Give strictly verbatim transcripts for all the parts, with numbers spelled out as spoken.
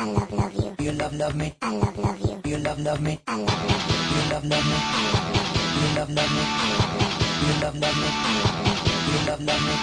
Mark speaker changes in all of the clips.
Speaker 1: I love love you. You love love me. I love love you. You love love me. I love love you. You love love me. You love love me. You love love me. You love love me. You love love me. You love love me. You love love me. You love love me.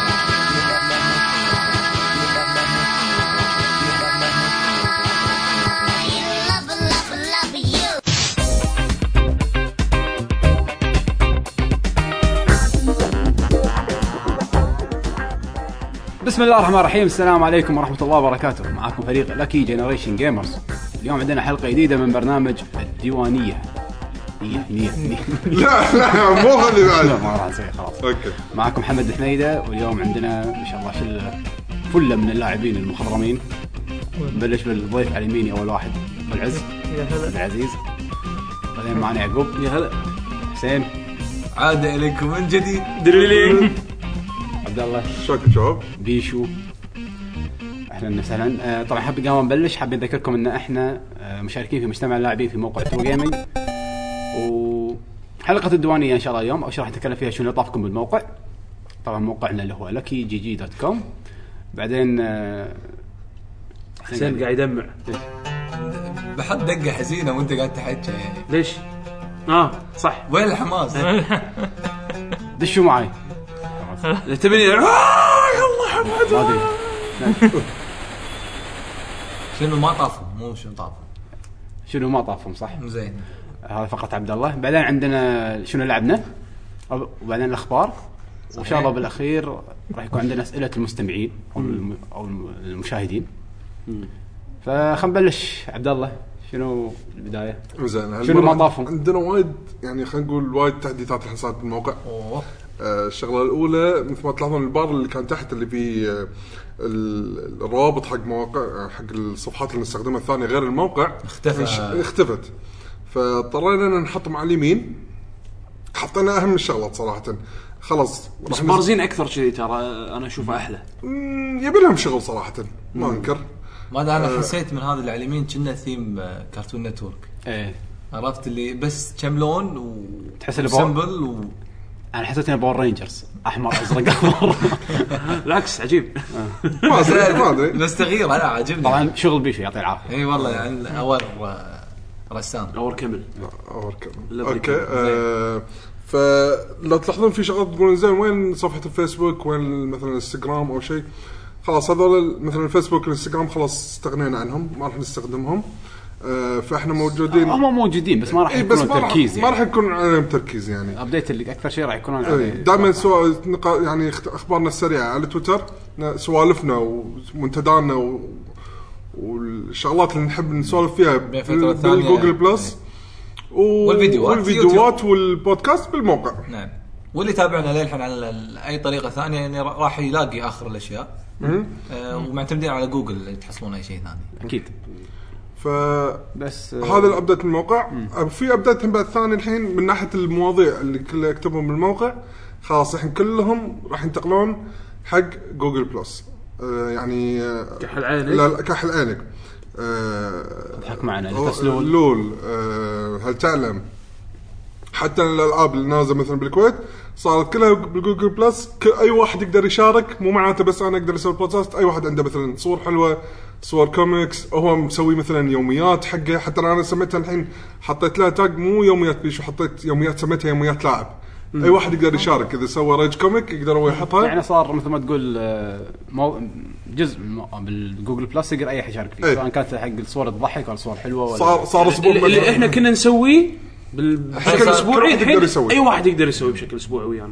Speaker 2: بسم الله الرحمن الرحيم. السلام عليكم ورحمة الله وبركاته. معكم فريق لاكي جنريشن جيمرز. اليوم عندنا حلقة جديدة من برنامج الديوانية. نية نية نية.
Speaker 3: لا لا مو هذي بعد.
Speaker 2: لا ما راح نسوي خلاص.
Speaker 3: أوكي.
Speaker 2: معكم محمد الحميدة واليوم عندنا إن شاء الله شلة فلة من اللاعبين المخضرمين. نبلش بالضيف على يميني أول واحد بالعز.
Speaker 4: يا هلا.
Speaker 2: العزيز. بعدين معنا يعقوب.
Speaker 4: يا هلا.
Speaker 2: حسين.
Speaker 5: عاد إليكم من جديد.
Speaker 4: دليلين.
Speaker 2: عبد الله.
Speaker 3: شكرا شباب.
Speaker 2: بيشو. اهلا وسهلا. آه طبعا حاب قبل ما نبلش حاب اذكركم ان احنا آه مشاركين في مجتمع اللاعبين في موقع ترو جيمنج، وحلقه الديوانيه ان شاء الله اليوم اول شيء راح نتكلم فيها شنو طافكم بالموقع. طبعا موقعنا اللي هو lucky جي جي دوت كوم. بعدين آه
Speaker 4: حسين قاعد يدمع.
Speaker 5: بحط دقه حزينه وانت قاعد تحكي يعني
Speaker 4: ليش؟ اه صح.
Speaker 5: وين الحماس؟
Speaker 2: دشوا معي.
Speaker 4: تبني آه يلا حمد.
Speaker 2: ما ادري
Speaker 5: شنو ما طافهم مو شنو طافهم
Speaker 2: شنو ما طافهم صح.
Speaker 5: زين
Speaker 2: هذا فقط عبد الله. بعدين عندنا شنو لعبنا، وبعدين الاخبار، وان شاء الله بالاخير راح يكون عندنا اسئله المستمعين او او المشاهدين. فخلينا نبلش. عبد الله شنو البدايه؟
Speaker 3: زين
Speaker 2: شنو ما طافهم؟
Speaker 3: عندنا وايد يعني خلينا نقول وايد تحديثات الحصاد بالموقع.
Speaker 5: اوه
Speaker 3: آه الشغله الاولى مثل ما تلاحظون البار اللي كان تحت اللي فيه آه الروابط حق مواقع حق الصفحات اللي نستخدمها الثانيه غير الموقع
Speaker 5: اختفى
Speaker 3: اختفت فاضطرينا نحطهم على اليمين. حطينا اهم الشغلات صراحه خلاص
Speaker 4: بس بارزين اكثر شيء ترى انا اشوفه احلى.
Speaker 3: يبي لهم شغل صراحه ما انكر.
Speaker 5: ما انا أه حسيت من هذا اللي على اليمين كنا ثيم كارتون نتورك.
Speaker 2: ايه
Speaker 5: عرفت اللي بس كم لون و
Speaker 2: تحس
Speaker 5: سمبل و...
Speaker 2: انا حسيت انه باور رينجرز احمر ازرق احمر.
Speaker 4: بالعكس عجيب.
Speaker 3: ما ادري ما ادري
Speaker 5: بس تغيير انا عجبني
Speaker 2: طبعا شغل بيشو يعطيه العافيه.
Speaker 5: اي والله يعني اور رسام
Speaker 4: اور كمل
Speaker 3: اور كمل اوكي. آه فلو تلاحظون في شغلات تقولون زين وين صفحه الفيسبوك وين مثلا الانستغرام او شيء، خلاص هذول مثلا الفيسبوك والانستغرام خلاص استغنينا عنهم ما راح نستخدمهم. آه فاحنا موجودين
Speaker 2: هم موجودين بس ما راح يكون تركيز يعني.
Speaker 3: ما راح يكون عليهم تركيز يعني.
Speaker 2: ابديت اللي اكثر شيء راح يكونون عليه
Speaker 3: دائما سو يعني اخبارنا السريعه على تويتر، سوالفنا ومنتدانا و... والشغلات اللي نحب نسولف فيها بالجوجل بلس و...
Speaker 5: والفيديوهات
Speaker 3: والفيديوهات والبودكاست بالموقع.
Speaker 5: نعم واللي تابعنا للحين على اي طريقه ثانيه يعني راح يلاقي اخر الاشياء. آه ومعتمدين على جوجل تحصلون اي شيء ثاني
Speaker 2: اكيد.
Speaker 3: ف
Speaker 2: بس
Speaker 3: هذا الابديت الموقع. في ابديت بعد ثاني الحين من ناحيه المواضيع اللي كلها اكتبهم بالموقع خلاص الحين كلهم راح ينتقلون حق جوجل بلس. آه يعني
Speaker 4: كحل عينك.
Speaker 3: لا كحل عينك.
Speaker 2: تضحك معنا
Speaker 3: تسلول لول. أه هل تعلم حتى الالعاب اللي نازله مثلا بالكويت صارت كلها بالجوجل بلس. اي واحد يقدر يشارك مو معناته بس انا اقدر اسوي بودكاست. اي واحد عنده مثلا صور حلوه صور كوميكس هو مسوي مثلا يوميات حقه. حتى انا سميتها الحين حطيت لها تاج مو يوميات بيشو حطيت يوميات سميتها يوميات لاعب. مم. اي واحد يقدر يشارك اذا سوى ريج كوميك يقدر هو يحطها
Speaker 2: يعني صار مثل ما تقول مو جزء بالجوجل بلس يقدر اي احد يشارك فيه. سواء كانت حق الصور تضحك ولا صور حلوه ولا
Speaker 3: صار صار اسبوع
Speaker 4: اللي احنا كنا نسويه بشكل اسبوعي الحين اي واحد يقدر يسوي بشكل اسبوعي ويانا.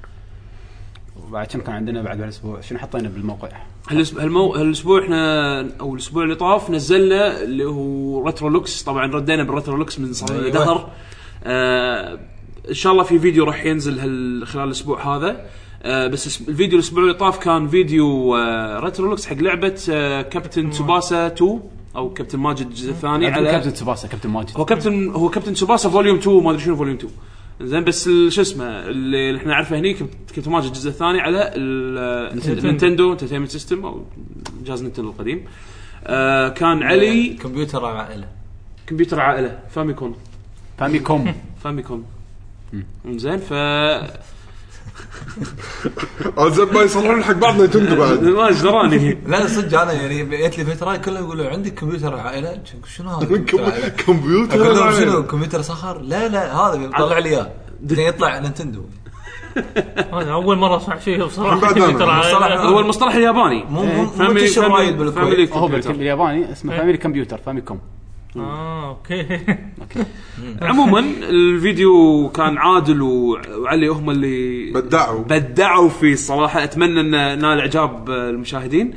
Speaker 2: وبعد كم كان عندنا بعد هالاسبوع شنو حطينا بالموقع
Speaker 4: هالاسبوع هالاسبوع احنا او الاسبوع اللي طاف نزلنا اللي هو ريترولوكس. طبعا ردينا بالريترولوكس من صار لنا دهر. آه ان شاء الله في فيديو راح ينزل هال خلال الاسبوع هذا. آه بس الفيديو الاسبوع اللي طاف كان فيديو آه ريترولوكس حق لعبه آه كابتن تسوباسا تو او كابتن ماجد الجزء الثاني على
Speaker 2: كابتن تسوباسا. كابتن ماجد
Speaker 4: هو كابتن هو كابتن تسوباسا فوليوم تو ما ادري شنو فوليوم تو زين. بس شو اسمه اللي احنا نعرفه هني كابتن ماجد الجزء الثاني على النينتندو انترتينمنت سيستم او جهاز نينتندو القديم. آه كان علي
Speaker 5: كمبيوتر عائله
Speaker 4: كمبيوتر عائله فاميكون
Speaker 2: فاميكوم
Speaker 4: فاميكون زين. ف
Speaker 3: زين ما يصلحون حق بعض نتندو بعد.
Speaker 4: ما ايش دراني.
Speaker 5: لا صدق انا يعني جت لي فتره كلهم يقولوا عندك كمبيوتر عائله شنو هذا كمبيوتر عائلة؟
Speaker 3: كمبيوتر
Speaker 5: أقول لهم
Speaker 3: عائلة.
Speaker 5: شنو كمبيوتر صخر لا لا هذا بيطلع لي اياه بعدين يطلع نينتندو.
Speaker 6: هذا اول مره اسمع شيء بصراحه
Speaker 3: بعد أنا.
Speaker 6: ترى
Speaker 5: بصراحة
Speaker 4: هو المصطلح الياباني
Speaker 5: مو مو مو
Speaker 4: فاميلي
Speaker 5: منتشر وايد
Speaker 4: فاميلي
Speaker 5: بالكويت.
Speaker 2: هو
Speaker 4: كمبيوتر.
Speaker 2: بالياباني اسمه فاميلي كمبيوتر فاميكوم.
Speaker 6: اه اوكي.
Speaker 4: عموما الفيديو كان عادل وعلي هم اللي
Speaker 3: بدعوا
Speaker 4: بدعوا فيه الصراحه. اتمنى ان نال اعجاب المشاهدين.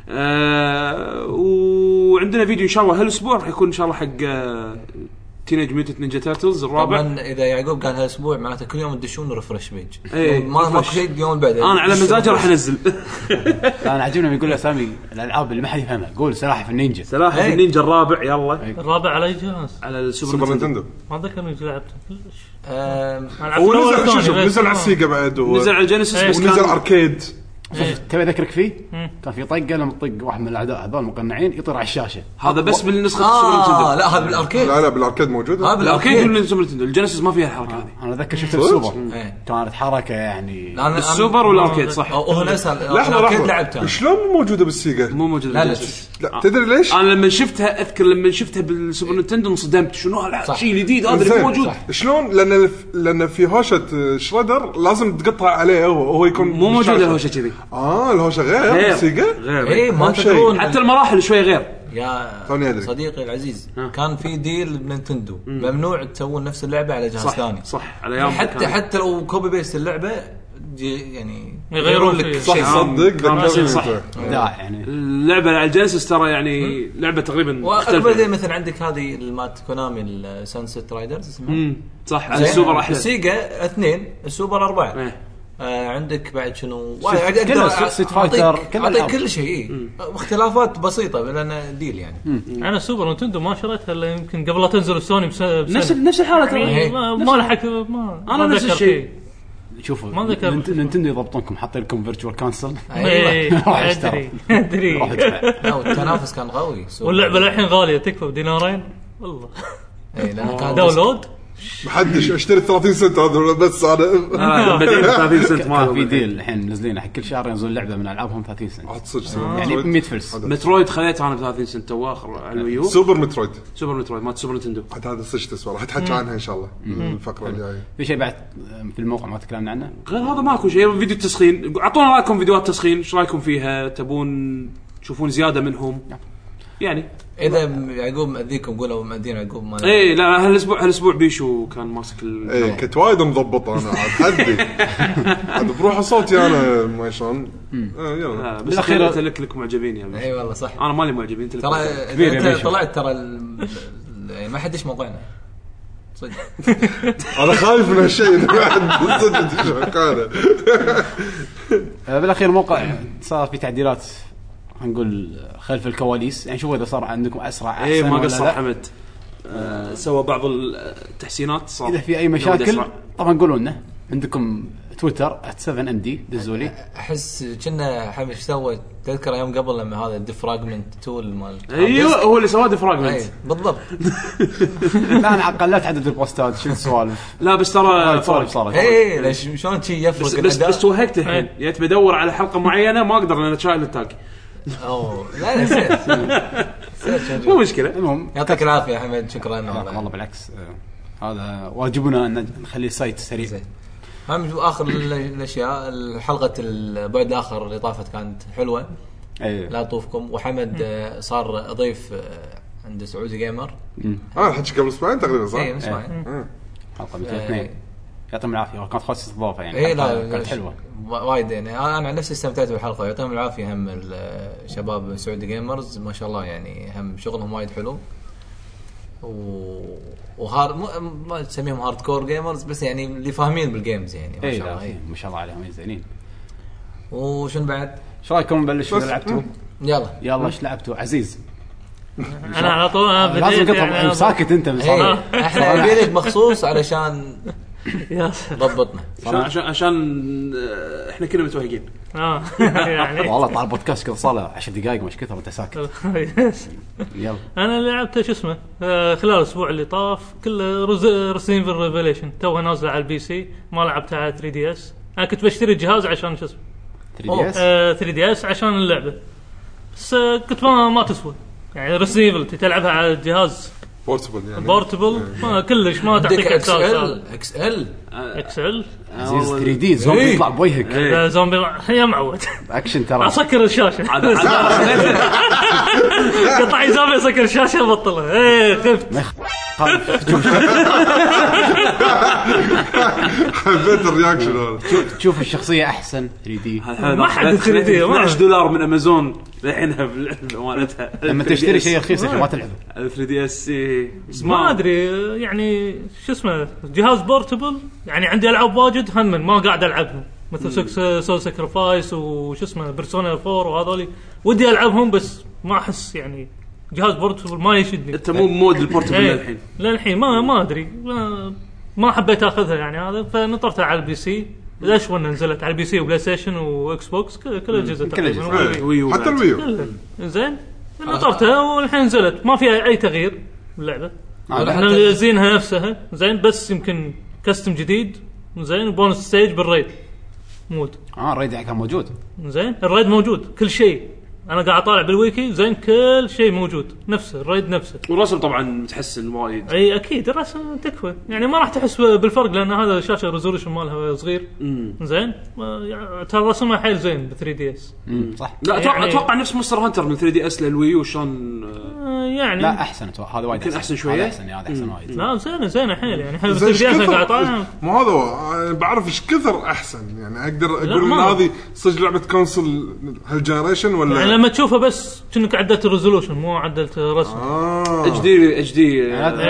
Speaker 4: أه وعندنا فيديو ان شاء الله هالاسبوع راح يكون ان شاء الله حق تينيج ميوتنت نينجا تيرتلز الرابع.
Speaker 5: طبعا اذا يعقوب قال هالاسبوع معناته كل يوم تدشون ريفرش بيج.
Speaker 4: إيه،
Speaker 5: ما ما
Speaker 4: refresh.
Speaker 5: شيء اليوم بعد
Speaker 4: انا على مزاجي راح انزل.
Speaker 2: انا عجبني يقول اسامي الالعاب اللي ما حد يفهمها. قول سلاحف النينجا.
Speaker 4: سلاحف
Speaker 5: إيه.
Speaker 4: النينجا الرابع يلا
Speaker 6: الرابع على اي جهاز؟
Speaker 4: على السوبر
Speaker 3: سوبر
Speaker 4: نينتندو.
Speaker 3: نينتندو.
Speaker 6: ما اتذكر اني لعبته كلش.
Speaker 5: آم،
Speaker 3: هو نزل شوف شوف نزل على السيجا بعد هو
Speaker 4: نزل على جينيسيس
Speaker 6: إيه.
Speaker 4: بس
Speaker 3: ونزل
Speaker 4: كان
Speaker 3: اركيد.
Speaker 2: تبي اذكرك فيه كان في طقه لما تطق واحد من الاعداء هذول المقنعين يطير على الشاشه.
Speaker 4: هذا بس بالنسخه السوبر
Speaker 5: اه
Speaker 4: نينتندو.
Speaker 5: لا هذا بالاركيد.
Speaker 3: لا لا بالاركيد موجود.
Speaker 5: هذا
Speaker 4: الاركيد
Speaker 5: بالاركيد.
Speaker 4: والسوبر نينتندو الجينيسيس ما فيها الحركه هذه.
Speaker 2: انا اتذكر شفت
Speaker 3: صدق؟
Speaker 2: السوبر
Speaker 5: إيه.
Speaker 2: كانت حركه يعني
Speaker 5: أنا- أنا-
Speaker 4: السوبر والاركيد صح
Speaker 5: هو نفسه
Speaker 3: لحظه
Speaker 5: الاركيد
Speaker 3: لحظه
Speaker 5: لعبته.
Speaker 3: شلون مو موجوده بالسيجا؟
Speaker 4: مو موجود
Speaker 5: لا لا
Speaker 4: بالجينيسيس.
Speaker 3: لا تدري ليش؟
Speaker 4: انا لما شفتها اذكر لما شفتها بالسوبر نينتندو انصدمت شنو هالشيء الجديد هذا اللي
Speaker 3: زين.
Speaker 4: مو موجود.
Speaker 5: صح.
Speaker 3: شلون؟ لان الف... لان في هوشه شريدر لازم تقطع عليه هو هو يكون
Speaker 4: مو موجود
Speaker 3: بالشاشة.
Speaker 4: الهوشه كذي
Speaker 3: اه الهوشه غير
Speaker 4: غير
Speaker 3: بالسيجا.
Speaker 4: غير
Speaker 5: ايه ما
Speaker 3: ما شيء.
Speaker 5: تدرون
Speaker 4: حتى المراحل شوي غير.
Speaker 5: يا
Speaker 3: توني أدري.
Speaker 5: صديقي العزيز كان في ديل بنينتندو ممنوع تسوون نفس اللعبه على جهاز
Speaker 4: صح
Speaker 5: ثاني.
Speaker 4: صح على ايام
Speaker 5: حتى حتى لو كوبي بيست اللعبه جي- يعني
Speaker 6: يغيرون
Speaker 5: لك
Speaker 6: فيه.
Speaker 3: صح
Speaker 5: شيء.
Speaker 3: صدق ذكرني
Speaker 4: صح.
Speaker 3: أنت.
Speaker 2: ابداع يعني.
Speaker 4: اللعبه على الجينيسيس ترى يعني لعبه تقريبا
Speaker 5: واكبر زي
Speaker 4: مختلفه.
Speaker 5: مثلا عندك هذه مالت كونامي السانست رايدرز اسمها
Speaker 4: امم صح على
Speaker 5: زين؟
Speaker 4: السوبر احلى.
Speaker 5: السيجا اثنين السوبر اربعه.
Speaker 4: إيه.
Speaker 5: آه عندك بعد شنو
Speaker 2: ست- كله ست فايتر، كل
Speaker 5: اعطيك
Speaker 2: الألعاب.
Speaker 5: كل شيء إيه. اختلافات بسيطه لان ديل يعني
Speaker 6: انا سوبر نينتندو ما شريتها الا يمكن قبل لا تنزل السوني بس
Speaker 4: نفس نفس الحاله ترى.
Speaker 5: إيه.
Speaker 6: ما ما لحق ما
Speaker 4: أنا
Speaker 6: ما
Speaker 4: نفس
Speaker 6: أتذكر
Speaker 4: الشيء.
Speaker 6: فيه.
Speaker 2: شوفوا
Speaker 6: ما ذكر.
Speaker 2: نينت- نينتندو يضبطونكم حاطين لكم فيرتشوال كانسل.
Speaker 6: إيه،
Speaker 2: راح يشتغل.
Speaker 6: ادري ادري
Speaker 2: روح ادفع.
Speaker 5: لا والتنافس كان قوي سوبر.
Speaker 6: واللعبه الحين غاليه تكفى بدينارين والله.
Speaker 5: اي لان كان
Speaker 6: داونلود
Speaker 3: محدش اشتري ثلاثين سنت هذا بس انا
Speaker 4: آه، بعدين ثلاثين سنت
Speaker 2: كان
Speaker 4: مالهم
Speaker 2: في
Speaker 4: الحين.
Speaker 2: ديل الحين منزلين حق كل شهر ينزلون لعبه من العابهم ثلاثين سنت
Speaker 3: عاد صدق
Speaker 2: يعني ب مية فلس.
Speaker 4: مترويد خليتها انا ب ثلاثين سنت تو اخر على الويو.
Speaker 3: سوبر مترويد
Speaker 4: سوبر مترويد مالت سوبر نينتندو.
Speaker 3: عاد هذا صدق تسوى راح تحكي عنها ان شاء الله الفقره الجايه.
Speaker 2: في شيء بعد في الموقع ما تكلمنا عنه.
Speaker 4: غير هذا ماكو شيء. فيديو التسخين اعطونا رايكم فيديوهات تسخين ايش رايكم فيها تبون تشوفون زياده منهم يعني.
Speaker 5: اذا يعقوب مأذيكم قولوا مأذين يعقوب ما
Speaker 4: ايه لا هالاسبوع هالاسبوع بيشو كان ماسك ال
Speaker 3: ايه كنت وايد مضبط انا عاد حدي عاد بروح صوتي انا ما شلون. آه، يلا
Speaker 4: آه، بس
Speaker 2: بالأخير-
Speaker 4: اخيرا لك لك معجبين يا باشا.
Speaker 5: اي والله صح.
Speaker 4: انا مالي معجبين انت
Speaker 5: ترى
Speaker 4: لك.
Speaker 2: كبير يا
Speaker 5: انت
Speaker 2: بيشو.
Speaker 5: طلعت ترى ال- يعني ما حدش موقعنا صدق.
Speaker 3: انا خايف من هالشيء بعد صدق شغاله.
Speaker 2: آه، بالاخير موقع صار في تعديلات نقول خلف الكواليس يعني. شوفوا اذا صار عندكم اسرع احسن
Speaker 4: ايه ما
Speaker 2: ولا
Speaker 4: قصر
Speaker 2: لا.
Speaker 4: حمد. آه سوى بعض التحسينات صار.
Speaker 2: اذا في اي
Speaker 4: يود
Speaker 2: مشاكل
Speaker 4: أسرع.
Speaker 2: طبعا قولوا لنا. عندكم تويتر سبعة ام دي دزوا لي.
Speaker 5: احس كنا حمد ايش سوى تذكر ايام قبل لما هذا الديفراجمنت تول مال
Speaker 4: ايوه هو اللي سواه
Speaker 5: أي،
Speaker 4: ديفراجمنت.
Speaker 5: بالضبط.
Speaker 2: لا انا قللت عدد البوستات شو السوالف.
Speaker 4: لا بس ترى
Speaker 2: وايد
Speaker 4: فرق.
Speaker 2: سوالف صارت.
Speaker 5: اي ليش شلون شي يفرق
Speaker 4: بس بس, بس توهقت الحين. يا تبي ادور على حلقه معينه ما اقدر لان شايل التاج.
Speaker 5: اوه لا لا نسيت نسيت
Speaker 4: مو مشكله.
Speaker 2: المهم
Speaker 5: يعطيك العافيه يا حمد شكرا
Speaker 2: والله والله بالعكس آه، هذا واجبنا ان نخلي السايت سريع.
Speaker 5: زين. هم اخر ال- الاشياء حلقه البعد الاخر اللي طافت كانت حلوه
Speaker 2: اي
Speaker 5: لا طوفكم. وحمد آه، صار ضيف آه، عند سعودي جيمر.
Speaker 3: انا حكي قبل اسبوعين تقريبا صح؟
Speaker 5: اي اسمع
Speaker 2: حلقه مئتين واثنين يعطيهم العافيه كانت خاصه استضافه يعني.
Speaker 5: اي
Speaker 2: حلقة
Speaker 5: لا
Speaker 2: كانت حلوه.
Speaker 5: وا- وايد يعني انا عن نفسي استمتعت بالحلقه يعطيهم العافيه. هم الشباب سعودي جيمرز ما شاء الله يعني هم شغلهم وايد حلو و وهار مو ما تسميهم هارد كور جيمرز بس يعني اللي فاهمين بالجيمز يعني ما
Speaker 2: اي
Speaker 5: شاء
Speaker 2: لا
Speaker 5: الله.
Speaker 2: في-
Speaker 5: اي
Speaker 2: ما شاء الله عليهم زينين.
Speaker 5: وشن بعد
Speaker 2: ايش رايكم نبلش
Speaker 3: بس-
Speaker 2: اذا لعبتوا؟
Speaker 5: يلا
Speaker 2: يلا ايش لعبتوا عزيز؟
Speaker 6: انا على طول انا
Speaker 2: لازم
Speaker 6: بديت
Speaker 2: قطع
Speaker 6: يعني
Speaker 2: ساكت انت من
Speaker 5: اي
Speaker 2: صار.
Speaker 5: احنا نبيلك مخصوص علشان
Speaker 6: يا
Speaker 5: ضبطنا.
Speaker 4: عشان عشان عشان آه، احنا كنا متوهقين.
Speaker 6: اه يعني
Speaker 2: والله طال البودكاست كذا صار له عشر دقائق مش كثر وانت ساكت. يلا
Speaker 6: انا اللي لعبته شو اسمه آه خلال الاسبوع اللي طاف كله ريزينفر ريفيليشن توها نازله على البي سي. ما لعبتها على ثري دي اس انا كنت بشتري جهاز عشان شو اسمه
Speaker 2: ثري دي اس
Speaker 6: آه ثري دي اس عشان اللعبه، بس آه كنت ما ما تسوى يعني ريسيفل تلعبها على الجهاز
Speaker 3: بورتبل يعني
Speaker 6: بورتبل ما كلش ما تعطيك
Speaker 5: اكس ال
Speaker 6: احساس
Speaker 5: اكس ال
Speaker 6: اكس ال
Speaker 2: عزيز ثري دي زومبي يطلع بوجهك
Speaker 6: لا زومبي هي معود
Speaker 2: اكشن ترى
Speaker 6: اسكر الشاشه قطع زومبي اسكر الشاشه بطلها ايه خفت
Speaker 3: حبيت الرياكشن هذا.
Speaker 2: تشوف الشخصيه احسن ثري دي
Speaker 6: ما حد ثري دي
Speaker 4: اثنا عشر دولار من امازون للحين مالتها
Speaker 2: لما تشتري شيء رخيص عشان ما تلعبه
Speaker 4: ثري دي اس
Speaker 6: ما ادري يعني شو اسمه جهاز بورتبل يعني عندي العاب واجد هم ما قاعد العبهم مثل سول ساكرفايس وش اسمه بيرسونا فور وهذولي ودي العبهم بس ما احس يعني جهاز بورتبل ما يشدني.
Speaker 4: انت مو مود البورتبل للحين
Speaker 6: للحين ما ما ادري ما, ما حبيت اخذها يعني هذا فنطرتها على البي سي. ليش وانا نزلت على البي سي وبلاي ستيشن واكس بوكس كل كل الاجهزه
Speaker 3: تقريبا حتى الويو
Speaker 6: زين نطرتها والحين نزلت ما فيها اي تغيير باللعبه احنا زينها نفسها زين بس يمكن كاستم جديد زين بونس ستيج بالريد مود
Speaker 2: اه الريد يعني كان موجود
Speaker 6: زين الريد موجود كل شيء انا قاعد اطالع بالويكي زين كل شيء موجود نفسه الريد نفسه
Speaker 4: والرسم طبعا متحسن وايد
Speaker 6: اي اكيد الرسم تكفى يعني ما راح تحس بالفرق لان هذا شاشه ريزولوشن مالها صغير زين ترى رسمها حيل زين ب ثري دي اس
Speaker 2: صح.
Speaker 4: لا اتوقع يعني اتوقع نفس مونستر هانتر من ثري دي اس للويو شلون
Speaker 6: يعني
Speaker 2: لا احسن اتوقع هذا وايد
Speaker 4: يمكن احسن شويه
Speaker 2: احسن هذا احسن وايد
Speaker 6: لا زين زين حيل يعني ب ثري دي اس قاعد طالع
Speaker 3: مو هذا هو بعرف ايش كثر احسن يعني اقدر اقول ان هذه صدق لعبه كونسول هالجنريشن ولا
Speaker 6: يعني لما تشوفها بس كأنك عدلت الريزولوشن مو عدلت رسم
Speaker 3: اه
Speaker 4: اتش دي اتش دي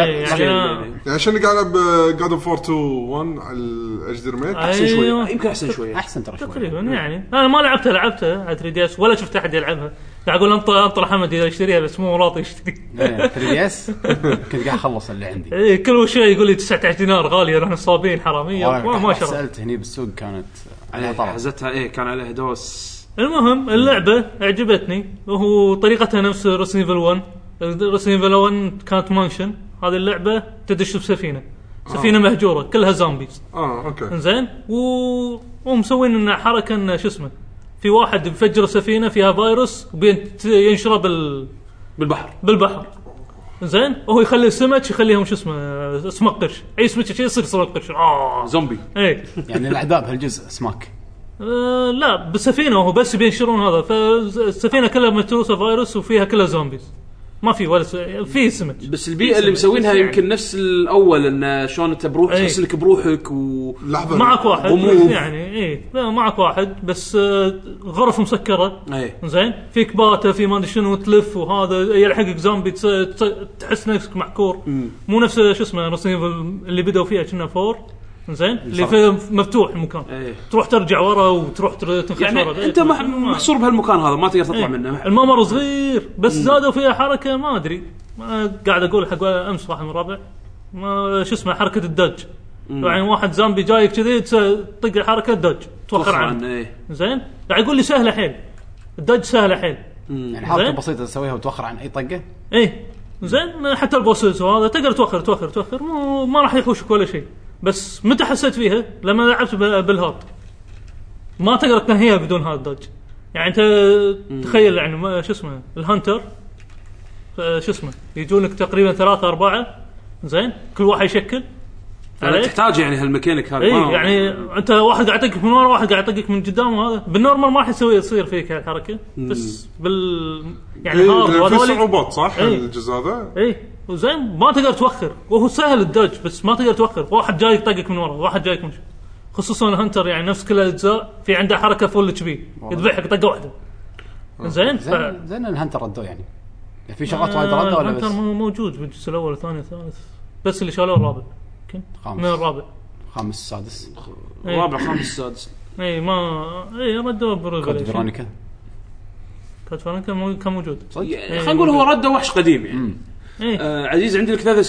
Speaker 6: يعني
Speaker 3: عشان قاعد العب جاد اوف فور تو ون على الاتش دي ريميك
Speaker 4: احسن شويه يمكن احسن شويه
Speaker 2: احسن ترى شويه
Speaker 6: تقريبا يعني انا ما لعبتها لعبتها على ثري دي اس ولا شفت احد يلعبها قاعد اقول انطر انطر حمد اذا يشتريها بس مو راضي يشتري
Speaker 2: ثري دي اس كنت قاعد اخلص اللي عندي
Speaker 6: اي كل شيء يقول لي تسعة عشر دينار غاليه رحنا صابين حراميه ما ما شرط
Speaker 2: سالت هني بالسوق كانت
Speaker 4: عليها طبعا حزتها ايه كان عليها دوس.
Speaker 6: المهم اللعبه عجبتني وهو طريقتها نفس ريسيفل ون. ريسيفل ون كانت مانشن هذه اللعبه تدش بسفينه سفينه آه. مهجوره كلها زومبيز
Speaker 3: اه اوكي
Speaker 6: زين و... ومسوين لنا حركه ان شو اسمه في واحد بفجر سفينه فيها فيروس وينشره بال
Speaker 4: بالبحر
Speaker 6: بالبحر زين وهو يخلي السمك يخليهم شو اسمه سمك قرش اي سمك شيء يصير سمك قرش اه
Speaker 4: زومبي
Speaker 6: اي
Speaker 2: يعني الاعداء بهالجزء سماك
Speaker 6: آه لا بالسفينه وهو بس بينشرون هذا فالسفينه كلها متروسه فيروس وفيها كلها زومبيز ما في ولا في سمك
Speaker 4: بس البيئه اللي مسوينها يمكن نفس الاول ان شلون انت بروح تحس انك بروحك و
Speaker 6: معك واحد يعني اي معك واحد بس غرف مسكره زين فيك باته في ما ادري شنو تلف وهذا يلحقك زومبي تحس نفسك محكور مو نفس شو اسمه رصيف اللي بدأوا فيها كنا فور زين اللي في مفتوح المكان
Speaker 4: ايه.
Speaker 6: تروح ترجع ورا وتروح تنخش
Speaker 4: يعني
Speaker 6: ورا
Speaker 4: انت محصور بهالمكان هذا ما تقدر تطلع
Speaker 6: ايه.
Speaker 4: منه
Speaker 6: الممر صغير بس مم. زادوا فيها حركه ما ادري ما قاعد اقول حق امس واحد من الربع ما شو اسمه حركه الدج يعني واحد زامبي جايك كذي طق الحركه الدج توخر عنه
Speaker 4: ايه.
Speaker 6: زين قاعد يقول لي سهله حيل الدج سهله حيل
Speaker 2: يعني حركه بسيطه تسويها وتوخر عن اي طقه
Speaker 6: ايه زين حتى البوسز وهذا تقدر توخر توخر توخر مو ما راح يحوشك ولا شيء بس متى حسيت فيها لما لعبت بالهارد ما تقدر تنهيها بدون هذا الدج يعني انت مم. تخيل يعني شو اسمه الهانتر شو اسمه يجونك تقريبا ثلاثة أربعة زين كل واحد يشكل
Speaker 4: تحتاج يعني هالميكانيك هذا
Speaker 6: ايه يعني انت واحد قاعد يطقك من ورا واحد قاعد يطقك من قدام وهذا بالنورمال ما راح يسوي يصير فيك هالحركه بس بال يعني
Speaker 3: إيه
Speaker 6: هارد
Speaker 3: وهذول في صعوبات صح
Speaker 6: ايه
Speaker 3: الجزء هذا
Speaker 6: ايه وزين ما تقدر توخر وهو سهل الدج بس ما تقدر توخر واحد جاي يطقك من ورا واحد جايك مش خصوصا الهانتر يعني نفس كل الاجزاء في عنده حركه فول اتش بي يذبحك طقه واحده زين ف...
Speaker 2: زين الهانتر ردوا يعني في شغلات وايد ردوا ولا بس
Speaker 6: الهانتر موجود بالجزء الاول والثاني والثالث بس اللي شالوه الرابع يمكن من الرابع
Speaker 2: خامس سادس
Speaker 4: الرابع خامس سادس
Speaker 6: اي ما اي ردوا
Speaker 2: كود فيرونيكا
Speaker 6: كود فيرونيكا كان موجود
Speaker 4: خلينا نقول هو رد وحش قديم يعني
Speaker 6: إيه؟
Speaker 4: آه عزيز عندي لك ثلاث اسئله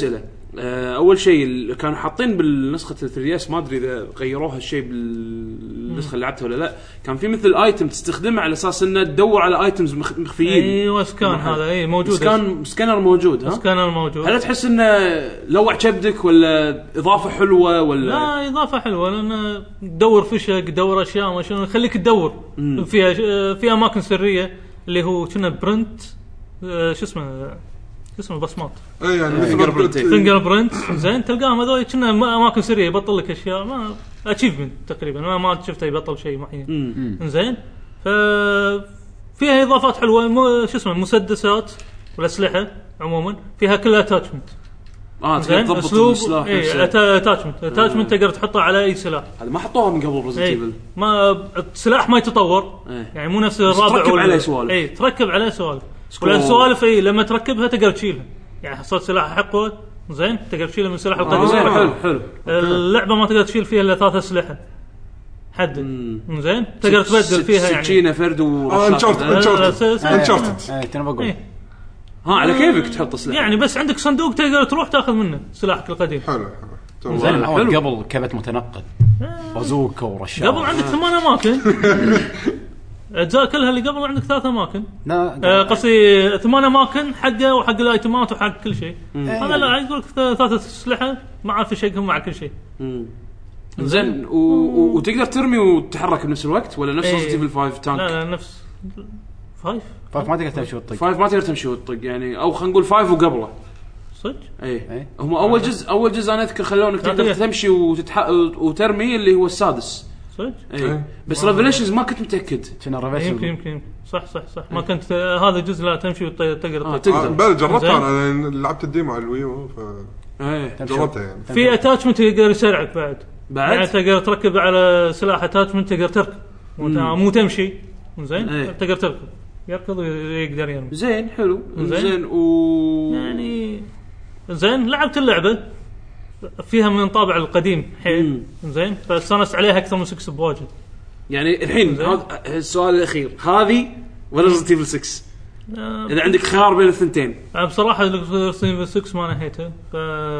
Speaker 4: آه، اول شيء ال- كانوا حاطين بالنسخه ثري دي اس ما ادري اذا غيروها الشيء بالنسخه اللي لعبتها ولا لا. كان في مثل ايتم تستخدمه على اساس انه تدور على ايتمز مخ- مخفيين.
Speaker 6: ايوه سكان
Speaker 4: بالمحل.
Speaker 6: هذا اي موجود.
Speaker 4: سكان سكانر موجود. ها
Speaker 6: سكانر موجود.
Speaker 4: هل تحس انه لوع كبدك ولا اضافه حلوه ولا
Speaker 6: لا اضافه حلوه لان تدور فشق تدور اشياء ما شنو يخليك تدور
Speaker 4: مم.
Speaker 6: فيها في اماكن سريه اللي هو كنا برنت آه، شو اسمه شو اسمه بصمات
Speaker 3: اي يعني
Speaker 4: فينجر برنت.
Speaker 6: فينجر برنت زين تلقاهم هذول كنا اماكن سريه يبطل لك اشياء ما اتشيفمنت تقريبا ما ما شفته يبطل شيء معين
Speaker 4: مم.
Speaker 6: زين ف فيها اضافات حلوه مو شو اسمه مسدسات والاسلحه عموما فيها كلها اتاتشمنت
Speaker 4: اه تقدر
Speaker 6: زين
Speaker 4: تضبط
Speaker 6: اسلوب
Speaker 4: السلاح
Speaker 6: اي
Speaker 4: نفسه.
Speaker 6: اتاتشمنت اتاتشمنت تقدر تحطه على اي سلاح
Speaker 4: هذا ما حطوها من قبل ريزنت
Speaker 6: اي
Speaker 4: ايفل.
Speaker 6: ما السلاح ما يتطور
Speaker 4: إيه.
Speaker 6: يعني مو نفس الرابع
Speaker 4: تركب
Speaker 6: ولا-
Speaker 4: عليه سوالف.
Speaker 6: اي تركب عليه سوالف
Speaker 4: سكرول.
Speaker 6: ولا السوالف اي لما تركبها تقدر تشيلها يعني حصلت سلاح حقه زين تقدر تشيله من سلاح
Speaker 4: آه
Speaker 6: القديم
Speaker 4: زين حلو حلو.
Speaker 6: اللعبه ما تقدر تشيل فيها الا ثلاث اسلحه حد زين تقدر تبدل فيها يعني
Speaker 4: سكينه فرد
Speaker 3: اه
Speaker 4: ورشاش.
Speaker 3: انشارتد
Speaker 6: لا، لا،
Speaker 3: انشارتد
Speaker 6: لا، لا،
Speaker 3: انشارتد
Speaker 2: اي انا بقول
Speaker 6: إيه.
Speaker 4: ها على كيفك تحط سلاح
Speaker 6: يعني بس عندك صندوق تقدر تروح تاخذ منه سلاحك القديم
Speaker 3: حلو حلو
Speaker 2: زين
Speaker 3: تمام.
Speaker 2: الأول قبل كبت متنقل بازوكا ورشاش
Speaker 6: قبل عندك ثمان اماكن اجزاء كلها اللي قبل عندك ثلاث اماكن
Speaker 2: لا
Speaker 6: آه، قصدي ثمان اماكن حقه وحق الايتمات وحق كل شيء هذا لا يقول لك ثلاثه اسلحه مع فشقهم مع كل شيء
Speaker 4: زين و... و... وتقدر ترمي وتتحرك بنفس الوقت ولا نفس
Speaker 6: إيه.
Speaker 4: ريزنت ايفل فايف
Speaker 6: لا
Speaker 4: تانك؟
Speaker 6: لا نفس فايف
Speaker 2: فايف ما تقدر تمشي وتطق
Speaker 4: فايف ما تقدر تمشي وتطق يعني او خلينا نقول فايف وقبله.
Speaker 6: صدق
Speaker 4: اي
Speaker 2: إيه.
Speaker 4: هم اول جزء اول جزء انا اذكر خلونك
Speaker 6: لا،
Speaker 4: تقدر
Speaker 6: تقدر.
Speaker 4: تمشي وتتح... وترمي اللي هو السادس.
Speaker 6: صدق
Speaker 4: اي
Speaker 3: إيه.
Speaker 4: بس ريفليشنز ما كنت متاكد.
Speaker 2: كنا
Speaker 6: يمكن
Speaker 2: ريفيشن
Speaker 6: يمكن يمكن. صح صح صح ما كنت آه، هذا جزء لا تمشي وتقدر
Speaker 4: اه
Speaker 3: آه،
Speaker 4: تقدر.
Speaker 3: بل جربتها
Speaker 6: زين.
Speaker 3: انا لعبت الديمو على الويو
Speaker 4: ايه
Speaker 3: فجربتها يعني
Speaker 6: في اتاتشمنت يقدر يسرعك بعد
Speaker 4: بعد؟
Speaker 6: يعني تقدر تركب على سلاح اتاتشمنت تقدر تركب مو مو تمشي زين
Speaker 4: إيه.
Speaker 6: تقدر تركب يركض ويقدر يرمي
Speaker 4: زين حلو
Speaker 6: زين.
Speaker 4: زين و
Speaker 6: يعني زين لعبت اللعبه فيها من طابع القديم حيل زين فاستانست عليها اكثر من ستة بواجد
Speaker 4: يعني الحين
Speaker 6: زين.
Speaker 4: هذا السؤال الاخير هذه ولا ريزنت ايفل ستة
Speaker 6: آه،
Speaker 4: اذا عندك خيار بين الثنتين؟
Speaker 6: أنا بصراحه ريزنت ستة ما نهيتها ف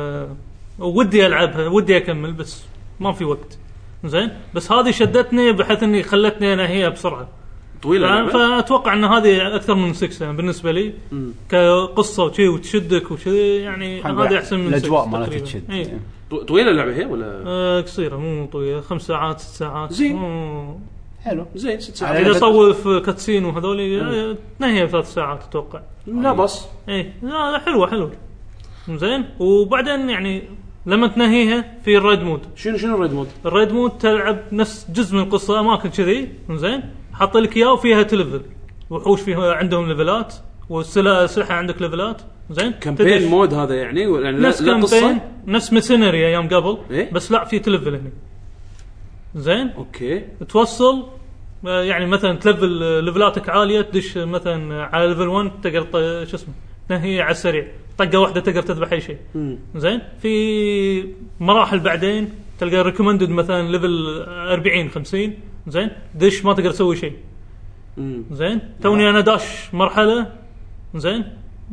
Speaker 6: ودي العبها ودي اكمل بس ما في وقت زين بس هذه شدتني بحيث اني خلتني انهيها بسرعه
Speaker 4: طويله
Speaker 6: ف-
Speaker 4: اللعبة؟
Speaker 6: فاتوقع ان هذه اكثر من ستة يعني بالنسبه لي كقصه وشي وتشدك وشي يعني هذه احسن من
Speaker 2: الاجواء
Speaker 6: ستة
Speaker 2: مالتها
Speaker 6: تقريباً.
Speaker 2: تشد
Speaker 6: إيه.
Speaker 4: طو- طويله اللعبه هي ولا؟
Speaker 6: آه، قصيره مو طويله خمس ساعات ست ساعات
Speaker 4: زين.
Speaker 6: مو-
Speaker 2: حلو
Speaker 4: زين ست
Speaker 2: على
Speaker 4: ساعات
Speaker 6: اذا
Speaker 2: لعبة-
Speaker 6: طول في كاتسين وهذول آه، تنهي بثلاث ساعات اتوقع
Speaker 4: لا بس
Speaker 6: ايه لا لا، حلوه حلوه زين وبعدين يعني لما تنهيها في الريد مود
Speaker 4: شنو شنو الريد مود؟
Speaker 6: الريد مود تلعب نفس جزء من القصه اماكن كذي زين حط لك اياه وفيها تلفل وحوش فيها عندهم ليفلات والسلاح عندك ليفلات زين
Speaker 4: كامبين
Speaker 6: تدش.
Speaker 4: مود هذا يعني ولا يعني لا,
Speaker 6: نفس
Speaker 4: لا
Speaker 6: كامبين
Speaker 4: قصه؟
Speaker 6: نفس مسينري ايام قبل
Speaker 4: إيه؟
Speaker 6: بس لا في تلفل هنا زين
Speaker 4: اوكي
Speaker 6: توصل آه، يعني مثلا تلفل آه، ليفلاتك عاليه تدش مثلا على ليفل واحد تقدر ط- شو اسمه تنهي على السريع طقه واحده تقدر تذبح اي شيء زين في مراحل بعدين تلقى ريكومندد مثلا ليفل أربعين خمسين زين دش ما تقدر تسوي شيء
Speaker 4: امم
Speaker 6: زين توني انا داش مرحله زين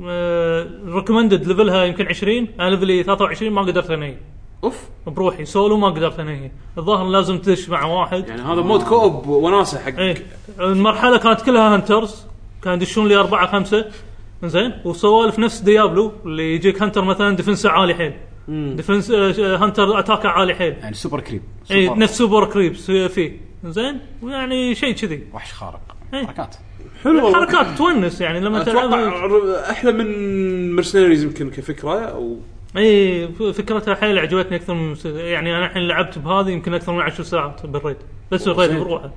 Speaker 6: ريكومندد ليفلها يمكن عشرين انا ليفلي ثلاثة وعشرين ما قدرت انهي
Speaker 4: اوف
Speaker 6: بروحي سولو ما قدرت انهي الظاهر لازم تدش مع واحد
Speaker 4: يعني هذا مود كوب وناسه حق
Speaker 6: ايه المرحله كانت كلها هانترز كان يدشون لي أربعة خمسة زين وسوالف نفس ديابلو اللي يجيك هانتر مثلا ديفنس عالي حيل ديفنس آه، هانتر اتاك عالي حيل
Speaker 2: يعني سوبر كريب
Speaker 6: اي
Speaker 2: سوبر
Speaker 6: نفس سوبر كريبس فيه زين ويعني شيء كذي
Speaker 2: وحش خارق
Speaker 6: إيه.
Speaker 2: حركات
Speaker 4: حلو والله.
Speaker 6: حركات تونس يعني لما تلعب
Speaker 4: اتوقع احلى من مرسنريز يمكن كفكره او
Speaker 6: اي فكرتها حيل عجبتني اكثر من يعني انا الحين لعبت بهذه يمكن اكثر من عشر ساعات بالريد بس الريد
Speaker 4: زين.
Speaker 6: بروحه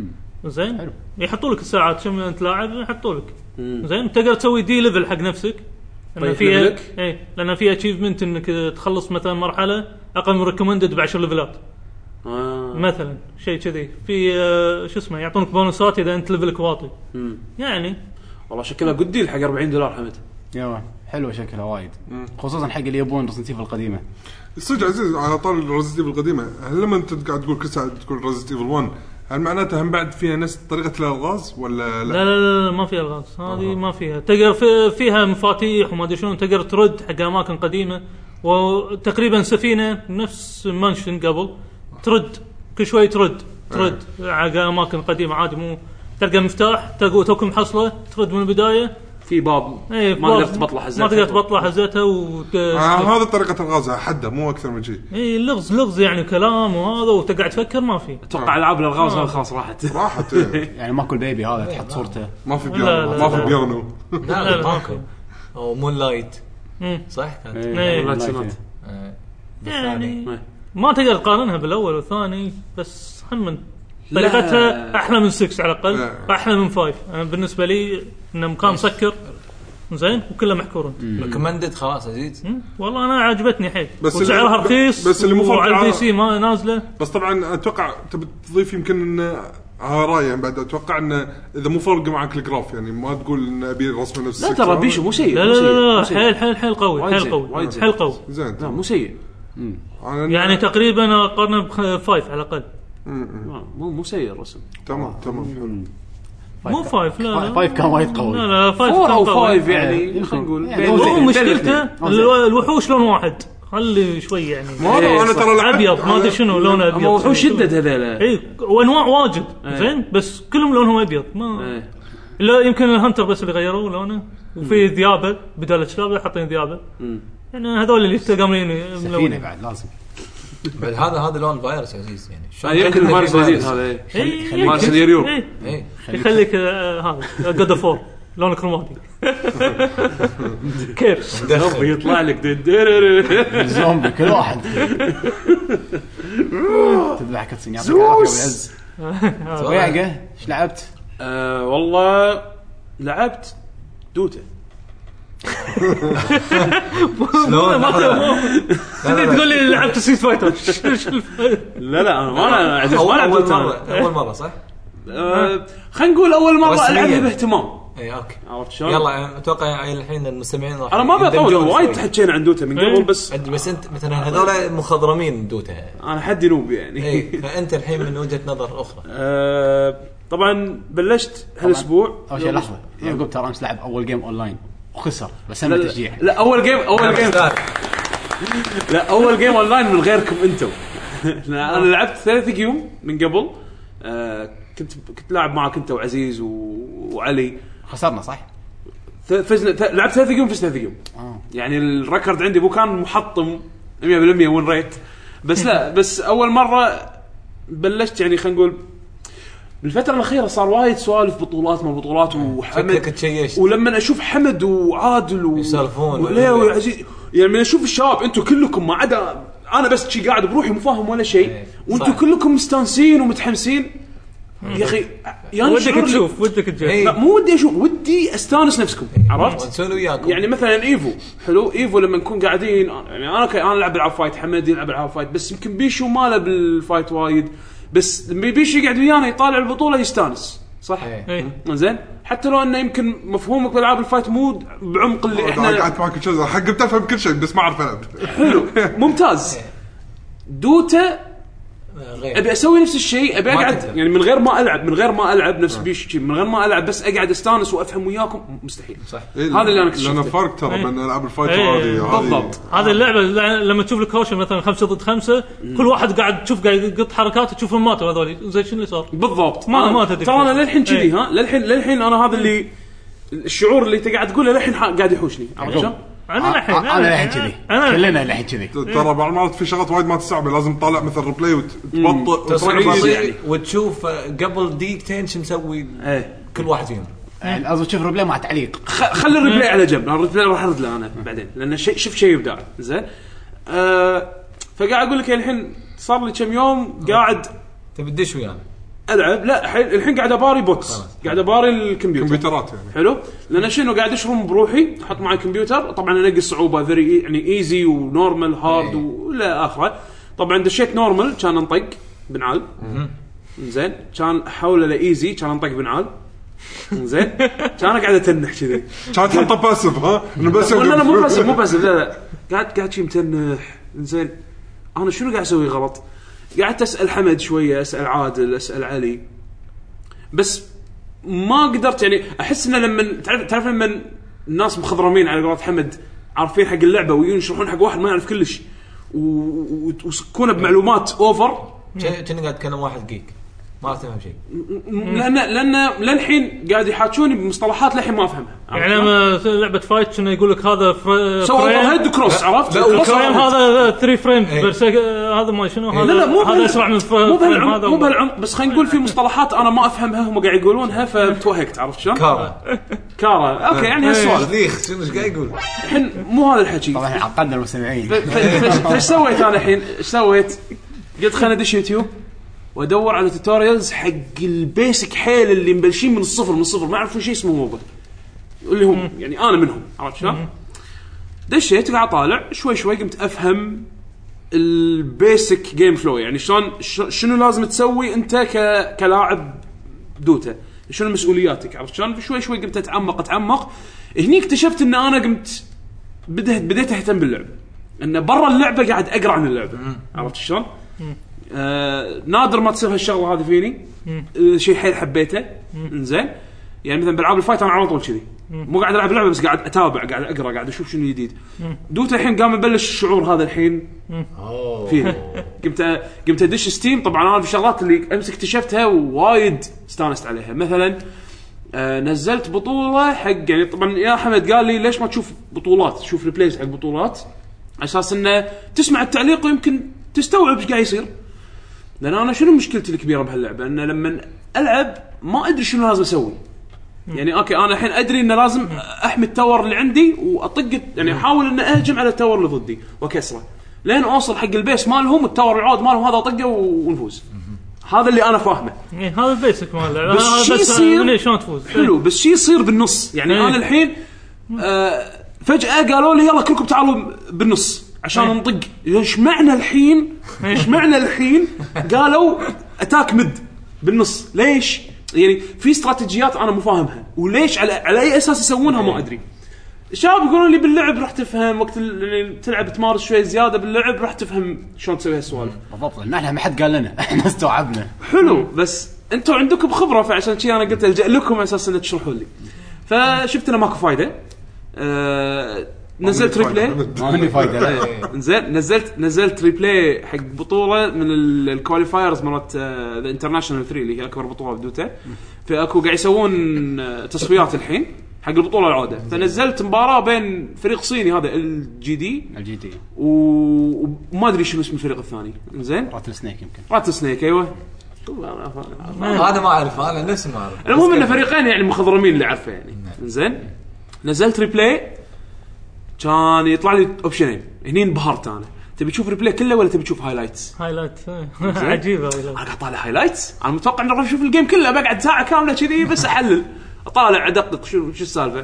Speaker 6: زين
Speaker 2: حلو.
Speaker 6: يحطوا لك الساعات كم انت لاعب يحطوا لك زين تقدر تسوي دي ليفل حق نفسك لان
Speaker 4: طيب
Speaker 6: فيها
Speaker 4: ليفلك؟
Speaker 6: اي لان فيها اتشيفمنت انك تخلص مثلا مرحله اقل من ريكومندد ب عشر ليفلات
Speaker 4: آه.
Speaker 6: مثلا شيء كذي في آه، شو اسمه يعطونك بونصات اذا انت ليفلك واطي
Speaker 4: مم.
Speaker 6: يعني
Speaker 4: والله شكلها قد ديل حق أربعين دولار حمد.
Speaker 2: يا حلوه شكلها وايد خصوصا حق اللي يبون ريزنت ايفل القديمه
Speaker 3: صدق عزيز على طار ريزنت ايفل القديمه هل لما انت قاعد تقول كل ساعه تقول ريزنت ايفل واحد هل معناته هم بعد فيها نفس طريقه الالغاز ولا لا؟
Speaker 6: لا لا لا, لا ما فيها الغاز هذه ما فيها تقدر في فيها مفاتيح وما ادري شلون تقدر ترد حق اماكن قديمه وتقريبا سفينه نفس مانشن قبل ترد كل شوي ترد ترد على اماكن قديمه عادي مو تلقى مفتاح تلقى توكم حصله ترد من البدايه
Speaker 4: في باب
Speaker 6: ايه
Speaker 4: ما تقدر تبطل حزتها
Speaker 6: ما تقدر تبطل حزتها وت...
Speaker 3: آه هذا طريقه الغاز حده مو اكثر من شيء.
Speaker 6: اي لغز لغز يعني كلام وهذا وتقعد تفكر ما في
Speaker 4: اتوقع العاب الالغاز هذا خلاص راحت
Speaker 3: راحت إيه.
Speaker 2: يعني ماكو البيبي هذا تحط صورته
Speaker 3: ما في
Speaker 6: لا،
Speaker 3: بيانو
Speaker 6: لا،
Speaker 3: ما في
Speaker 6: لا.
Speaker 3: بيانو
Speaker 5: لا لا ماكو او مون لايت
Speaker 6: مم.
Speaker 5: صح كانت
Speaker 6: إيه.
Speaker 4: لا تسنات.
Speaker 5: آه،
Speaker 6: يعني
Speaker 4: إيه.
Speaker 6: ما تقدر تقارنها بالاول والثاني بس هم من
Speaker 4: لا.
Speaker 6: طريقتها احلى من ستة على الاقل
Speaker 3: لا.
Speaker 6: احلى من خمسة. انا بالنسبه لي انه مكان مسكر زين وكله محكورون.
Speaker 5: ريكومندد خلاص ازيد.
Speaker 6: مم. والله انا عجبتني حيل
Speaker 3: بس
Speaker 6: وسعرها
Speaker 3: اللي-
Speaker 6: رخيص
Speaker 3: بس اللي مو فرق
Speaker 6: وعلى البي
Speaker 3: على-
Speaker 6: سي ما نازله.
Speaker 3: بس طبعا اتوقع تبي تضيف يمكن ان ها رايي يعني بعد اتوقع ان اذا مو فرق معك الجراف يعني ما تقول ان ابي رسمه نفس
Speaker 4: لا
Speaker 3: السكر.
Speaker 4: ترى بيشو مو سيء
Speaker 6: لا
Speaker 4: مو
Speaker 6: لا
Speaker 4: سيء،
Speaker 6: لا,
Speaker 4: مو
Speaker 6: لا
Speaker 4: سيء.
Speaker 6: حيل حيل حيل قوي
Speaker 4: وايد
Speaker 6: حيل
Speaker 4: زين،
Speaker 6: قوي
Speaker 4: وايد زين.
Speaker 6: حيل قوي
Speaker 3: زين
Speaker 4: لا مو سيء
Speaker 3: أنا-
Speaker 6: يعني تقريبا اقارنه بفايف على الاقل.
Speaker 4: لا، مو مو سيء الرسم.
Speaker 3: تمام تمام حلو.
Speaker 6: مو فايف لا لا
Speaker 2: فايف كان وايد قوي.
Speaker 6: لا لا فايف
Speaker 4: فور
Speaker 6: كان
Speaker 4: او
Speaker 6: قوي.
Speaker 4: فايف يعني
Speaker 2: يمكن.
Speaker 4: خلينا نقول
Speaker 2: يعني
Speaker 4: بين-
Speaker 2: هو
Speaker 6: هو
Speaker 4: بين
Speaker 6: مشكلته
Speaker 4: الاثنين.
Speaker 6: الو- الوحوش لون واحد خلي شوي يعني
Speaker 3: ما هذا
Speaker 4: إيه،
Speaker 3: انا
Speaker 4: صح.
Speaker 3: ترى لعبت
Speaker 6: ابيض ما ادري شنو لونه ابيض.
Speaker 4: اما وحوش شدد هذول
Speaker 6: اي وانواع واجد
Speaker 4: إيه.
Speaker 6: زين بس كلهم لونهم ابيض ما
Speaker 4: إيه.
Speaker 6: لا يمكن الهنتر بس اللي غيروا لونه وفي ذيابه بدل الشباب حاطين ذيابه يعني هذول اللي تقامرين
Speaker 2: سفينه بعد لازم.
Speaker 5: بعد هذا هذا لون فايروس عزيز يعني
Speaker 4: آه، يمكن
Speaker 5: كأنه
Speaker 4: مارس
Speaker 5: في
Speaker 4: جديد
Speaker 5: فيروس.
Speaker 4: هذا
Speaker 6: اي
Speaker 4: مارس اليريور
Speaker 5: ايه
Speaker 6: يخليك آه، هذا جود فور لون كروماتي كيف
Speaker 4: ربي يطلع لك
Speaker 2: الزومبي كل واحد تذبح كاتسين يعطيك العافيه بالعز. وياقه ايش لعبت؟
Speaker 4: آه، والله لعبت دوتا.
Speaker 5: شلون
Speaker 6: انت تقول لي لعبت ستريت فايتر
Speaker 4: لا لا انا ما انا عزيز ما
Speaker 5: اول
Speaker 4: لعبت
Speaker 5: أول
Speaker 4: دوتا
Speaker 5: مره اول مره صح؟
Speaker 4: آه، خلينا نقول اول مره
Speaker 5: رسمياً.
Speaker 4: العبها باهتمام
Speaker 5: اي اوكي
Speaker 4: عرفت شلون؟
Speaker 5: يلا اتوقع الحين المستمعين راح
Speaker 4: انا ما بطول
Speaker 5: يندمجون
Speaker 4: وايد
Speaker 5: شوي.
Speaker 4: تحكينا عن دوتا من قبل
Speaker 6: إيه.
Speaker 4: بس
Speaker 5: عندي بس انت مثلا هذول مخضرمين دوتا
Speaker 4: انا حدي نوب يعني.
Speaker 5: اي فانت الحين من وجهه نظر اخرى
Speaker 4: آه، طبعا بلشت هالاسبوع
Speaker 2: اول شيء لحظه يعقوب ترى امس لعب اول جيم اونلاين وخسر بس
Speaker 4: لا,
Speaker 2: هم
Speaker 4: لا,
Speaker 2: تشجيع.
Speaker 4: لا اول جيم اول جيم لا اول جيم اونلاين من غيركم انتم. انا لعبت ثلاث جيوم من قبل. آه، كنت كنت لاعب معك انت وعزيز و- وعلي.
Speaker 2: خسرنا صح؟
Speaker 4: ث- فزنا ث- لعبت ثلاث جيوم فزت ثلاث جيوم.
Speaker 2: اه
Speaker 4: يعني الريكورد عندي مو كان محطم مية بالمية وين ريت بس لا بس اول مره بلشت يعني خلينا نقول بالفتره الاخيره صار وايد سوالف بطولات ما بطولات وحمد
Speaker 5: شكلك تشيشت.
Speaker 4: ولما اشوف حمد وعادل و...
Speaker 5: يسولفون.
Speaker 4: وليه وعزيز يعني من اشوف الشباب انتم كلكم ما عدا انا بس شي قاعد بروحي مو فاهم ولا شيء
Speaker 5: إيه،
Speaker 4: وانتم
Speaker 5: صح.
Speaker 4: كلكم مستانسين ومتحمسين يا اخي يعني
Speaker 6: ودك
Speaker 4: شعور-
Speaker 6: تشوف ودك تجرب
Speaker 5: إيه.
Speaker 4: لا مو ودي اشوف ودي استانس نفسكم عرفت
Speaker 5: ونسولف وياكم
Speaker 4: يعني مثلا ايفو حلو ايفو لما نكون قاعدين يعني انا كي انا العب العاب فايت حمد يلعب العاب فايت بس يمكن بيشو ما له بالفايت وايد بس لما بيشو يقعد ويانا يطالع البطوله يستانس صح
Speaker 5: إيه.
Speaker 6: إيه.
Speaker 4: زين حتى لو انه يمكن مفهومك بالالعاب الفايت مو بعمق اللي
Speaker 3: انا
Speaker 4: احنا
Speaker 3: قاعد معك كل شيء حق بتفهم كل شيء بس ما اعرف العب.
Speaker 4: حلو ممتاز دوتا
Speaker 5: غير
Speaker 4: ابي اسوي نفس الشيء ابي
Speaker 5: ما
Speaker 4: اقعد
Speaker 5: تقدر.
Speaker 4: يعني من غير ما العب من غير ما العب نفس بيشو من غير ما العب بس اقعد استانس وافهم وياكم مستحيل
Speaker 5: صح
Speaker 3: إيه،
Speaker 4: هذا اللي أنا
Speaker 3: لأن
Speaker 4: اكتشفته.
Speaker 3: فرق ترى بين العاب الفايت
Speaker 6: إيه،
Speaker 3: وهذه هذه-
Speaker 4: بالضبط
Speaker 6: هذه اللعبه لما تشوف الكوشن مثلا خمسة ضد خمسة كل واحد قاعد تشوف قاعد يقط حركات تشوف الماتوا هذول زي شنو اللي صار
Speaker 4: بالضبط
Speaker 6: ما-
Speaker 4: أنا-
Speaker 6: ما تدري.
Speaker 4: ترى انا للحين كذي
Speaker 6: إيه.
Speaker 4: ها للحين للحين انا هذا اللي الشعور اللي انت قاعد تقوله للحين ح- قاعد يحوشني عرفت شلون؟
Speaker 6: انا الحين
Speaker 2: انا الحين كذي
Speaker 6: انا
Speaker 2: كلنا الحين كذي.
Speaker 3: ترى بعض المرات في شغلات وايد ما تستوعب لازم تطالع مثل ريبلاي وتبطئ
Speaker 5: تصير
Speaker 3: وتركز.
Speaker 5: بطيء وتشوف آه، قبل دقيقتين شو مسوي
Speaker 4: ايه
Speaker 5: كل واحد فيهم
Speaker 2: يعني قصدي تشوف ريبلاي مع تعليق.
Speaker 4: خ- خلي الريبلاي على جنب لان الريبلاي راح ارد له انا بعدين لان شيء شوف شيء ابداع زين. أه فقاعد اقول لك الحين صار لي كم يوم قاعد
Speaker 5: تبي تدش ويانا
Speaker 4: العب لا الحين الحين قاعد اباري بوتس قاعد اباري الكمبيوتر
Speaker 3: كمبيوترات يعني
Speaker 4: حلو لان شنو قاعد اشرم بروحي احط معي كمبيوتر طبعا انقي الصعوبه فيري يعني ايزي ونورمال هارد ولا اخره. طبعا دشيت نورمال كان انطق بنعال زين كان احوله لايزي كان انطق بنعال زين كان قاعد اتنح كذي
Speaker 3: كانت تحطه باسف ها انه بس
Speaker 4: لا لا مو بس مو بس لا لا قاعد قاعد شي متنح زين انا شنو قاعد اسوي غلط قاعد اسال حمد شويه اسال عادل اسال علي بس ما قدرت يعني احس انه لما تعرف تعرف لما الناس مخضرمين على قولة حمد عارفين حق اللعبه ويشرحون حق واحد ما يعرف كلش وسكونه بمعلومات اوفر.
Speaker 5: كأني قاعد اتكلم واحد جيك ما تفهم شيء
Speaker 4: لان لان للحين قاعد يحاكوني بمصطلحات للحين ما افهمها.
Speaker 6: يعني لما لعبه فايت شنو يقول لك هذا
Speaker 4: سوى هيد كروس عرفت
Speaker 6: الفريم هذا ثلاثة فريم بس هذا ما شنو هذا
Speaker 4: لا لا
Speaker 6: هذا اسرع من الفريم
Speaker 4: هذا مو بهالعمق بس خلينا نقول في مصطلحات انا ما افهمها هم قاعد يقولونها فتوهقت عرفت شلون.
Speaker 5: كارا
Speaker 4: كارا اوكي يعني هالسوالف
Speaker 5: ليخ شنو ايش قاعد يقول
Speaker 4: الحين مو هذا الحكي.
Speaker 2: طبعا عقدنا المستمعين.
Speaker 4: ايش سويت انا الحين ايش سويت قلت خليني ادش يوتيوب وادور على توتوريالز حق البيسك حيل اللي مبلشين من الصفر من الصفر ما يعرفون شيء اسمه موبا اللي هم يعني انا منهم عرفت شلون. دشيت قاعد اطالع شوي شوي قمت افهم البيسك جيم فلو يعني شلون شنو لازم تسوي انت ك كلاعب دوتا شنو مسؤولياتك عرفت شلون. شوي شوي قمت اتعمق اتعمق هني اكتشفت ان انا قمت بديت بديت اهتم باللعبه ان برا اللعبه قاعد اقرا عن اللعبه عرفت شلون. آه نادر ما تصير هالشغله هذه فيني آه شيء حيل حبيته انزين يعني مثلا بالعاب الفايت انا على طول كذي مو قاعد العب لعبه بس قاعد اتابع قاعد اقرا قاعد اشوف شنو جديد. دوتا الحين قام يبلش الشعور هذا الحين فيها قمت قمت ادش ستيم. طبعا انا في شغلات اللي امس اكتشفتها وايد استانست عليها مثلا آه نزلت بطوله حق يعني طبعا يا حمد قال لي ليش ما تشوف بطولات شوف ريبليز حق بطولات على اساس انه تسمع التعليق ويمكن تستوعب ايش قاعد يصير. لأن أنا شنو مشكلتي الكبيرة بهاللعبة أن لما ألعب ما أدري شنو لازم أسوي يعني أوكي أنا الحين أدري إن لازم أحمي التاور اللي عندي وأطق يعني أحاول إن أهجم على التاور اللي ضدي وكسره لين أوصل حق البيس مالهم التاور العود مالهم هذا أطقه ونفوز. هذا اللي أنا فاهمه
Speaker 6: هذا البيسك مال اللعبة
Speaker 4: بس شي يصير
Speaker 6: شلون تفوز
Speaker 4: حلو بس شي يصير بالنص يعني أنا الحين آه فجأة قالوا لي يلا كلكم تعالوا بالنص عشان نطق. ايش معنى الحين ايش معنى الحين قالوا اتاك مد بالنص ليش يعني في استراتيجيات انا مو فاهمها وليش على, على اي اساس يسوونها ما ادري. الشباب يقولون لي باللعب راح تفهم وقت اللي تلعب تمارس شوي زياده باللعب راح تفهم شلون تسوي هالسوالف
Speaker 2: بالضبط لان احنا ما حد قال لنا احنا استوعبنا
Speaker 4: حلو بس انتم عندكم خبره فعشان شيء انا قلت الجا لكم على اساس ان تشرحوا لي. فشفت انه ماكو فايده أه نزلت ريبلاي
Speaker 2: ما عندي فايده
Speaker 4: انزين نزلت نزلت ريبلاي حق بطوله من الكواليفايرز مالت ذا انترناشونال ثلاثة اللي هي اكبر بطوله بدوتا في اكو قاعد يسوون تصفيات الحين حق البطوله العوده. فنزلت مباراه بين فريق صيني هذا الجي دي
Speaker 2: الجي دي
Speaker 4: وما ادري شنو اسم الفريق الثاني انزين
Speaker 2: راتل سنيك يمكن
Speaker 4: راتل سنيك ايوه
Speaker 5: انا ما اعرف انا نفسي ما اعرف
Speaker 4: المهم ان فريقين يعني مخضرمين اللي عارفه يعني انزين نزلت ريبلاي كان يطلع لي اوبشنين هني انبهرت انا تبي تشوف ريبلاي كله ولا تبي تشوف هايلايتس
Speaker 6: هايلايت عجيبه
Speaker 4: انا قاعد اطالع هايلايتس انا متوقع اني راح اشوف الجيم كله بقعد ساعه كامله كذي بس احلل اطالع ادقق شو شو السالفه.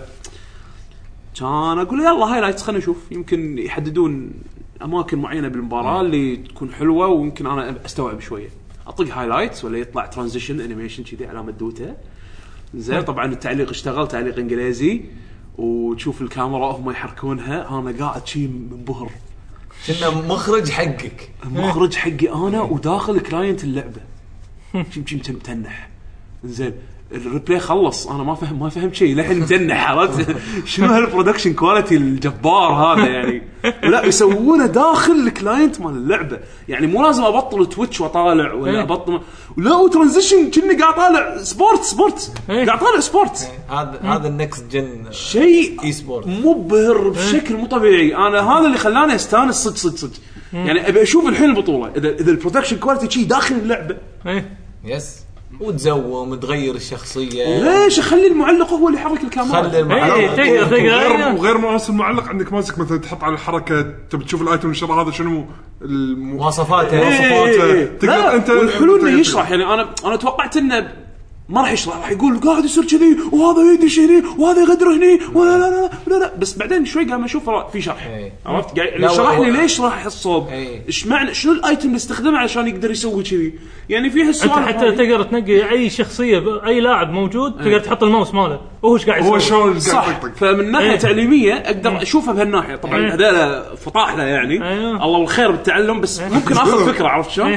Speaker 4: كان اقول يلا هايلايتس خلينا نشوف يمكن يحددون اماكن معينه بالمباراه اللي تكون حلوه ويمكن انا استوعب شويه اطق هايلايتس ولا يطلع ترانزيشن انيميشن كذي علامه دوتا زين. طبعا التعليق اشتغل تعليق انجليزي وتشوف الكاميرا هم يحركونها انا قاعد شيء منبهر
Speaker 5: كنا مخرج حقك
Speaker 4: مخرج حقي انا وداخل كلاينت اللعبه شيء شيء متنح زين. الريبلاي خلص انا ما فهم ما فهمت شيء لحين متنح عرفت شنو هالبرودكشن كواليتي الجبار هذا يعني ولا يسوونه داخل الكلاينت مال اللعبه يعني مو لازم ابطل تويتش واطالع ولا ابطل ولا ترانزيشن كني قاعد طالع سبورت سبورت قاعد طالع سبورت
Speaker 5: هذا هذا النكست جن
Speaker 4: شيء
Speaker 5: اي سبورت
Speaker 4: مبهر بشكل مو طبيعي. انا هذا اللي خلاني استانس صدق صدق صدق يعني ابي اشوف الحين البطوله اذا اذا البرودكشن كواليتي شيء داخل اللعبه
Speaker 5: يس وتزوم وتغير الشخصيه
Speaker 4: ليش اخلي المعلق هو اللي يحرك الكاميرا
Speaker 5: خلي المعلق
Speaker 3: غير وغير مؤثر المعلق عندك ماسك مثلا تحط على الحركه تبي تشوف الايتم الشراء هذا شنو
Speaker 5: مواصفاته
Speaker 3: مواصفاته تقدر انت
Speaker 4: والحلو انه يشرح يعني انا انا توقعت انه ما راح يشرح راح يقول قاعد يصير كذي وهذا يدش هني وهذا يغدر هني ولا لا لا لا لا بس بعدين شوي قام اشوف في شرح عرفت قاعد شرح لي ليش راح الصوب ايش معنى شنو الايتم اللي استخدمه عشان يقدر يسوي كذي يعني في هالسؤال
Speaker 6: حتى تقدر تنقي اي شخصيه اي لاعب موجود تقدر تحط الماوس ماله وهو ايش قاعد يسوي
Speaker 3: هو شلون
Speaker 4: صح. فمن ناحيه تعليميه اقدر اشوفها بهالناحيه طبعا هذول فطاحله يعني الله والخير بالتعلم بس ممكن اخذ فكره عرفت شلون.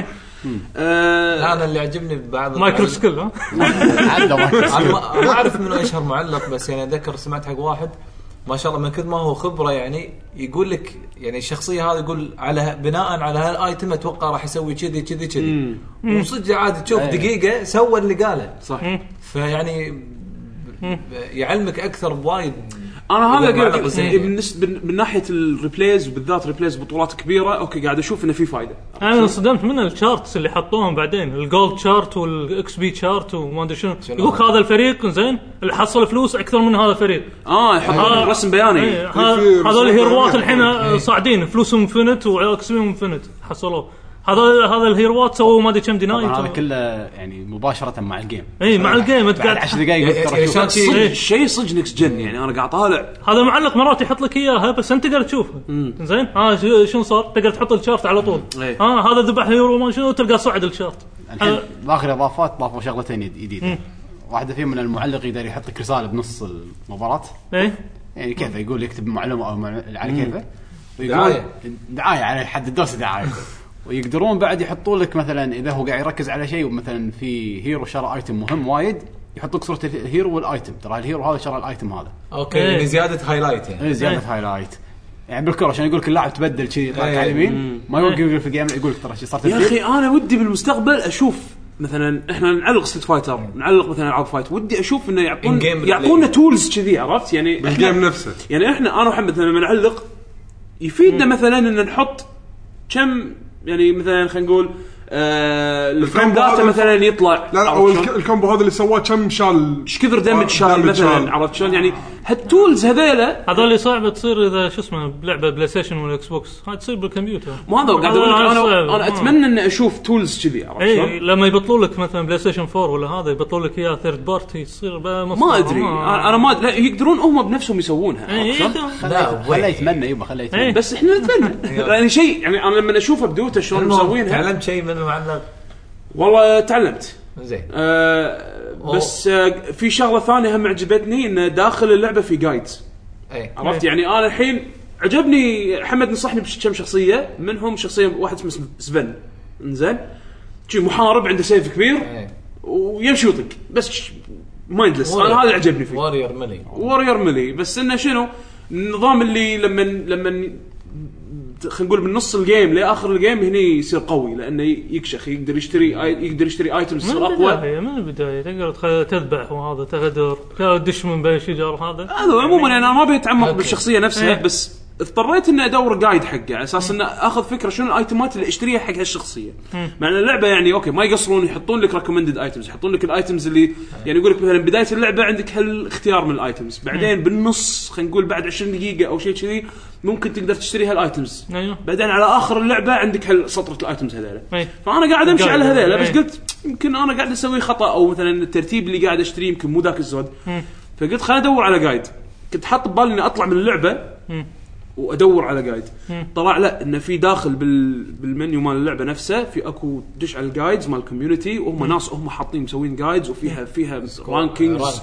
Speaker 5: آه انا اللي عجبني ببعض
Speaker 6: مايكرو سكيل ها
Speaker 5: ما اعرف منه اشهر معلق بس يعني اذكر سمعت حق واحد ما شاء الله من كثر ما هو خبره يعني يقول لك يعني الشخصيه هذه يقول على بناء على هالايتم اتوقع راح يسوي كذي كذي كذي وصدق عادي تشوف دقيقه سوى اللي قاله
Speaker 4: صح.
Speaker 5: فيعني يعلمك اكثر بوايد.
Speaker 4: انا هذا قلت بالنسبه من ناحيه الريبليز وبالذات ريبليز بطولات كبيره اوكي قاعد اشوف انه في فايده.
Speaker 6: انا انصدمت من الشارتس اللي حطوهم بعدين الجولد شارت والاكس بي شارت وما ادري شنو يقول هذا الفريق زين اللي حصل فلوس اكثر من هذا الفريق
Speaker 4: اه يحطون رسم بياني
Speaker 6: هذول الهيروات الحين صاعدين فلوسهم انفنت واكس بي انفنت حصلوا هذا هذا الهيروات سووا ما ادري كم دينايت
Speaker 2: هذا كله يعني مباشره مع الجيم
Speaker 6: اي مع الجيم انت قاعد
Speaker 2: عشر دقائق
Speaker 4: شيء صدق نكس جن يعني انا قاعد طالع
Speaker 6: هذا معلق مرات يحط لك اياها بس انت تقدر تشوفها زين ها شنو صار تقدر تحط الشارت على طول ها هذا ذبح هيرو ما شنو تلقى صعد الشارت.
Speaker 2: الحين باخر اضافات ضافوا شغلتين جديده واحده فيهم من المعلق يقدر يحط لك رساله بنص المباراه
Speaker 6: ايه
Speaker 2: يعني كيف يقول يكتب معلومه او على كيفه ويقول دعايه على حد الدوس دعايه ويقدرون بعد يحطوا لك مثلا اذا هو قاعد يركز على شيء ومثلا في هيرو شرى ايتم مهم وايد يحط لك صوره الهيرو والايتم ترى الهيرو هذا شرى الايتم هذا
Speaker 5: اوكي يعني زياده هايلايت يعني
Speaker 2: زياده هايلايت يعني بالكره عشان يقول لك اللاعب تبدل كذي يطلع على اليمين ما يوقف في الجيم يقول لك ترى شي صارت
Speaker 4: يا اخي انا ودي بالمستقبل اشوف مثلا احنا نعلق ستريت فايتر نعلق مثلا العاب فايت ودي اشوف انه يعطون يعطونا تولز كذي عرفت يعني
Speaker 3: بالجيم نفسه
Speaker 4: يعني احنا انا وحمد لما نعلق يفيدنا مثلا ان نحط كم يعني مثلا خلينا نقول آه الفريم داتا مثلا يطلع
Speaker 3: لا لا او الكومبو هذا اللي سواه كم شال
Speaker 4: ايش كثر دمج شال مثلا عرفت شلون يعني هالتولز هذيلا
Speaker 6: هذول اللي صعبه تصير اذا شو اسمه بلعبه بلاي ستيشن ولا اكس بوكس هاي تصير بالكمبيوتر
Speaker 4: ما هذا قاعد اقول انا انا اتمنى ان اشوف تولز كذي عرفت شلون
Speaker 6: اي لما يبطلوا لك مثلا بلاي ستيشن فور ولا هذا يبطلوا لك اياه ثيرد بارتي تصير
Speaker 4: ما ادري انا ما لا يقدرون هم بنفسهم يسوونها
Speaker 2: لا خليه يتمنى يبا خليه يتمنى
Speaker 4: بس احنا نتمنى يعني شيء يعني انا لما اشوفه بدوته شلون مسوينها
Speaker 5: تعلمت شيء من المعلق
Speaker 4: والله تعلمت
Speaker 5: زين
Speaker 4: آه بس آه في شغله ثانيه هم عجبتني ان داخل اللعبه في جايدز
Speaker 5: اي
Speaker 4: عرفت يعني انا الحين عجبني حمد نصحني بكم شخصيه منهم شخصيه واحد اسمه سفن انزين شي محارب عنده سيف كبير
Speaker 5: أي.
Speaker 4: ويمشي يطق بس مايندلس انا هذا عجبني فيه
Speaker 5: وارير ملي
Speaker 4: وارير ملي بس انه شنو النظام اللي لما لما خلينا نقول من نص الجيم لاخر الجيم هني يصير قوي لانه يكشخ يقدر يشتري يقدر يشتري ايتمز يصير اقوى
Speaker 6: من البدايه تقدر تذبح وهذا تغدر تدش من بين الشجر هذا
Speaker 4: هذا عموما انا ما بيتعمق بالشخصيه نفسها ايه. بس اضطريت اني ادور جايد حقه على اساس اني اخذ فكره شنو الايتمات اللي اشتريها حق هالشخصيه مع ان اللعبه يعني اوكي ما يقصرون يحطون لك ريكومندد ايتمز يحطون لك الايتمز اللي يعني يقول لك مثلا بدايه اللعبه عندك هالاختيار من الايتمز بعدين بالنص خلينا نقول بعد عشرين دقيقه او شيء كذي ممكن تقدر تشتري هالايتمز
Speaker 6: أيوه.
Speaker 4: بعدين على اخر اللعبه عندك هالسطره الايتمز هذول أيوه. فانا قاعد امشي على هذول بس قلت يمكن انا قاعد اسوي خطا او مثلا الترتيب اللي قاعد اشتريه يمكن مو ذاك الزود فقلت خليني ادور على جايد كنت حاط ببالي اني اطلع من اللعبه وادور على جايد طلع لا انه في داخل بال بالمنيو مال اللعبه نفسه في اكو دش على الجايدز مال الكوميونتي وهم ناس هم حاطين مسوين جايدز وفيها فيها رانكينجز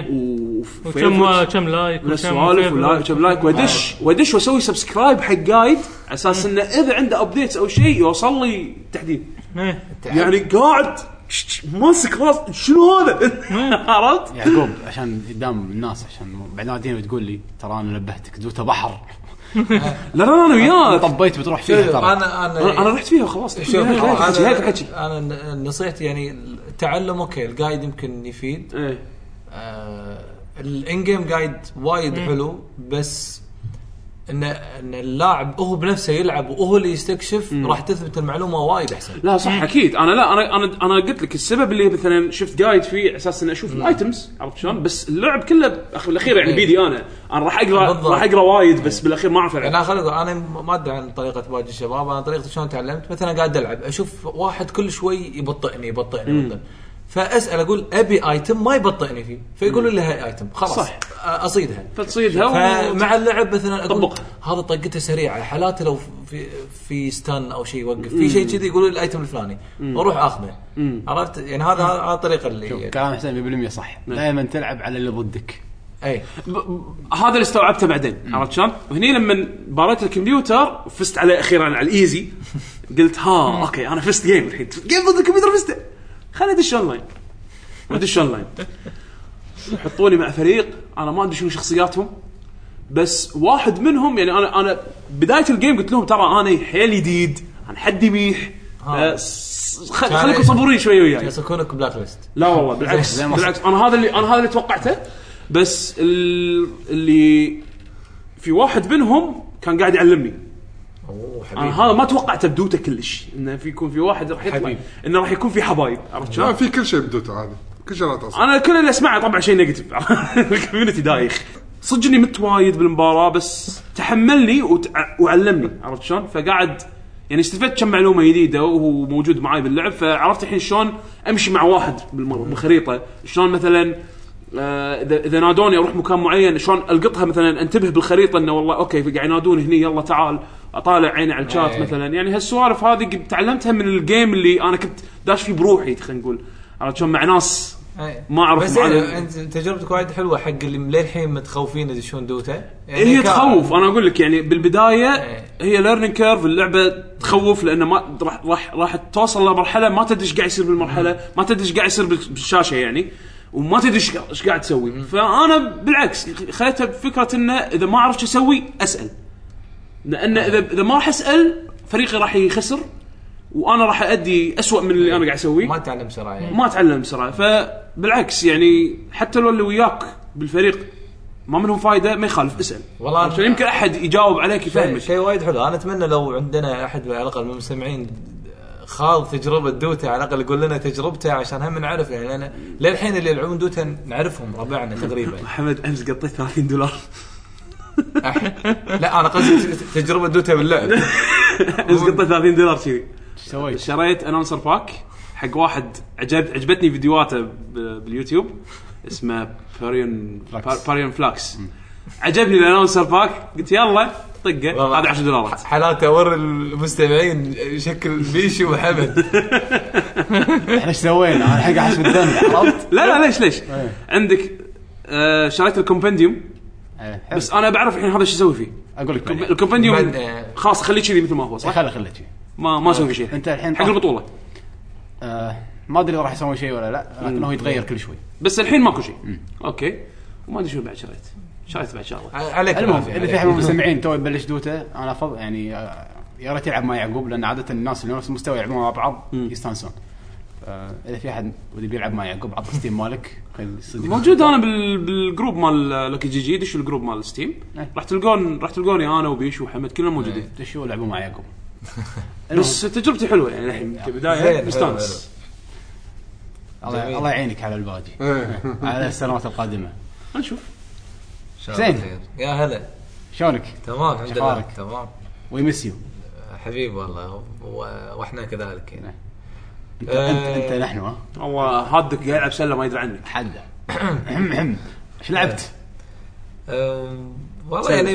Speaker 6: وكم كم لايك
Speaker 4: وسوالف ولا كم لايك ودش ودش واسوي سبسكرايب حق جايد على اساس انه اذا عنده ابديتس او شيء يوصل لي تحديث يعني قاعد ماسك راس شنو هذا عرفت
Speaker 2: يعقوب عشان قدام الناس عشان بعدين وتقول لي ترى انا نبهتك دوته بحر
Speaker 4: لا لا انا وياك
Speaker 2: طبيت بتروح فيها ترى
Speaker 5: انا انا
Speaker 4: انا رحت فيها خلاص
Speaker 5: انا انا نصيحتي يعني التعلم اوكي الجايد يمكن يفيد
Speaker 4: ايه
Speaker 5: آه الان جيم جايد وايد حلو بس ان ان اللاعب هو بنفسه يلعب وهو اللي يستكشف راح تثبت المعلومه وايد احسن.
Speaker 4: لا صح مم. اكيد انا لا انا انا انا قلت لك السبب اللي مثلا شفت جايد فيه اساس اني اشوف الايتمز عرفت شلون بس اللعب كله بالاخير يعني بيدي انا انا راح اقرا راح اقرا وايد بس بالاخير ما اعرف العب.
Speaker 5: انا خليني انا ما ادري عن طريقه باقي الشباب انا طريقتي شلون تعلمت مثلا قاعد العب اشوف واحد كل شوي يبطئني يبطئني يبطئني فاسال اقول ابي ايتم ما يبطئني فيه فيقولوا لي هاي ايتم خلاص صح. اصيدها
Speaker 4: فتصيدها
Speaker 5: مع اللعب مثلا اقول هذا طقته سريعه حالات لو في في ستان او شيء يوقف في شيء كذي يقولوا لي الايتم الفلاني واروح اخذه عرفت يعني هذا هذا الطريقه اللي
Speaker 2: كلام حسين مية بالمية صح دائما تلعب على اللي ضدك
Speaker 5: اي
Speaker 4: هذا اللي استوعبته بعدين عرفت شلون وهني لما باريت الكمبيوتر فزت عليه اخيرا على الايزي قلت ها اوكي انا فزت جيم الحين جيم ضد الكمبيوتر فزت خليني ادش اونلاين ادش اونلاين يحطوني مع فريق انا ما ادري شنو شخصياتهم بس واحد منهم يعني انا انا بدايه الجيم قلت لهم ترى انا حيل جديد انا حد ميح
Speaker 5: آه.
Speaker 4: خل... خليكم صبورين شوي وياي
Speaker 5: يسكونك بلاك ليست.
Speaker 4: لا والله بالعكس بالعكس انا هذا اللي انا هذا اللي توقعته بس اللي في واحد منهم كان قاعد يعلمني.
Speaker 5: اوه
Speaker 4: انا هذا ما توقعته بدوته كلش انه في يكون في واحد راح يطلع انه راح يكون في حبايب عرفت شلون؟
Speaker 3: لا في كل شيء بدوته عادي كل شيء لا تصل.
Speaker 4: انا كل اللي اسمعه طبعا شيء نيجاتيف الكوميونتي دايخ صدق اني مت وايد بالمباراه بس تحملني وتع... وعلمني عرفت شلون؟ فقاعد يعني استفدت كم معلومه جديده وهو موجود معي باللعب فعرفت الحين شلون امشي مع واحد بالخريطه شلون مثلا اذا اذا نادوني اروح مكان معين شلون القطها مثلا انتبه بالخريطه انه والله اوكي قاعد ينادون هني يلا تعال اطالع عيني على الشات
Speaker 5: أيه.
Speaker 4: مثلا يعني هالسوالف هذه تعلمتها من الجيم اللي انا كنت داش فيه بروحي خلينا نقول عرفت شلون مع ناس ما اعرف
Speaker 5: بس يعني انت تجربتك وايد حلوه حق اللي للحين متخوفين يدشون دوتا يعني
Speaker 4: هي تخوف انا اقول لك يعني بالبدايه
Speaker 5: أيه.
Speaker 4: هي ليرنينج كيرف اللعبه تخوف لانه ما راح راح راح توصل لمرحله ما تدري ايش قاعد يصير بالمرحله ما تدري ايش قاعد يصير بالشاشه يعني وما تدري ايش قاعد تسوي فانا بالعكس خليتها بفكره انه اذا ما اعرف شو اسوي اسال لان اذا اذا ما راح اسال فريقي راح يخسر وانا راح ادي أسوأ من اللي انا قاعد اسويه
Speaker 5: ما تعلم بسرعه يعني.
Speaker 4: ما اتعلم بسرعه فبالعكس يعني حتى لو اللي وياك بالفريق ما منهم فايده ما يخالف اسال
Speaker 5: والله
Speaker 4: عشان يمكن احد يجاوب عليك يفهمك
Speaker 5: شيء وايد حلو. انا اتمنى لو عندنا احد على الاقل من المستمعين خاض تجربه دوتا على الاقل يقول لنا تجربته عشان هم نعرف يعني انا للحين اللي يلعبون دوتا نعرفهم ربعنا تقريبا.
Speaker 4: محمد امس قطيت ثلاثين دولار
Speaker 5: لا انا قصدي تجربه دوتا باللعب
Speaker 4: امس قطيت ثلاثين دولار شيء
Speaker 2: سويت
Speaker 4: شريت انونسر باك حق واحد عجب عجبتني فيديوهاته باليوتيوب اسمه باريون باريون فلاكس عجبني الانونسر باك قلت يلا طقه هذا عشرة دولارات
Speaker 5: حالات اور المستمعين شكل بيشو وحمد
Speaker 2: احنا ايش سوينا انا الحين قاعد احسب الدم عرفت
Speaker 4: لا لا ليش ليش عندك آه شريت الكومبنديوم بس انا بعرف الحين هذا ايش اسوي فيه
Speaker 2: اقول لك
Speaker 4: الكومبنديوم خلاص خليه كذي مثل ما هو صح
Speaker 2: خليه خليه
Speaker 4: ما ما اسوي فيه شيء
Speaker 2: انت الحين
Speaker 4: حق البطوله
Speaker 2: آه ما ادري راح يسوي شيء ولا لا لكنه يتغير كل شوي
Speaker 4: بس الحين ماكو شيء اوكي وما ادري شو بعد شريت شريت بعد شغله
Speaker 5: عليك
Speaker 2: المهم اللي في حبوا المستمعين تو يبلش دوتا انا افضل يعني يا ريت يلعب مع يعقوب لان عاده الناس اللي نفس المستوى يلعبون مع بعض يستانسون اذا في احد ودي بيلعب مع يعقوب عط ستيم مالك
Speaker 4: موجود انا بالجروب مال لك جي جي دش الجروب مال ستيم راح تلقون راح تلقوني انا وبيش وحمد كلنا موجودين
Speaker 2: دشوا لعبوا مع يعقوب
Speaker 4: بس تجربتي حلوه يعني الحين كبدايه مستانس
Speaker 2: الله الله يعينك على الباقي على السنوات القادمه
Speaker 4: نشوف
Speaker 2: زين
Speaker 5: يا هلا
Speaker 2: شلونك
Speaker 5: تمام الحمد لله تمام
Speaker 2: ويمسيو
Speaker 5: حبيب والله واحنا كذلك يعني
Speaker 2: انت انت, انت نحن ها
Speaker 4: والله هادك قاعد يلعب سله ما يدري عنك
Speaker 2: حد ايش لعبت
Speaker 5: والله يعني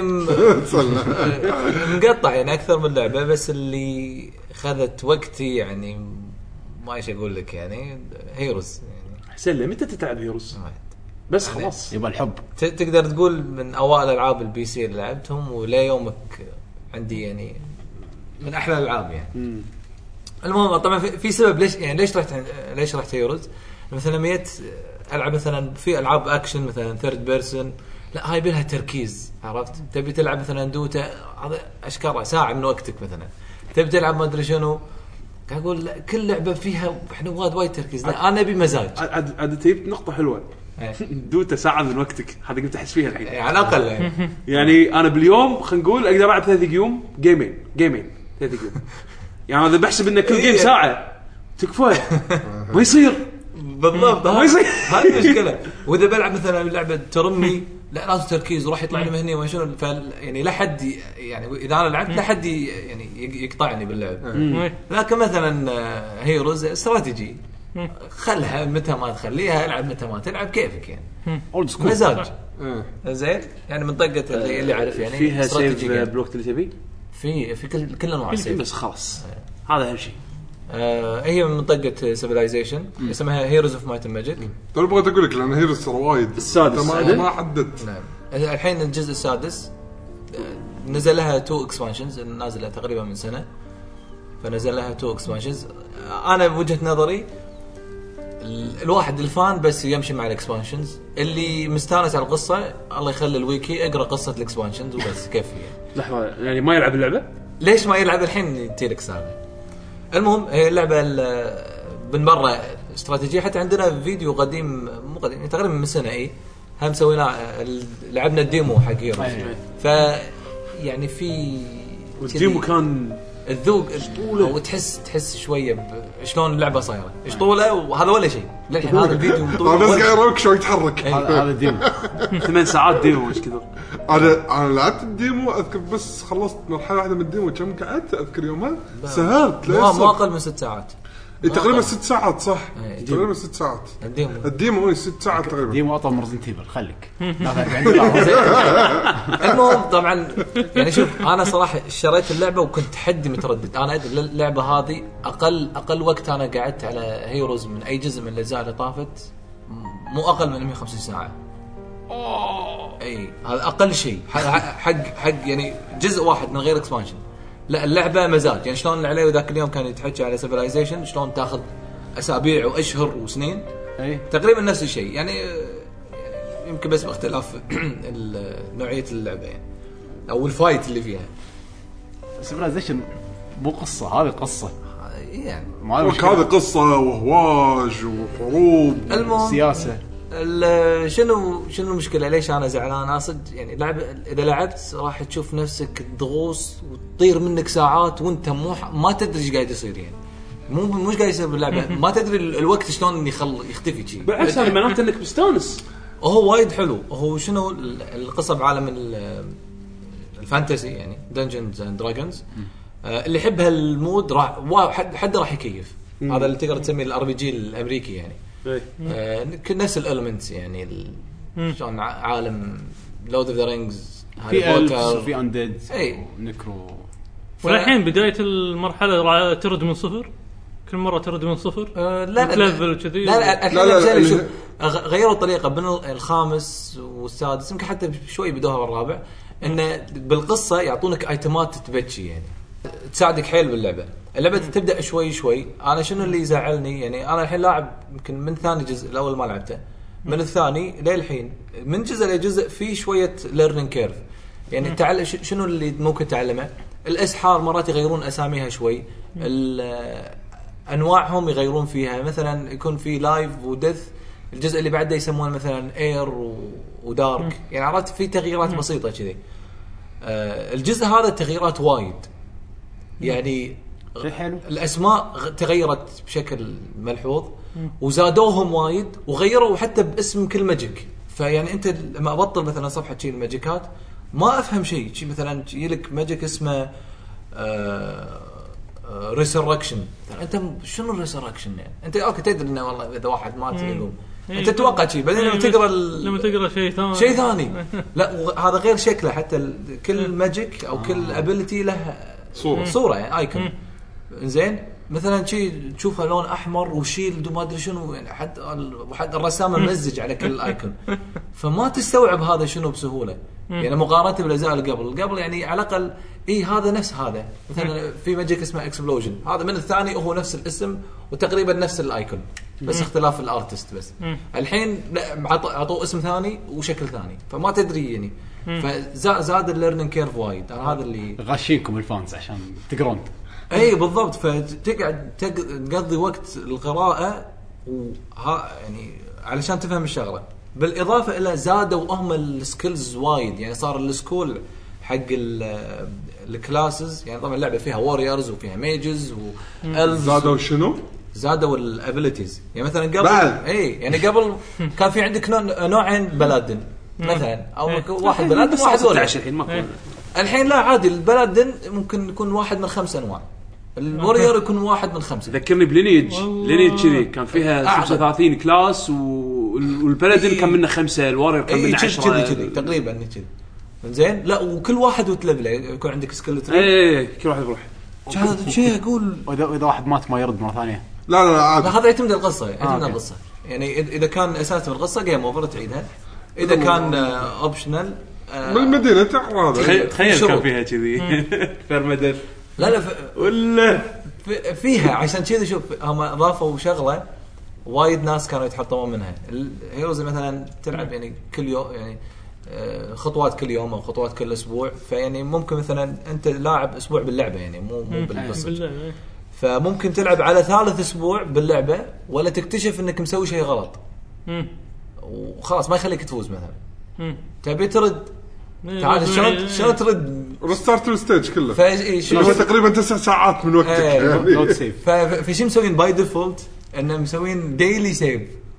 Speaker 5: مقطع يعني اكثر من لعبه بس اللي خذت وقتي يعني ما ايش اقول لك يعني هيروز يعني
Speaker 4: سله متى تلعب هيروز بس
Speaker 5: يعني
Speaker 4: خلاص
Speaker 2: يبقى الحب
Speaker 5: تقدر تقول من اوائل العاب البي سي اللي لعبتهم ولا يومك عندي يعني من احلى الالعاب يعني مم. المهم طبعا في سبب ليش يعني ليش رحت ليش رحت هيروز مثلا ميت العب مثلا في العاب اكشن مثلا ثيرد بيرسون لا هاي بلها تركيز عرفت تبي تلعب مثلا دوتا هذا اشكالها ساعه من وقتك مثلا تبي تلعب ما ادري شنو قاعد اقول كل لعبه فيها احنا وايد وايد تركيز لا انا ابي مزاج
Speaker 4: عاد عاد تجيب نقطه حلوه دوتا ساعه من وقتك هذا قمت احس فيها الحين
Speaker 5: على الاقل يعني.
Speaker 4: يعني انا باليوم خلينا نقول اقدر العب ثلاث يوم جيمين جيمين ثلاث يوم يعني اذا بحسب ان كل جيم ساعه تكفى ما يصير
Speaker 5: بالضبط ما يصير هذه المشكله واذا بلعب مثلا لعبه ترمي لا لازم تركيز وراح يطلع لي مهني وما شنو يعني لا حد يعني اذا انا لعبت لا حد يعني يقطعني باللعب لكن مثلا هيروز استراتيجي خلها متى ما تخليها العب متى ما تلعب كيفك يعني مزاج زين يعني منطقه اللي اللي عارف يعني
Speaker 4: فيها سيف بلوك اللي تبي
Speaker 5: في في كل كل انواع السيف
Speaker 4: بس خلاص هذا اهم شيء
Speaker 5: آه هي من منطقه سيفلايزيشن اسمها هيروز اوف مايت ماجيك
Speaker 3: ترى بغيت اقول لك لان هيروز ترى وايد
Speaker 4: السادس
Speaker 3: ما ما حددت
Speaker 5: نعم الحين الجزء السادس نزل لها تو اكسبانشنز نازله تقريبا من سنه فنزل لها تو اكسبانشنز انا بوجهه نظري ال- الواحد الفان بس يمشي مع الاكسبانشنز، اللي مستانس على القصه الله يخلي الويكي اقرا قصه الاكسبانشنز وبس كفي يعني.
Speaker 4: لحظه يعني ما يلعب اللعبه؟
Speaker 5: ليش ما يلعب الحين تيلك سالفه. المهم هي اللعبه ال- من برا استراتيجيه، حتى عندنا فيديو قديم مو قديم تقريبا من سنه اي هم سوينا ال- لعبنا الديمو حق هيرو. ف يعني في
Speaker 4: والديمو كان
Speaker 5: الذوق او تحس تحس شويه ب- شلون اللعبه صايره ايش طوله، وهذا ولا شيء للحين هذا الفيديو
Speaker 3: انا
Speaker 5: طوله
Speaker 3: بس
Speaker 5: ولا
Speaker 3: قاعد
Speaker 5: شيء.
Speaker 3: اراك شلون يتحرك.
Speaker 2: هذا هذا الديمو.
Speaker 4: ثمان ساعات ديمو ايش كثر؟
Speaker 3: انا انا لعبت الديمو اذكر بس خلصت مرحله واحده من الديمو كم قعدت اذكر يومها سهرت
Speaker 5: ما ما
Speaker 3: ليه
Speaker 5: اقل من ست ساعات
Speaker 3: تقريبا ست ساعات صح
Speaker 5: إيه.
Speaker 3: تقريبا ست ساعات
Speaker 5: الديمو.
Speaker 3: الديمو اي ست ساعات تقريبا.
Speaker 2: ديمو اطول من ريزنت ايفل خليك. لا فرق عندي لا.
Speaker 5: المهم طبعا يعني شوف انا صراحه اشتريت اللعبه وكنت حدي متردد. انا ادري اللعبه هذه اقل اقل وقت انا قعدت على هيروز من اي جزء من الاجزاء اللي طافت مو اقل من مية وخمسين ساعه. اي هذا اقل شيء حق حق حق يعني جزء واحد من غير اكسبانشن. لا اللعبه مزاج يعني شلون عليه ذاك اليوم كان يتحكي على سيفلايزيشن شلون تاخذ اسابيع واشهر وسنين
Speaker 2: اي
Speaker 5: تقريبا نفس الشيء يعني يمكن بس باختلاف نوعيه اللعبه يعني او الفايت اللي فيها
Speaker 2: سيفلايزيشن مو قصه، هذه قصه
Speaker 5: يعني.
Speaker 2: ما له
Speaker 3: هذه قصه وهواج وحروب
Speaker 5: المهم
Speaker 2: سياسه.
Speaker 5: ال- شنو شنو المشكله ليش انا زعلان اصد يعني لعب اذا لعبت راح تشوف نفسك تغوص وتطير منك ساعات وانت مو ما تدري ايش قاعد يصير يعني مو مش قاعد يصير باللعبه ما تدري ال- الوقت شلون يخل يختفي شيء.
Speaker 4: بالعكس هذا معناته انك مستانس.
Speaker 5: هو وايد حلو. هو شنو ال- القصه بعالم ال- الفانتسي يعني دنجنز اند دراجونز اللي يحب هالمود راح وا- حد حد راح يكيف. هذا اللي تقدر تسميه الار بي جي الامريكي يعني
Speaker 4: إيه.
Speaker 5: آه، نفس الالمنتس يعني ال- شلون ع- عالم لورد اوف ذا رينجز
Speaker 2: في الف وفي انديد
Speaker 5: اي
Speaker 2: نكرو.
Speaker 6: والحين بدايه المرحله راح ترد من صفر، كل مره ترد من صفر.
Speaker 5: آه، لا لا
Speaker 6: ليفل كذي.
Speaker 5: لا لا الحين
Speaker 3: لا، لا،
Speaker 5: لا
Speaker 3: لا،
Speaker 5: شوف
Speaker 3: ال-
Speaker 5: غ- غيروا الطريقه بين الخامس والسادس يمكن حتى شوي بدوها بالرابع انه بالقصه يعطونك ايتمات تبكي يعني تساعدك حيل باللعبه. اللعبه تبدا شوي شوي. انا شنو اللي يزعلني يعني انا الحين لاعب يمكن من ثاني جزء الاول ما لعبته من الثاني للحين من جزء لجزء في شويه ليرنينج كيرف يعني تعال ش- شنو اللي ممكن تعلمه. الاسحار مرات يغيرون اساميها شوي ال- انواعهم يغيرون فيها مثلا يكون في لايف ودث الجزء اللي بعده يسمونه مثلا اير و... ودارك يعني عرفت في تغييرات بسيطه كذي. آه الجزء هذا تغييرات وايد يعني
Speaker 2: شيء حلو.
Speaker 5: الاسماء غ- تغيرت بشكل ملحوظ وزادوهم وايد وغيروا حتى باسم كل ماجيك. فيعني انت لما ابطل مثلا صفحه شيء الماجيكات ما افهم شيء شيء مثلا يجي لك ماجيك اسمه ريسركشن. انت شنو الريسركشن يعني انت اوكي تدري انه والله اذا واحد مات يقوم انت تتوقع شيء بعدين لما تقرا ال-
Speaker 6: لما تقرا شيء ثاني
Speaker 5: شيء ثاني لا وغ- هذا غير شكله حتى ال- كل ماجيك او كل ابيلتي له
Speaker 3: صورة.
Speaker 5: صوره يعني ايكون زين مثلا شيء تشوفه لون احمر وشيلد وما ادري شنو يعني حد حد الرسام ممزج على كل ايكون فما تستوعب هذا شنو بسهوله يعني مقارنه بالاجزاء اللي قبل قبل يعني على الاقل اي هذا نفس هذا مثلا في ماجيك اسمه اكسبلوجن هذا من الثاني هو نفس الاسم وتقريبا نفس الايكون بس اختلاف الارتست بس الحين لا اعطوه اسم ثاني وشكل ثاني فما تدري يعني فزاد الليرنينج كيرف وايد انا هذا اللي
Speaker 2: غاشينكم الفانز عشان تقرون.
Speaker 5: اي بالضبط فتقعد تق- تقضي وقت القراءه وها يعني علشان تفهم الشغله بالاضافه الى زادوا هم السكيلز وايد يعني صار السكول حق ال- الكلاسز يعني طبعا اللعبه فيها ووريرز وفيها ميجز والز
Speaker 3: زادوا شنو؟
Speaker 5: زادوا الابيليتيز يعني مثلا قبل
Speaker 3: بعد.
Speaker 5: اي يعني قبل كان في عندك نوع- نوعين بلادن مثلا او واحد بلادن واحد
Speaker 4: ستة
Speaker 5: وورير
Speaker 4: عشر الحين ما كنا.
Speaker 5: الحين لا عادي البلادن ممكن يكون واحد من خمس انواع الورير يكون واحد من خمسه
Speaker 4: ذكرني بلينيج
Speaker 6: والله.
Speaker 4: لينيج كذي كان فيها
Speaker 5: أعظم.
Speaker 4: خمسة وثلاثين كلاس والبلدن كان منه خمسة الوارير كان
Speaker 5: اي
Speaker 4: منه
Speaker 5: كذي
Speaker 4: عشرة
Speaker 5: كذي تقريبا كذي زين لا وكل واحد وتلفله يكون عندك سكيلت
Speaker 4: اي اي اي كل واحد يروح
Speaker 5: هذا شيء اقول
Speaker 2: واذا إذا واحد مات ما يرد مره ثانيه.
Speaker 3: لا لا لا
Speaker 5: لا
Speaker 3: عادي.
Speaker 5: هذا يعتمد على القصه يعتمد على
Speaker 2: أوكي.
Speaker 5: القصه يعني إذ- اذا كان اساس من القصه جيم اوفر تعيدها اذا كان اوبشنال
Speaker 3: من المدينه تعرف هذا
Speaker 4: تخيل تخيل كان
Speaker 5: شروط.
Speaker 4: فيها كذي فرمدر
Speaker 5: لا لا ف-
Speaker 4: ولا
Speaker 5: ف- فيها عشان كذا شوف هم اضافوا شغله وايد ناس كانوا يتحطمون منها. الهيروز مثلا تلعب يعني كل يوم يعني خطوات كل يوم او خطوات كل اسبوع، فيعني ممكن مثلا انت لاعب اسبوع باللعبه يعني مو مو بالقصه، فممكن تلعب على ثالث اسبوع باللعبه ولا تكتشف انك مسوي شيء غلط وخلاص ما يخليك تفوز مثلا. تبي ترد تعال شلون شلون ترد
Speaker 3: ريستارت الستيج كله،
Speaker 5: فايش
Speaker 3: هو تقريبا تسع ساعات من وقتك يعني.
Speaker 5: ففي شيء مسوين باي ديفولت انه مسوين ديلي سيف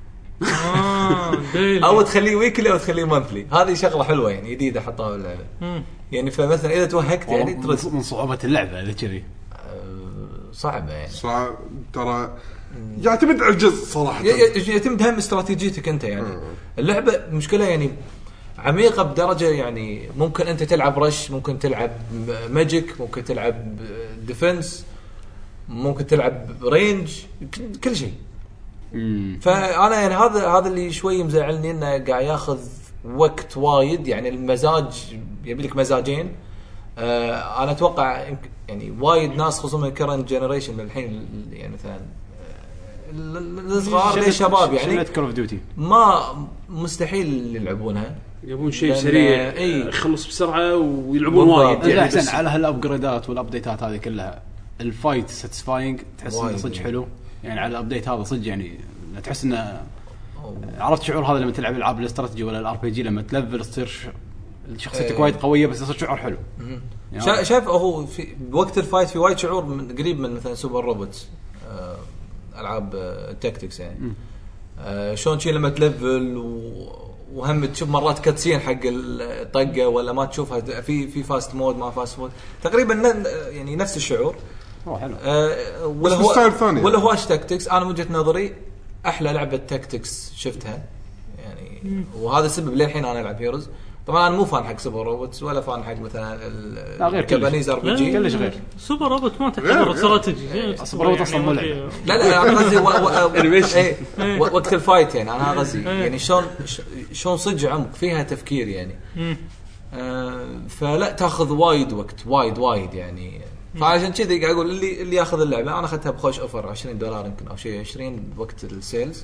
Speaker 5: او تخليه ويكلي او تخليه مانثلي. هذه شغله حلوه يعني جديده حطوها باللعبه. فمثلا اذا توهقت يعني ترد
Speaker 2: من صعوبه اللعبه اذا كذي
Speaker 5: صعبه يعني
Speaker 3: صعب ترى، يعتمد على الجزء صراحه،
Speaker 5: يعتمد هم استراتيجيتك انت يعني. اللعبه مشكله يعني عميقه بدرجه يعني ممكن انت تلعب رش، ممكن تلعب ماجيك، ممكن تلعب ديفنس، ممكن تلعب رينج، كل شيء. فانا يعني هذا هذا اللي شوي مزعلني انه قاعد ياخذ وقت وايد يعني. المزاج يبي لك مزاجين. آه انا اتوقع يعني وايد ناس خصوصا من الكرنت جنريشن الحين يعني مثلا الصغار للشباب يعني ما مستحيل يلعبونها،
Speaker 4: يبون شيء سريع يخلص بسرعه ويلعبون وايد
Speaker 2: يعني. بس على هالابجريدات والابديتات هذه كلها الفايت ساتيسفاينج، تحس انه صدق حلو يعني. على الابديت هذا صدق يعني تحس انه عرفت شعور هذا لما تلعب العاب الاستراتيجي ولا الار بي جي، لما تلفل تصير شخصيتك وايد قويه بس يصير شعور حلو
Speaker 5: يعني. شايف هو في وقت الفايت في وايد شعور من قريب من مثلا سوبر روبوت، آه العاب التكتكس يعني. آه شلون شيء لما تلفل و... وهم تشوف مرات كاتسين حق الطقه ولا ما تشوفها في في فاست مود ما فاست مود، تقريبا يعني نفس الشعور.
Speaker 2: اوه حلو.
Speaker 5: آه ولا هو ولا هو اش تكتكس. انا من وجهه نظري احلى لعبه تكتكس شفتها يعني، وهذا السبب ليه الحين انا العب هيروز. طبعا انا مو فان حق سوبر روبوتس ولا فان حق مثلا الجابانيز ار بي جي،
Speaker 2: كلش غير.
Speaker 6: سوبر روبوت ما تعتبر استراتيجي،
Speaker 2: سوبر روبوت اصلا مو لعبه.
Speaker 5: لا لا انا قصدي وقت الفايت يعني. انا قصدي يعني شلون شلون صدق عمق فيها تفكير يعني. آه فلا تاخذ وايد وقت وايد وايد يعني. فعشان كذا قاعد اقول اللي اللي ياخذ اللعبه انا اخذتها بخوش اوفر عشرين دولار يمكن او شيء عشرين وقت السيلز.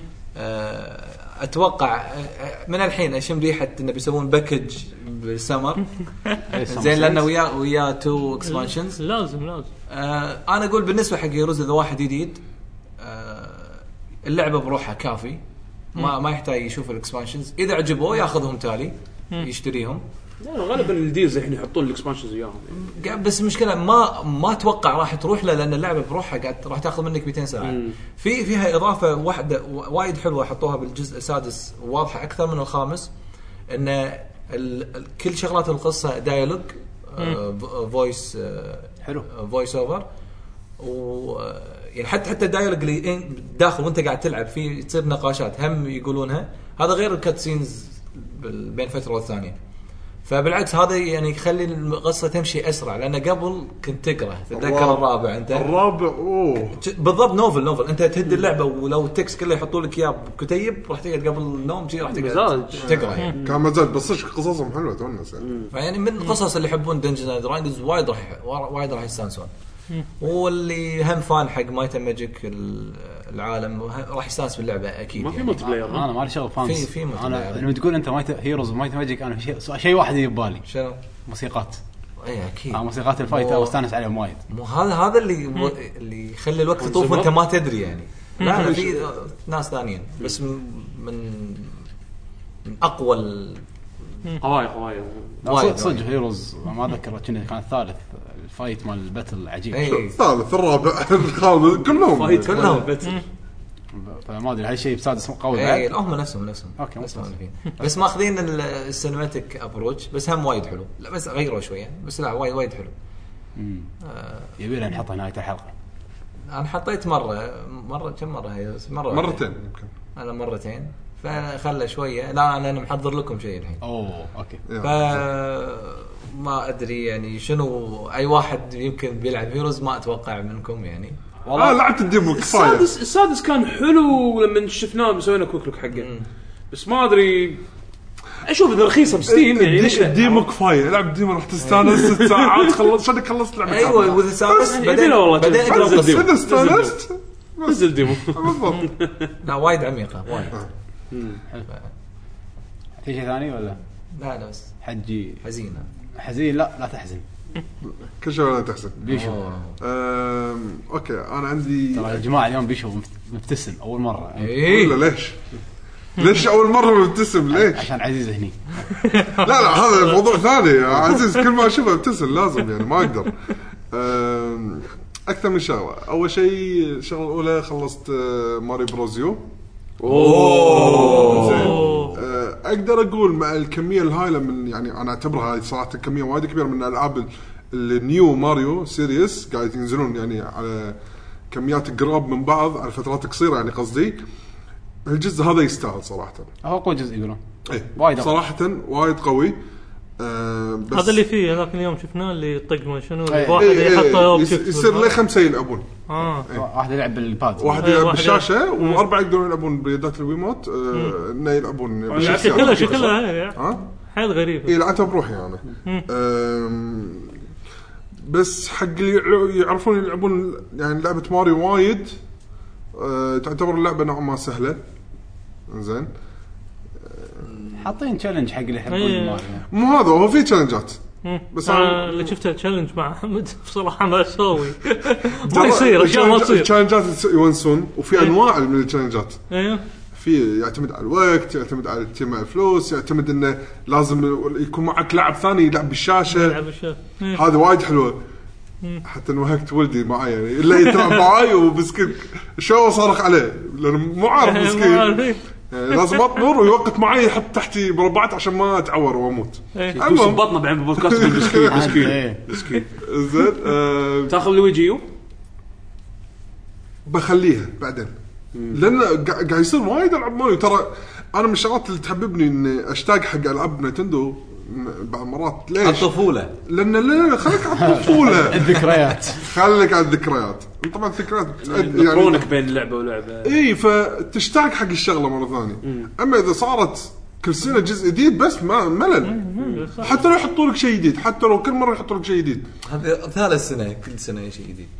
Speaker 5: اتوقع من الحين اشم ريحه انه بيسوون باكج بالسمر زين، لانه ويا ويا تو اكسبانشنز
Speaker 6: لازم لازم.
Speaker 5: آه انا اقول بالنسبه حق هيروز اذا واحد جديد آه اللعبه بروحها كافي، ما ما يحتاج يشوف الاكسبانشنز. اذا عجبوه ياخذهم تالي يشتريهم.
Speaker 4: لا غالبا الديلز الحين يحطون الاكسبانشنز وياهم،
Speaker 5: بس المشكله ما ما اتوقع راح تروح له لان اللعبه بروحها قاعد راح تاخذ منك مئتين ساعه. مم. في فيها اضافه واحده وايد حلوه حطوها بالجزء السادس واضحه اكثر من الخامس، ان كل شغلات القصه دايالوج فويس آه
Speaker 2: حلو
Speaker 5: فويس اوفر، و يعني حتى حتى الدايالوج اللي داخل وانت قاعد تلعب فيه تصير نقاشات هم يقولونها. هذا غير الكاتسينز بين فتره والثانيه. فبالعكس هذا يعني يخلي القصه تمشي اسرع، لان قبل كنت تقرا تتذكر الرابع انت
Speaker 3: الرابع اوه
Speaker 5: بالضبط نوفل نوفل انت تهد اللعبه ولو التكست كله يحطوا لك اياه بكتيب راح تقعد قبل النوم شيء راح تقعد تقرا يعني.
Speaker 3: كان مزاج بس قصصهم حلوه تونس
Speaker 5: يعني. من القصص اللي يحبون دنجنز اند دراجونز وايد راح وايد راح يستانسون، واللي هم فان حق مايت ماجيك العالم راح يستانس باللعبه اكيد.
Speaker 4: ما في
Speaker 5: يعني.
Speaker 4: ملتي بلاير
Speaker 2: انا ما لي شغل فانز
Speaker 5: في في
Speaker 2: انا لما تقول انت مايت هيروز مايت ماجيك انا شيء شيء واحد يجي ببالي
Speaker 5: شنو
Speaker 2: موسيقات.
Speaker 5: اي اكيد
Speaker 2: اه موسيقات الفايت او استانس عليهم وايد.
Speaker 5: مو هذا هذا اللي مو اللي يخلي الوقت يطوف وانت ما تدري يعني. لا لا في ناس ثانيين بس من من اقوى
Speaker 4: قوايا قوايا
Speaker 2: صدق صدق هيروز ما اذكر كنا كان الثالث الفايت مال الباتل عجيب.
Speaker 3: الثالث الرابع الخامس كلهم
Speaker 5: فايت كلهم باتل.
Speaker 2: فما ادري هالشيء بسادس قوي
Speaker 5: بعد. اي هم نفسهم نفسهم
Speaker 2: اوكي
Speaker 5: بس ماخذين السينماتيك ابروتش بس هم وايد حلو. لا بس غيروا شويه بس لا وايد وايد حلو.
Speaker 2: امم آه يبي لنا نحطها نهايه الحلقه.
Speaker 5: انا حطيت مره مره كم مره هي مره
Speaker 3: مرتين يمكن
Speaker 5: انا مرتين فخلى شويه. لا انا انا محضر لكم شيء الحين.
Speaker 2: اوه اوكي.
Speaker 5: ف ما ادري يعني شنو اي واحد يمكن بيلعب هيروز ما اتوقع منكم يعني.
Speaker 3: والله لعبت الديمو كفايه.
Speaker 4: السادس السادس كان حلو لما شفناه مسوينا كويك لوك حقه بس ما ادري اشوف اذا رخيصه بستيم يعني ليش
Speaker 3: الديمو كفايه. لعب الديمو راح تستانس ست ساعات خلص شنو خلصت لعبه.
Speaker 5: ايوه واذا استانست
Speaker 4: بعدين بعدين
Speaker 3: استانست
Speaker 4: نزل ديمو.
Speaker 3: بالضبط.
Speaker 5: لا وايد عميقه وايد.
Speaker 2: في شيء ثاني ولا
Speaker 5: لا لا بس
Speaker 2: حجي
Speaker 5: حزينه.
Speaker 2: حزين؟ لا لا تحزن،
Speaker 3: كل شيء ولا تحسن.
Speaker 2: بيشو.
Speaker 3: أم... اوكي انا عندي
Speaker 2: ترى يا جماعه اليوم بيشو مبتسم اول مره.
Speaker 5: ايه
Speaker 3: ولا ليش ليش اول مره مبتسم ليش؟
Speaker 2: عشان عزيز هني.
Speaker 3: لا لا هذا موضوع ثاني يا عزيز، كل ما اشوفه ابتسم لازم يعني ما اقدر. أم... اكثر من شغله. اول شيء الشغله الاولى خلصت آه، ماري بروزيو. اوه زين. آه، اقدر اقول مع الكميه الهائله من يعني انا اعتبرها هاي صراحه كميه وايد كبيره من الالعاب النيو ماريو سيريس قاعد ينزلون يعني على كميات قراب من بعض على فترات قصيره يعني قصدي الجزء هذا يستاهل صراحه.
Speaker 2: هو قوي جزء يقولون
Speaker 3: ايه
Speaker 2: وايد
Speaker 3: صراحه وايد قوي. آه بس
Speaker 6: هذا اللي فيه هذاك اليوم شفناه اللي طق ما شنو
Speaker 2: ايه
Speaker 6: واحد
Speaker 3: ايه
Speaker 6: يحطه
Speaker 3: ايه يصير له خمسه يلعبون.
Speaker 6: اه
Speaker 2: واحد يلعب بالباد،
Speaker 3: واحد
Speaker 6: ايه
Speaker 3: يلعب
Speaker 6: واحد
Speaker 3: بالشاشه
Speaker 6: يلعب.
Speaker 3: واربعه يقدرون يلعبون بيدات الويموت. آه انه يلعبون بالشاشة.
Speaker 6: شكلها شكلها هي
Speaker 3: ها
Speaker 6: حيل غريبه.
Speaker 3: اي لعبتها بروحي انا. أم... بس حق اللي يعرفون يلعبون يعني لعبه ماريو وايد. أه... تعتبر اللعبه نوعا ما سهله. زين
Speaker 2: حاطين تشالنج حق اللي يحبون
Speaker 6: ايه.
Speaker 2: ماريو.
Speaker 3: مو هذا هو في تشالنجات بس
Speaker 6: انا اللي شفت التشالنج مع حمد بصراحه ما اسوي ما يصير اشياء ما تصير.
Speaker 3: التشالنجات يونسون وفي انواع من التشالنجات.
Speaker 6: ايوه
Speaker 3: في يعتمد على الوقت، يعتمد على تجمع الفلوس، يعتمد انه لازم يكون معك لاعب ثاني يلعب بالشاشه.
Speaker 6: يلعب الشاشه
Speaker 3: هذا وايد حلوه. حتى انوهكت ولدي معي يعني الا يتلعب معي وبسكت شو صارخ عليه لانه مو عارف مسكين يعني لازم اطبر ويوقف معي يحط تحتي مربعات عشان ما اتعور واموت.
Speaker 4: المهم بطنا بعين بودكاست مسكين مسكين مسكين.
Speaker 3: زين أه
Speaker 4: تاخذ لويجيو
Speaker 3: بخليها بعدين لان قاعد يصير وايد العاب ماريو. ترى انا من الشغلات اللي تحببني اني اشتاق حق العاب نينتندو بعض مرات. ليش؟
Speaker 5: الطفوله.
Speaker 3: لان لا خليك على الطفوله
Speaker 2: الذكريات
Speaker 3: خليك على الذكريات. طبعا الذكريات
Speaker 4: يقرونك بين لعبه ولعبه.
Speaker 3: اي فتشتاق حق الشغله مره ثانيه. اما اذا صارت كل سنه جزء جديد بس ما ملل. حتى لو يحطوا لك شيء جديد، حتى لو كل مره يحطوا لك شيء جديد.
Speaker 5: هذا ثالث سنه كل سنه شيء جديد.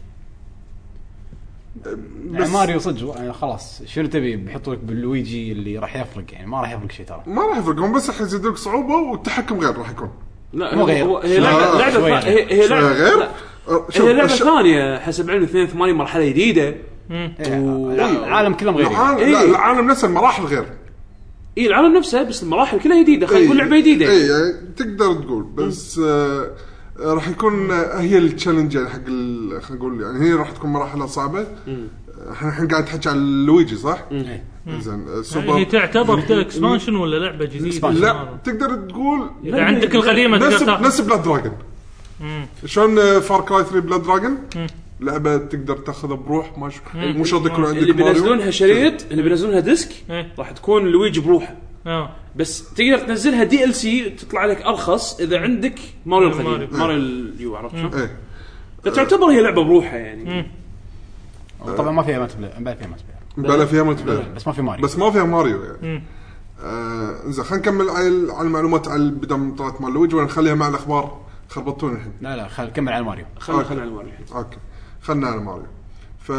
Speaker 2: يعني ماريو صدق يعني خلاص شنو تبي بيحطوا لك باللويجي اللي راح يفرق يعني ما راح يفرق شيء ترى
Speaker 3: ما راح يفرق هم بس راح يزيدوا لك صعوبه والتحكم غير راح يكون.
Speaker 4: لا
Speaker 2: مو غير.
Speaker 4: هو- هي لعبه لعبه
Speaker 2: شوية.
Speaker 4: هي هي
Speaker 3: شوية
Speaker 4: لعبه
Speaker 3: غير.
Speaker 4: لا،
Speaker 3: أه، شوف
Speaker 4: هي لعبه
Speaker 3: الش-
Speaker 4: ثانيه حسب علم اثنين وثمانين مرحله جديده.
Speaker 2: العالم كلهم غير.
Speaker 3: العالم
Speaker 4: إيه.
Speaker 3: لا العالم نفسه المراحل غير.
Speaker 4: اي العالم نفسه بس المراحل كلها جديده. خلينا نقول لعبه جديده.
Speaker 3: اي يعني تقدر تقول بس آه راح يكون آه، هي التشالنج يعني حق ال- خلينا نقول يعني هي راح تكون مراحلها صعبه. احنا الحين قاعد نحكي عن لويجي صح؟
Speaker 2: إيه.
Speaker 3: زين
Speaker 6: يعني هي
Speaker 3: سوبر
Speaker 6: تعتبر اكسبانشن ولا لعبه جديده؟
Speaker 3: لا تقدر تقول
Speaker 6: اذا عندك القديمه تقدر
Speaker 3: نفس
Speaker 6: تاخذ.
Speaker 3: نفس بلاد دراجون. شلون فار كراي ثري بلاد دراجون لعبه تقدر تاخذها بروح ما مو شرط يكون عندك
Speaker 4: اللي
Speaker 3: ماريو.
Speaker 4: بينزلونها شريط اللي بينزلونها ديسك
Speaker 6: إيه.
Speaker 4: راح تكون لويجي بروحه.
Speaker 6: اه
Speaker 4: بس تقدر تنزلها دي ال سي تطلع لك ارخص اذا عندك ماريو القديم
Speaker 6: ماريو.
Speaker 4: ماريو اليو عرفت شلون؟
Speaker 3: ايه
Speaker 4: فتعتبر هي لعبه بروحها يعني.
Speaker 2: طبعا ما فيها ملتي بلاير فيها ملتي بلاير
Speaker 3: بلا فيها ملتي بلاير
Speaker 2: بس ما في ماريو.
Speaker 3: بس ما فيها ماريو يعني. آه زين خلينا نكمل على على المعلومات على بدم طلعت مال لويجي ولا نخليها مع الاخبار خربطون الحين.
Speaker 2: لا لا خل كمل على ماريو.
Speaker 4: خلينا خلينا على ماريو.
Speaker 3: اوكي خلنا على ماريو. ف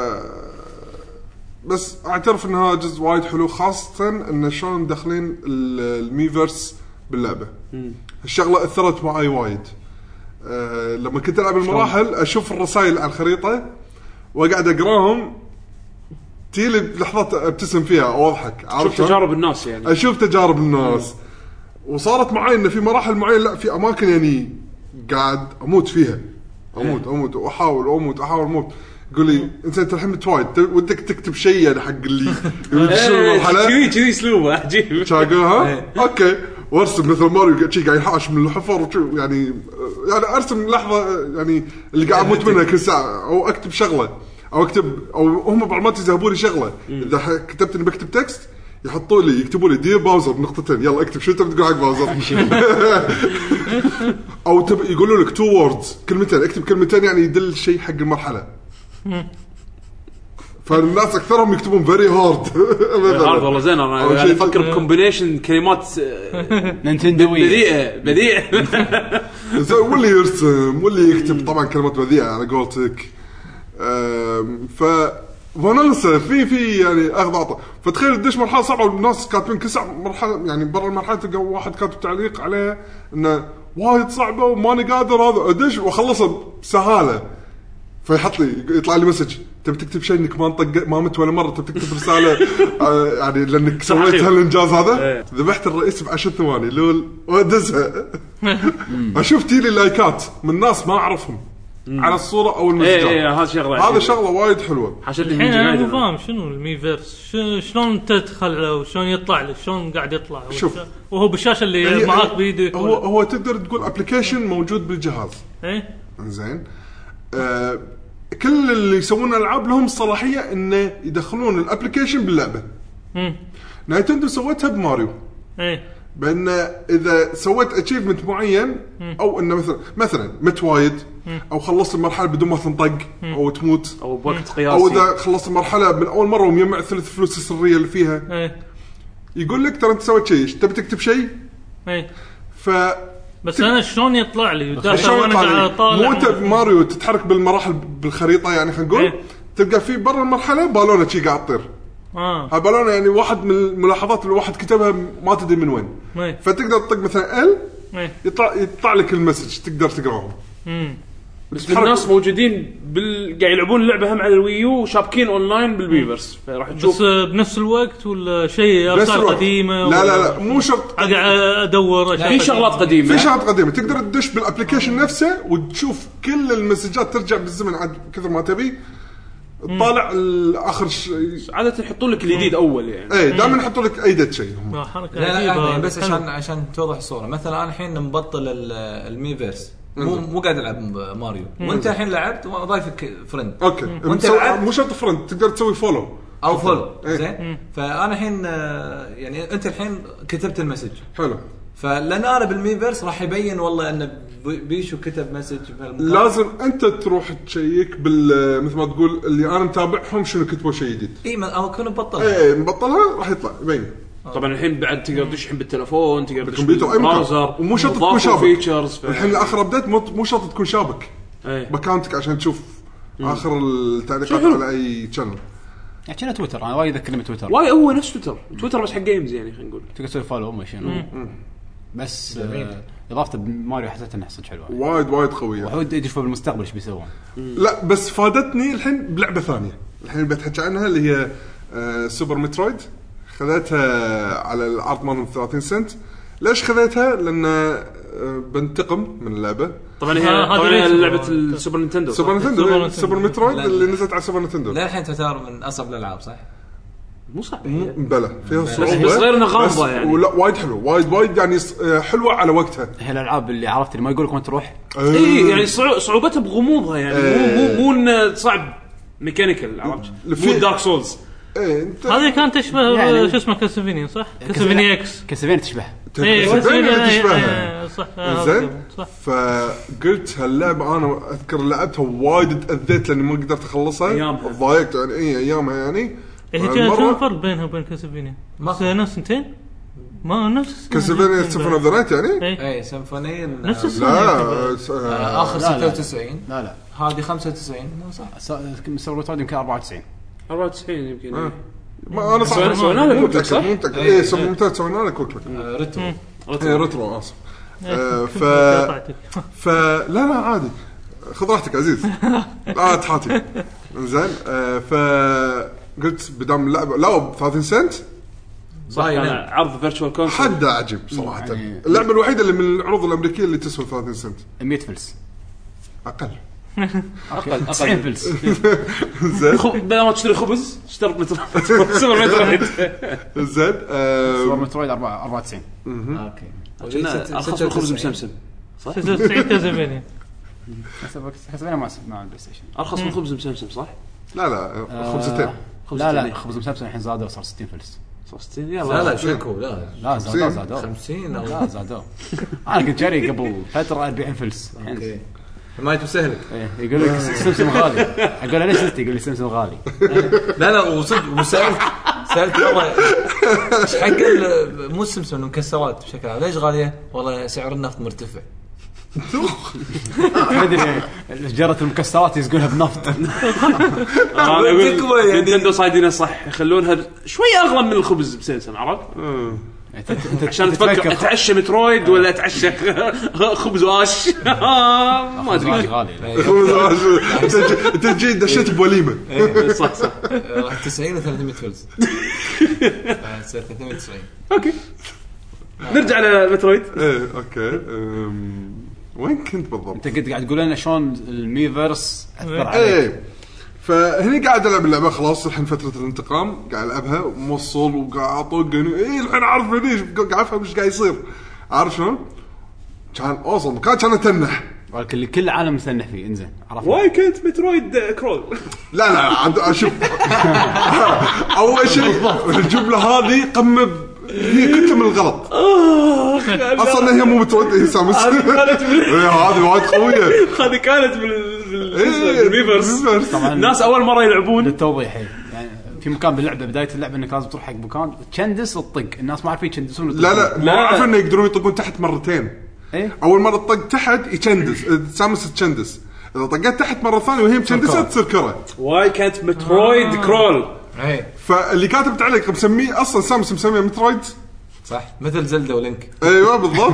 Speaker 3: بس اعترف ان هذا جزء وايد حلو خاصه ان شلون داخلين ال- الميفرس باللعبه. الشغله اثرت معي وايد. أه لما كنت العب المراحل اشوف الرسائل على الخريطه واقعد اقراهم تيلي لحظات ابتسم فيها او اضحك.
Speaker 4: شوف تجارب الناس يعني.
Speaker 3: اشوف تجارب الناس. وصارت معي ان في مراحل معينه لا في اماكن يعني قاعد اموت فيها اموت اموت واحاول اموت احاول اموت. يقول لي انت انت الحين متوايد ودك تكتب شيء يعني حق اللي
Speaker 4: كذي كذي اسلوبه عجيب.
Speaker 3: شاقها اوكي وارسم مثل ماريو شي قاعد يحاش من الحفر وشو يعني يعني ارسم لحظه يعني اللي قاعد اموت منها كل ساعه او اكتب شغله او اكتب او هم بعض يذهبوا لي شغله اذا كتبت اني بكتب تكست يحطوا لي يكتبوا لي دير باوزر نقطتين يلا اكتب شو تبي تقول حق باوزر او تب يقولوا لك تو ووردز كلمتين اكتب كلمتين يعني يدل شيء حق المرحله. فالناس اكثرهم يكتبون فيري هارد
Speaker 4: هارد والله زين انا
Speaker 3: أول
Speaker 4: قاعد
Speaker 3: شيء-
Speaker 4: افكر بكومبينيشن كلمات
Speaker 2: نينتندوية
Speaker 4: بذيئه بذيئه.
Speaker 3: زين واللي يرسم واللي يكتب طبعا كلمات بذيئه على قولتك. أم، ف وناسه في في يعني اخذ عطاء. فتخيل تدش مرحله صعبه والناس كاتبين كل ساعه مرحله يعني برا المرحله تلقى واحد كاتب تعليق عليه انه وايد صعبه وماني قادر هذا ادش واخلصها بسهاله. فيحط لي يطلع لي مسج تبي تكتب شيء انك ما نطق ما مت ولا مره تبي تكتب رساله آه يعني لانك سويت هالانجاز هذا. ذبحت الرئيس بعشر ثواني لول وادزها. اشوف تيلي لايكات من ناس ما اعرفهم على الصوره او المسجات.
Speaker 4: ايه ايه هذا شغله
Speaker 3: هذا شغله وايد حلوه.
Speaker 4: الحين
Speaker 6: انا مو فاهم شنو الميفيرس شلون تدخل له وشلون يطلع له شلون قاعد يطلع
Speaker 3: شوف
Speaker 6: وهو بالشاشه اللي معاك بيدك
Speaker 3: هو هو تقدر تقول ابلكيشن موجود بالجهاز.
Speaker 6: ايه
Speaker 3: زين آه كل اللي يسوون العاب لهم صلاحيه انه يدخلون الابلكيشن باللعبه.
Speaker 6: امم
Speaker 3: نايتندو سوتها بماريو.
Speaker 6: ايه
Speaker 3: بان اذا سويت اتشيفمنت معين او انه مثلا مثلا مت وايد او خلصت المرحله بدون ما تنطق او تموت
Speaker 4: او بوقت قياسي
Speaker 3: او اذا خلصت المرحله من اول مره ومجمع ثلث فلوس السريه اللي فيها.
Speaker 6: ايه
Speaker 3: يقول لك ترى انت سويت شيء تبي تكتب شيء.
Speaker 6: ايه
Speaker 3: ف
Speaker 6: بس انا شلون يطلع لي
Speaker 3: شلون وانا قاعد اطالع مو انت ماريو تتحرك بالمراحل بالخريطه يعني خلينا نقول
Speaker 6: ايه؟
Speaker 3: تلقى في برا المرحله بالونه شي قاعد تطير.
Speaker 6: اه
Speaker 3: هالبالونه يعني واحد من الملاحظات اللي واحد كتبها ما تدري من وين.
Speaker 6: ايه؟
Speaker 3: فتقدر تطق مثلا ال
Speaker 6: ايه؟
Speaker 3: يطلع يطلع لك المسج تقدر تقراهم.
Speaker 6: امم
Speaker 4: بس الناس موجودين بال... قاعد يلعبون اللعبه هم على الويو وشابكين اونلاين بالبيفرس فراح تشوف.
Speaker 6: بس بنفس الوقت ولا شيء افكار قديمه؟
Speaker 3: لا لا لا مو شرط.
Speaker 6: قاعد ادور
Speaker 4: في شغلات قديمه
Speaker 3: في شغلات قديمه تقدر تدش بالابلكيشن نفسه وتشوف كل المسجات ترجع بالزمن عاد كثر ما تبي تطالع الاخر شيء.
Speaker 4: عاده يحطون لك الجديد اول يعني.
Speaker 3: ايه دائما يحطوا لك ايدت شيء.
Speaker 6: حركه
Speaker 5: لا لا
Speaker 6: عجيبه
Speaker 5: بس عشان عشان توضح الصوره. مثلا انا الحين مبطل الميفيرس مو مو قاعد العب ماريو وانت الحين لعبت وضايفك فريند.
Speaker 3: اوكي
Speaker 5: وانت
Speaker 3: مو شرط فريند تقدر تسوي فولو
Speaker 5: او فولو.
Speaker 3: ايه.
Speaker 5: زين فانا الحين يعني انت الحين كتبت المسج
Speaker 3: حلو
Speaker 5: فلان انا بالميفيرس راح يبين والله ان بيشو كتب مسج.
Speaker 3: لازم انت تروح تشيك بال مثل ما تقول اللي انا متابعهم شنو كتبوا شيء جديد.
Speaker 5: اي ما او كنا مبطل
Speaker 3: ايه مبطلها راح يطلع يبين.
Speaker 4: طبعا الحين بعد تقدر تشحن بالتلفون تقدر تشحن
Speaker 3: بالكمبيوتر اي
Speaker 4: بالبراوزر
Speaker 3: ومو شرط تكون شابك.
Speaker 4: ف...
Speaker 3: الحين اخر ابديت مو شرط تكون شابك
Speaker 4: ايه.
Speaker 3: باكاونتك عشان تشوف اخر التعليقات على اي شانل.
Speaker 2: يعني تويتر انا وايد اذكرني تويتر
Speaker 4: واي هو نفس تويتر تويتر بس حق جيمز يعني خلينا نقول
Speaker 2: تقدر تسوي فولو ما شنو بس آه اضافته بماريو حسيت انها حصل حلوه
Speaker 3: وايد وايد قويه
Speaker 2: وحود يشوفوا بالمستقبل ايش بيسوون.
Speaker 3: لا بس فادتني الحين بلعبه ثانيه الحين بتحكي عنها اللي هي آه سوبر مترويد. خذيتها على العرض مالهم ثلاثين سنت. ليش خذيتها؟ لان آه بنتقم من اللعبه.
Speaker 4: طبعا هي طبعا لعبه السوبر نينتندو
Speaker 3: سوبر نينتندو سوبر مترويد اللي نزلت على سوبر نينتندو.
Speaker 5: لا الحين تعتبر من اصعب الالعاب صح؟
Speaker 4: مو صعب
Speaker 3: بلى فيها صعوبه
Speaker 4: بس غير انها غامضه يعني.
Speaker 3: ولا وايد حلو وايد وايد يعني حلوه على وقتها.
Speaker 2: هي الالعاب اللي عرفت اللي ما يقولك وين تروح.
Speaker 4: اي يعني صعوبتها بغموضها يعني مو مو مو صعب ميكانيكال عرفت مو دارك سولز.
Speaker 3: ايه
Speaker 6: هذه كانت تشبه يعني شو اسمه كاسلفينيا صح؟ كاسلفينيا اكس
Speaker 2: كاسلفينيا تشبه
Speaker 6: ايه
Speaker 3: تشبهها
Speaker 6: صح
Speaker 3: زين. فقلت هاللعبه انا اذكر لعبتها وايد تاذيت لاني ما قدرت اخلصها ضايقت يعني اي ايامها يعني.
Speaker 6: ايه شنو الفرق بينها وبين كاسلفينيا؟ سنه سنتين ما نفس
Speaker 3: كاسلفينيا سيمفوني اوف ذا نايت يعني.
Speaker 5: اي سيمفوني
Speaker 6: نفس السنه
Speaker 3: لا
Speaker 5: اخر ستة وتسعين.
Speaker 2: لا لا
Speaker 5: هذه خمسة وتسعين صح.
Speaker 2: مسوي تواد يمكن أربعة وتسعين
Speaker 4: أربعة وتسعين يمكن.
Speaker 3: آه. ما انا صح
Speaker 4: سوينا لك كويك صح؟
Speaker 3: ايه سوينا سوينا لك كويك
Speaker 5: ريترو
Speaker 3: ايه ريترو اسف. ف ف لا لا عادي خذ راحتك عزيز لا تحاتي زين. ف قلت بدام اللعبه لا ثلاثين سنت
Speaker 4: صح يعني عرض فيرتشوال كونسول
Speaker 3: حد عجب صراحه. اللعبه الوحيده اللي من العروض الامريكيه اللي تسوى ثلاثين سنت.
Speaker 2: مية فلس
Speaker 3: اقل
Speaker 2: اقل تسعين فلس
Speaker 3: زين.
Speaker 4: بدل ما تشتري خبز اشتري مترويد سوبر مترويد
Speaker 3: زين.
Speaker 2: سوبر مترويد أربعة وتسعين
Speaker 5: اوكي
Speaker 4: ارخص من خبز مسمسم صح.
Speaker 6: ستة وتسعين كاسلفينيا
Speaker 2: كاسلفينيا مع مع البلاي ستيشن
Speaker 4: ارخص من خبز مسمسم صح.
Speaker 3: لا لا خبزتين.
Speaker 2: لا لا خبز مسمسم الحين زادوا وصار ستين فلس.
Speaker 4: صار ستين يلا
Speaker 5: لا لا شكو لا
Speaker 2: لا زادوا زادوا
Speaker 5: خمسين
Speaker 2: لا زادوا. انا كنت جاري قبل فتره أربعين فلس
Speaker 5: اوكي ما يتسهلك.
Speaker 2: يقول لك سمسم غالي اقول له ليش انت يقول لي سمسم غالي.
Speaker 5: لا لا وصدق وسالت سالت والله ايش حق مو سمسم مكسرات بشكل عام ليش غاليه؟ والله سعر النفط مرتفع
Speaker 2: ما ادري شجره المكسرات يسقونها بنفط.
Speaker 4: انا اقول نينتندو صايدين صح يخلونها شوي اغلى من الخبز بسمسم عرفت عشان تفكر اتعشى مترويد ولا اتعشى خبز واش ما ادري
Speaker 2: غالي.
Speaker 3: انت تجي دشيت بوليمه
Speaker 4: صح صح
Speaker 5: راح تسعين و ثلاثمية فلس ثلاثمية وتسعين.
Speaker 4: اوكي نرجع لمترويد.
Speaker 3: ايه اوكي وين كنت بالضبط؟
Speaker 2: انت كنت قاعد تقول لنا شلون الميفرس اثر عليك.
Speaker 3: ايه فهني قاعد العب اللعبه خلاص الحين فتره الانتقام قاعد العبها وموصل وقاعد اطق ايه الحين اعرف ليش قاعد افهم ايش قاعد يصير عارف شلون كان اوصل كان كان تنح
Speaker 2: ولكن كل العالم مستنح فيه. انزين عرفت
Speaker 4: واي كنت مترويد كرول.
Speaker 3: لا لا عند اشوف اول شيء الجمله هذه قمه هي كنت من الغلط اصلا هي مو مترويد هي سامس هذه وايد قويه
Speaker 4: هذه كانت بالميفرس.
Speaker 2: طبعا
Speaker 4: الناس اول مره يلعبون
Speaker 2: للتوضيح يعني في مكان باللعبه بدايه اللعبه انك لازم تروح حق مكان تشندس الطق. الناس ما عارفين يشندسون
Speaker 3: لا لا ما عارف انه يقدرون يطقون تحت مرتين.
Speaker 2: إيه؟
Speaker 3: اول مره تطق تحت يشندس سامس تشندس اذا طقت تحت مره ثانيه وهي مشندسه تصير كره.
Speaker 4: واي كانت مترويد كرول.
Speaker 5: اي
Speaker 3: فاللي كاتب تعليق مسميه اصلا سامس مسميه مترويد
Speaker 5: صح مثل زلدة ولينك.
Speaker 3: ايوه بالضبط.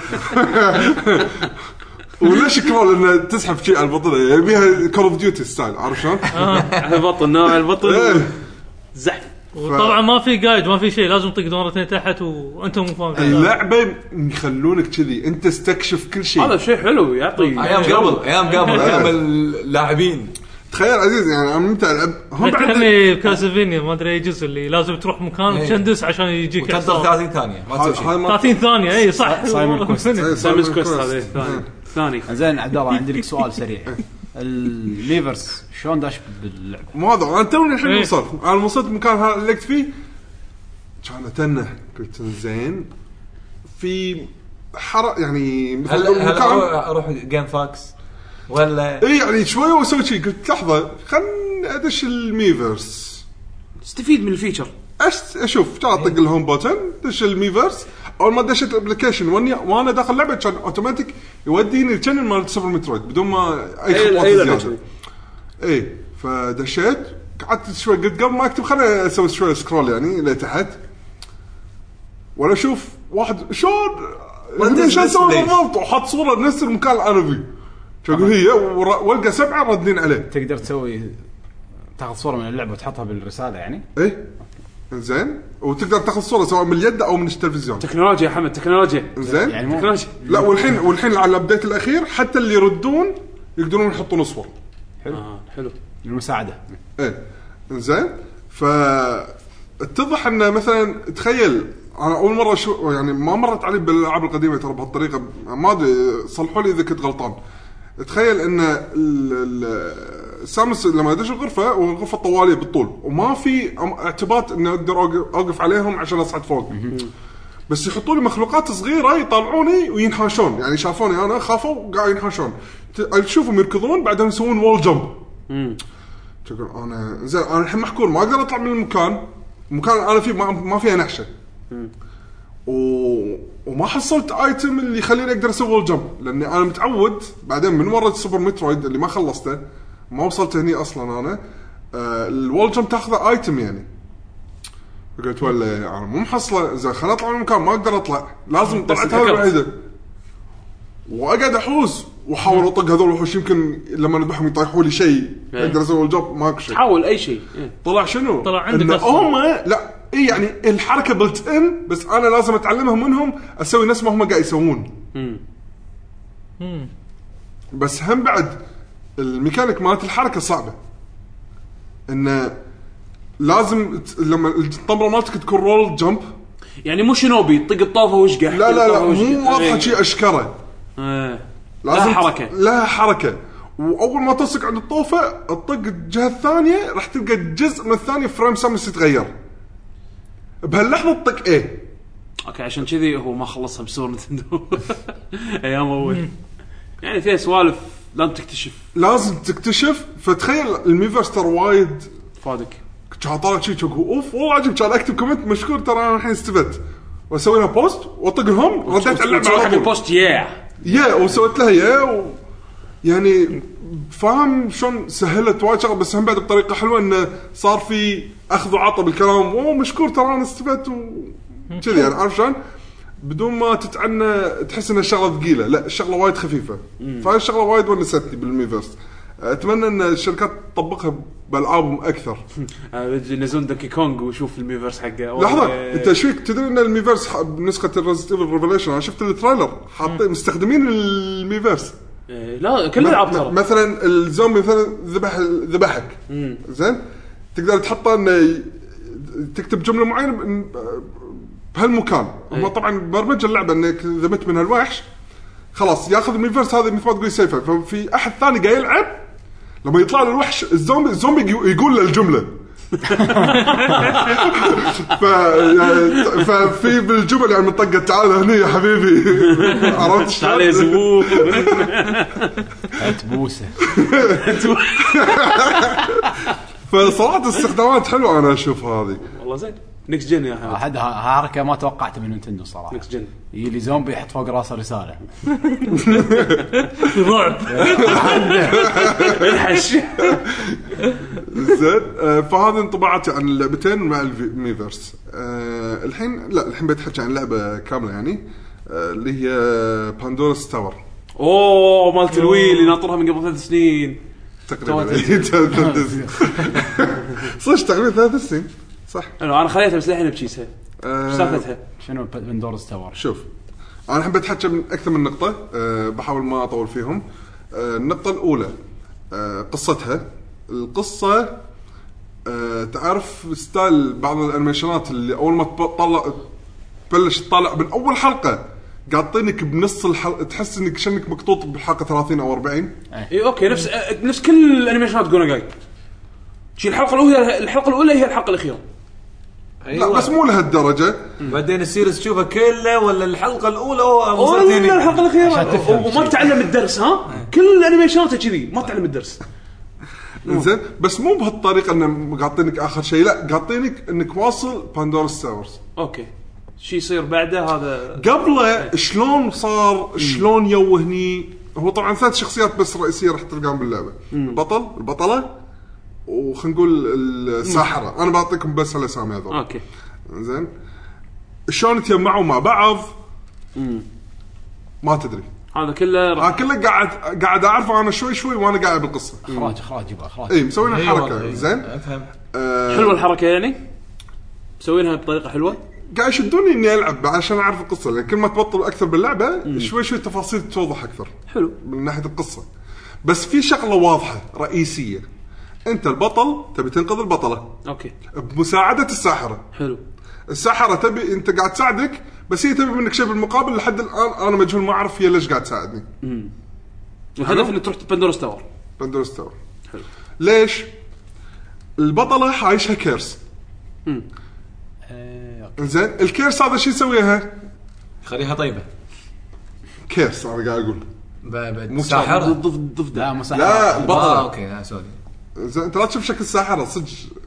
Speaker 3: وليش كرول انه تسحب شيء على البطل يبيها كول اوف ديوتي ستايل عارف شلون
Speaker 4: على البطل نوع البطل زحف.
Speaker 6: وطبعا ما في جايد ما في شيء لازم تطق دورتين تحت وانتم مو فاهمين.
Speaker 3: اللعبه يخلونك كذي انت تستكشف كل شيء.
Speaker 4: هذا شيء حلو يعطي
Speaker 5: ايام قبل ايام قبل ايام اللاعبين.
Speaker 3: تخيل عزيز يعني انا متى العب
Speaker 6: هم بعدني كاسلفينيا ما ادري جزء اللي لازم تروح مكان تشندس عشان يجيك
Speaker 5: تنتظر ثلاثين ثانيه ما تسوي شيء.
Speaker 6: ثلاثين ثانيه اي صح
Speaker 2: سايمون كويست.
Speaker 4: سايمون كويست هذا ثاني ثاني.
Speaker 2: زين عبد الله عندي لك سؤال سريع. الميفرس شلون داش باللعبه؟
Speaker 3: مو هذا انا توني الحين وصلت انا وصلت مكان هذا اللي لقيت فيه كان تنه قلت زين في حرق يعني
Speaker 5: هل هل اروح جيم فاكس ولا
Speaker 3: اي يعني شويه واسوي شيء قلت لحظه خلني ادش الميفرس
Speaker 4: استفيد من الفيتشر
Speaker 3: اشوف كان اطق الهوم بوتن دش الميفرس اول ما دشت الابلكيشن وانا داخل اللعبه كان اوتوماتيك يوديني الشانل مال سوبر مترويد بدون ما اي خطوات زياده. اي فدشيت قعدت شوي قلت قبل ما اكتب خليني اسوي شويه سكرول يعني لتحت ولا اشوف واحد شلون شلون اسوي بالضبط وحط صوره نفس المكان اللي انا فيه تقول هي والقى سبعه ردين عليه.
Speaker 2: تقدر تسوي تاخذ صوره من اللعبه وتحطها بالرساله يعني
Speaker 3: ايه زين وتقدر تاخذ صوره سواء من اليد او من التلفزيون.
Speaker 4: تكنولوجيا يا حمد تكنولوجيا
Speaker 3: زين
Speaker 2: يعني
Speaker 4: تكنولوجيا.
Speaker 3: لا والحين والحين على الابديت الاخير حتى اللي يردون يقدرون يحطون صور.
Speaker 2: حلو
Speaker 4: آه حلو
Speaker 2: المساعده.
Speaker 3: ايه زين فتضح انه مثلا تخيل انا اول مره شو يعني ما مرت علي بالالعاب القديمه ترى بهالطريقه ما ادري صلحوا لي اذا كنت غلطان. تخيل ان سامس لما يدش الغرفه والغرفه طواليه بالطول وما في اعتبات ان اقدر اوقف عليهم عشان اصعد فوق بس يحطوا لي مخلوقات صغيره يطلعوني وينحاشون يعني شافوني انا خافوا وقاعد ينحاشون تشوفهم يركضون بعدين يسوون وول جمب. امم تقول انا زين انا الحين محكور ما اقدر اطلع من المكان المكان اللي انا فيه ما, ما فيها نحشه و... وما حصلت ايتم اللي يخليني اقدر اسوي وول جمب لاني انا متعود بعدين من ورا السوبر مترويد اللي ما خلصته ما وصلت هني اصلا انا آه الوول جمب تاخذ ايتم يعني قلت ولا انا مو محصله زين خليني اطلع من المكان ما اقدر اطلع لازم طلعت هذا الوحيده واقعد احوس واحاول اطق هذول الوحوش يمكن لما نذبحهم يطيحوا لي شيء اقدر اسوي الجوب ماكو شيء
Speaker 4: حاول اي شيء
Speaker 3: طلع شنو
Speaker 6: طلع عندك
Speaker 3: هم لا اي يعني الحركه بلت ان بس انا لازم اتعلمها منهم اسوي نفس ما هم قاعد يسوون امم بس هم بعد الميكانيك مالت الحركه صعبه انه لازم لما الطمره مالتك تكون رول جمب
Speaker 4: يعني مو شنوبي طق الطوفه وشقح
Speaker 3: لا لا لا مو واضحه شيء اشكره
Speaker 4: ايه
Speaker 3: لازم
Speaker 4: لها حركه
Speaker 3: لها حركه واول ما تصق عند الطوفه الطق الجهه الثانيه راح تلقى جزء من الثانيه فريم سامس يتغير بهاللحظه الطق ايه
Speaker 4: اوكي عشان كذي هو ما خلصها بسور نتندو ايام اول يعني فيها سوالف لازم تكتشف
Speaker 3: لازم تكتشف فتخيل الميفرس ترى وايد
Speaker 4: فادك
Speaker 3: كان طالع شيء تقول اوف والله عجب كان اكتب كومنت مشكور ترى انا الحين استفدت واسوي لها بوست واطق لهم رديت على اللعبه
Speaker 4: حق البوست يا
Speaker 3: يا وسويت لها يا و... يعني فاهم شلون سهلت وايد شغله، بس هم بعد بطريقه حلوه انه صار في اخذ وعطى بالكلام. اوه مشكور ترى انا استفدت وكذي يعني عارف شلون، بدون ما تتعنى تحس ان الشغله ثقيله. لا الشغله وايد خفيفه، فهاي الشغله وايد ونستني بالميفرس. اتمنى ان الشركات تطبقها بالعابهم اكثر.
Speaker 4: نزون دونكي كونغ وشوف الميفرس حقه.
Speaker 3: لحظه انت ايش فيك تدري ان الميفرس بنسخه الريزنت ايفل ريفيليشن انا شفت التريلر حاطين مستخدمين الميفرس.
Speaker 4: لا كل الالعاب ترى
Speaker 3: مثلا الزومبي مثلا ذبح ذبحك زين تقدر تحطه انه تكتب جمله معينه بهالمكان. هم طبعا برمج اللعبه انك ذبت من هالوحش خلاص ياخذ الميفرس هذا مثل ما تقول سيفه. ففي احد ثاني قاعد يلعب لما يطلع له الوحش الزومبي الزومبي يقول له الجمله. ف ففي بالجمل يعني منطقه تعال هنا يا حبيبي عرفت
Speaker 4: تعال زبون
Speaker 2: تبوسه.
Speaker 3: فصراحه استخدامات حلوه انا اشوف هذه
Speaker 4: والله زين. نكس جن يا حبيبي
Speaker 2: هذا حركه ما توقعتها من نينتندو صراحه.
Speaker 4: نكس جن
Speaker 2: يجي لي زومبي يحط فوق راسه رساله
Speaker 6: رعب
Speaker 4: الحش.
Speaker 3: زين آه فهذا انطباعاتي عن اللعبتين مع الميفرس. آه الحين لا الحين بتحكي عن لعبه كامله يعني آه اللي هي باندورا's تاور.
Speaker 4: اوه مالت الويل اللي ناطرها من قبل ثلاث سنين
Speaker 3: تقريبا. صح تقريبا ثلاث سنين صح.
Speaker 4: انا خليتها بس الحين بشيسها.
Speaker 3: آه
Speaker 4: ايش سالفتها؟
Speaker 2: شنو باندورا's تاور؟
Speaker 3: شوف انا الحين بتحكي من اكثر من نقطه أه بحاول ما اطول فيهم. أه النقطه الاولى أه قصتها. القصه أه تعرف ستايل بعض الانيميشنات اللي اول ما تطلع تبلش تطلع من اول حلقه قاطينك بنص الحلقه تحس انك شنك مقطوط بالحلقه ثلاثين او أربعين.
Speaker 4: اي اوكي نفس نفس كل الانيميشنات جونا جاي شي الحلقه الاولى الحلقه الاولى هي الحلقه الاخيره.
Speaker 3: أيوة. لا بس مو لهالدرجه.
Speaker 5: بعدين السيريز تشوفها كله ولا الحلقه الاولى
Speaker 4: او الحلقه الاخيره وما تتعلم الدرس. ها كل الانيميشنات كذي ما تتعلم الدرس.
Speaker 3: زين بس مو بهالطريقه انه قاطينك اخر شيء. لا قاطينك انك واصل باندورا's تاورز.
Speaker 4: اوكي شي يصير بعده هذا
Speaker 3: قبله شلون صار شلون يوهني. هو طبعا ثلاث شخصيات بس رئيسيه راح تلقاهم باللعبه. البطل البطله وخلينا نقول الساحره. انا بعطيكم بس الاسامي هذول.
Speaker 4: اوكي
Speaker 3: زين شلون تجمعوا مع بعض ما تدري.
Speaker 4: هذا كله
Speaker 3: ها كله قاعد قاعد اعرفه انا شوي شوي وانا قاعد بالقصه.
Speaker 2: اخراج اخراج يبغى اخراج.
Speaker 3: اي مسوين
Speaker 5: أيوة
Speaker 3: الحركه.
Speaker 5: أيوة.
Speaker 3: زين
Speaker 5: افهم.
Speaker 3: آه
Speaker 4: حلوه الحركه يعني مسوينها بطريقه حلوه.
Speaker 3: قاعد يشدوني اني العب عشان اعرف القصه لان كل ما تبطل اكثر باللعبه مم. شوي شوي تفاصيل توضح اكثر.
Speaker 4: حلو
Speaker 3: من ناحيه القصه. بس في شغله واضحه رئيسيه. انت البطل تبي تنقذ البطله.
Speaker 4: اوكي
Speaker 3: بمساعده الساحره.
Speaker 4: حلو.
Speaker 3: الساحره تبي انت قاعد تساعدك بس هي تبي منك شيء بالمقابل. لحد الان انا مجهول ما اعرف هي ليش قاعد تساعدني.
Speaker 4: امم الهدف انك تروح باندورا's تاور.
Speaker 3: باندورا's تاور
Speaker 4: حلو.
Speaker 3: ليش البطله حايشها كيرس.
Speaker 4: امم
Speaker 3: زين الكيرس هذا شو يسويها؟
Speaker 5: خليها طيبه.
Speaker 3: كيرس انا قاعد اقول
Speaker 5: مو ساحر
Speaker 4: ضد ضد
Speaker 2: لا مو ساحر.
Speaker 3: لا
Speaker 5: آه
Speaker 3: البطله.
Speaker 5: اوكي لا سوري.
Speaker 3: زين انت لا تشوف شكل الساحره صدق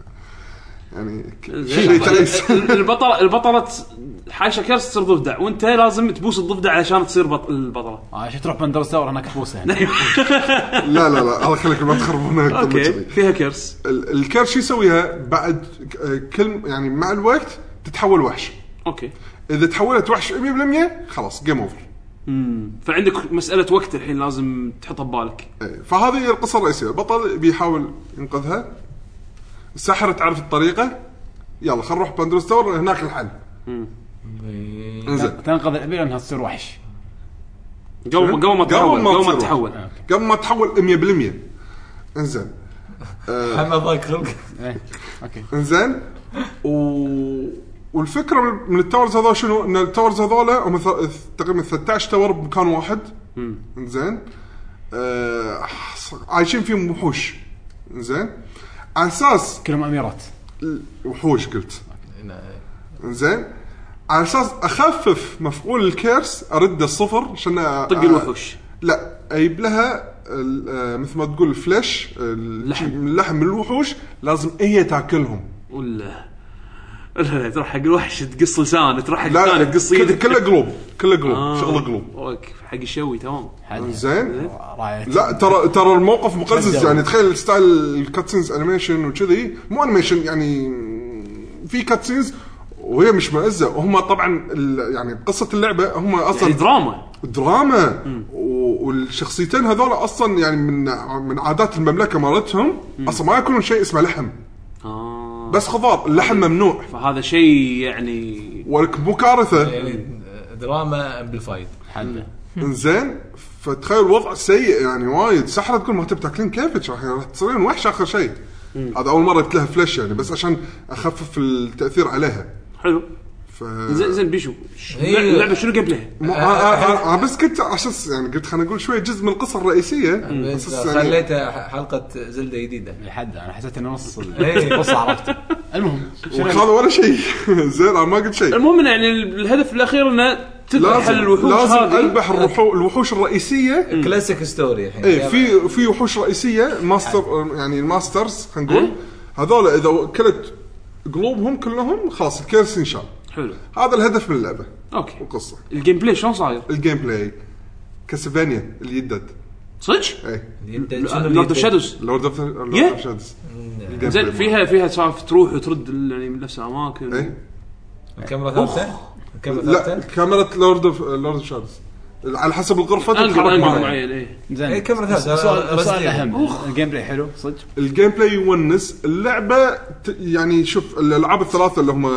Speaker 3: يعني شيء تعيس.
Speaker 4: البطله البطله حاشه كيرس تصير ضفدع وانت لازم تبوس الضفدع عشان تصير بط... البطله.
Speaker 2: اه شو تروح باندورا's تاور هناك تبوسها.
Speaker 3: لا لا لا الله يخليك ما تخربونها اكثر من
Speaker 4: اوكي
Speaker 3: كذي.
Speaker 4: فيها كيرس.
Speaker 3: الكيرس شو يسويها بعد كل يعني مع الوقت تتحول وحش.
Speaker 4: اوكي
Speaker 3: اذا تحولت وحش مية بالمية خلاص جيم اوفر.
Speaker 4: امم فعندك مساله وقت الحين لازم تحطها ببالك.
Speaker 3: فهذه القصه الرئيسيه. البطل بيحاول ينقذها. الساحره تعرف الطريقه. يلا خل نروح باندورا's تاور هناك الحل.
Speaker 4: امم
Speaker 3: انزين
Speaker 2: تنقذ الابيل انها تصير وحش
Speaker 4: قبل قبل ما تحول قبل ما تحول
Speaker 3: قبل ما تحول مية بالمية. انزين
Speaker 5: حما ضاق خلق.
Speaker 2: اوكي
Speaker 3: انزين و... والفكره من التاورز هذول شنو ان التاورز هذول هم تقريبا ثلاثة عشر تاور بمكان واحد. انزين آه... عايشين فيهم وحوش. انزين على اساس
Speaker 2: كلهم اميرات
Speaker 3: وحوش قلت. انزين على اساس اخفف مفعول الكيرس ارد الصفر عشان
Speaker 4: طق الوحوش.
Speaker 3: لا اجيب لها مثل ما تقول الفليش اللحم اللحم من الوحوش لازم هي تاكلهم.
Speaker 4: ولا لا تروح حق الوحش تقص لسانه، تروح حق
Speaker 3: لا
Speaker 4: الثاني تقص يدك.
Speaker 3: كله قلوب كله قلوب
Speaker 4: آه.
Speaker 3: شغل قلوب.
Speaker 4: اوكي حق الشوي تمام.
Speaker 3: زين
Speaker 2: رايت.
Speaker 3: لا ترى ترى الموقف مقزز يعني. تخيل ستايل الكاتسينز انيميشن وكذي، مو انيميشن يعني في كاتسينز وهي مش مأزة. وهم طبعا يعني قصة اللعبة هم اصلا
Speaker 4: يعني دراما
Speaker 3: دراما و- والشخصيتين هذول اصلا يعني من من عادات المملكة مالتهم اصلا ما ياكلون شيء اسمه لحم.
Speaker 4: آه.
Speaker 3: بس خضار، اللحم ممنوع.
Speaker 4: فهذا شيء يعني
Speaker 3: ولك مو كارثة.
Speaker 5: يعني دراما امبليفايد
Speaker 2: حد
Speaker 3: انزين فتخيل وضع سيء يعني وايد. سحرة تقول ما تبي تاكلين كيفك راح تصيرين وحش اخر شيء. هذا اول مره جبت لها فلاش يعني بس عشان اخفف التاثير عليها.
Speaker 4: حلو.
Speaker 3: ف
Speaker 4: زين زين بيشو
Speaker 5: هي-
Speaker 4: اللعبه شنو جيم بلاي؟
Speaker 3: ما- آه، آه، آه، بس كنت عشان يعني قلت خلينا نقول شوي جزء من القصه الرئيسيه
Speaker 5: بس
Speaker 3: بس يعني
Speaker 5: خليتها حلقه زلده جديده.
Speaker 2: لحد انا حسيت انه نص
Speaker 5: إيه.
Speaker 2: القصه عرفته. المهم
Speaker 3: وهذا ولا شيء. زين انا ما قلت شيء.
Speaker 4: المهم إنه يعني الهدف الاخير انه تذبح
Speaker 3: لازم
Speaker 4: الوحوش
Speaker 3: لازم
Speaker 4: هذه.
Speaker 3: اذبح الوحو- الوحوش الرئيسيه.
Speaker 5: كلاسيك ستوري الحين.
Speaker 3: ايه في في وحوش رئيسيه ماستر يعني الماسترز خلينا نقول هذول اذا كلت قلوبهم كلهم خلاص الكيرس انشال.
Speaker 4: حلو.
Speaker 3: هذا الهدف من اللعبه
Speaker 4: اوكي.
Speaker 3: والقصه.
Speaker 4: الجيم بلاي شلون صاير؟
Speaker 3: الجيم بلاي كاسلفانيا اللي يدد
Speaker 4: صدق؟
Speaker 3: اي
Speaker 4: لورد اوف شادوز.
Speaker 3: لورد اوف
Speaker 4: Yeah.
Speaker 3: شادوز.
Speaker 4: زين فيها فيها سالفه تروح وترد ال- يعني من نفس الاماكن.
Speaker 3: ايه
Speaker 5: الكاميرا ثابته. الكاميرا
Speaker 3: لا
Speaker 5: ثابته.
Speaker 3: كاميرا لورد اوف لورد اوف شادوز على حسب الغرفه
Speaker 4: انقل
Speaker 3: تتحرك
Speaker 4: انقل
Speaker 3: معها.
Speaker 4: معين. ايه
Speaker 2: زين
Speaker 5: إيه، كاميرا ثابتة.
Speaker 2: سؤال
Speaker 5: رزق
Speaker 2: سؤال
Speaker 5: يعني.
Speaker 2: اهم الجيم بلاي حلو صدق.
Speaker 3: الجيم بلاي يونس. اللعبه ت- يعني شوف الالعاب الثلاثه اللي هم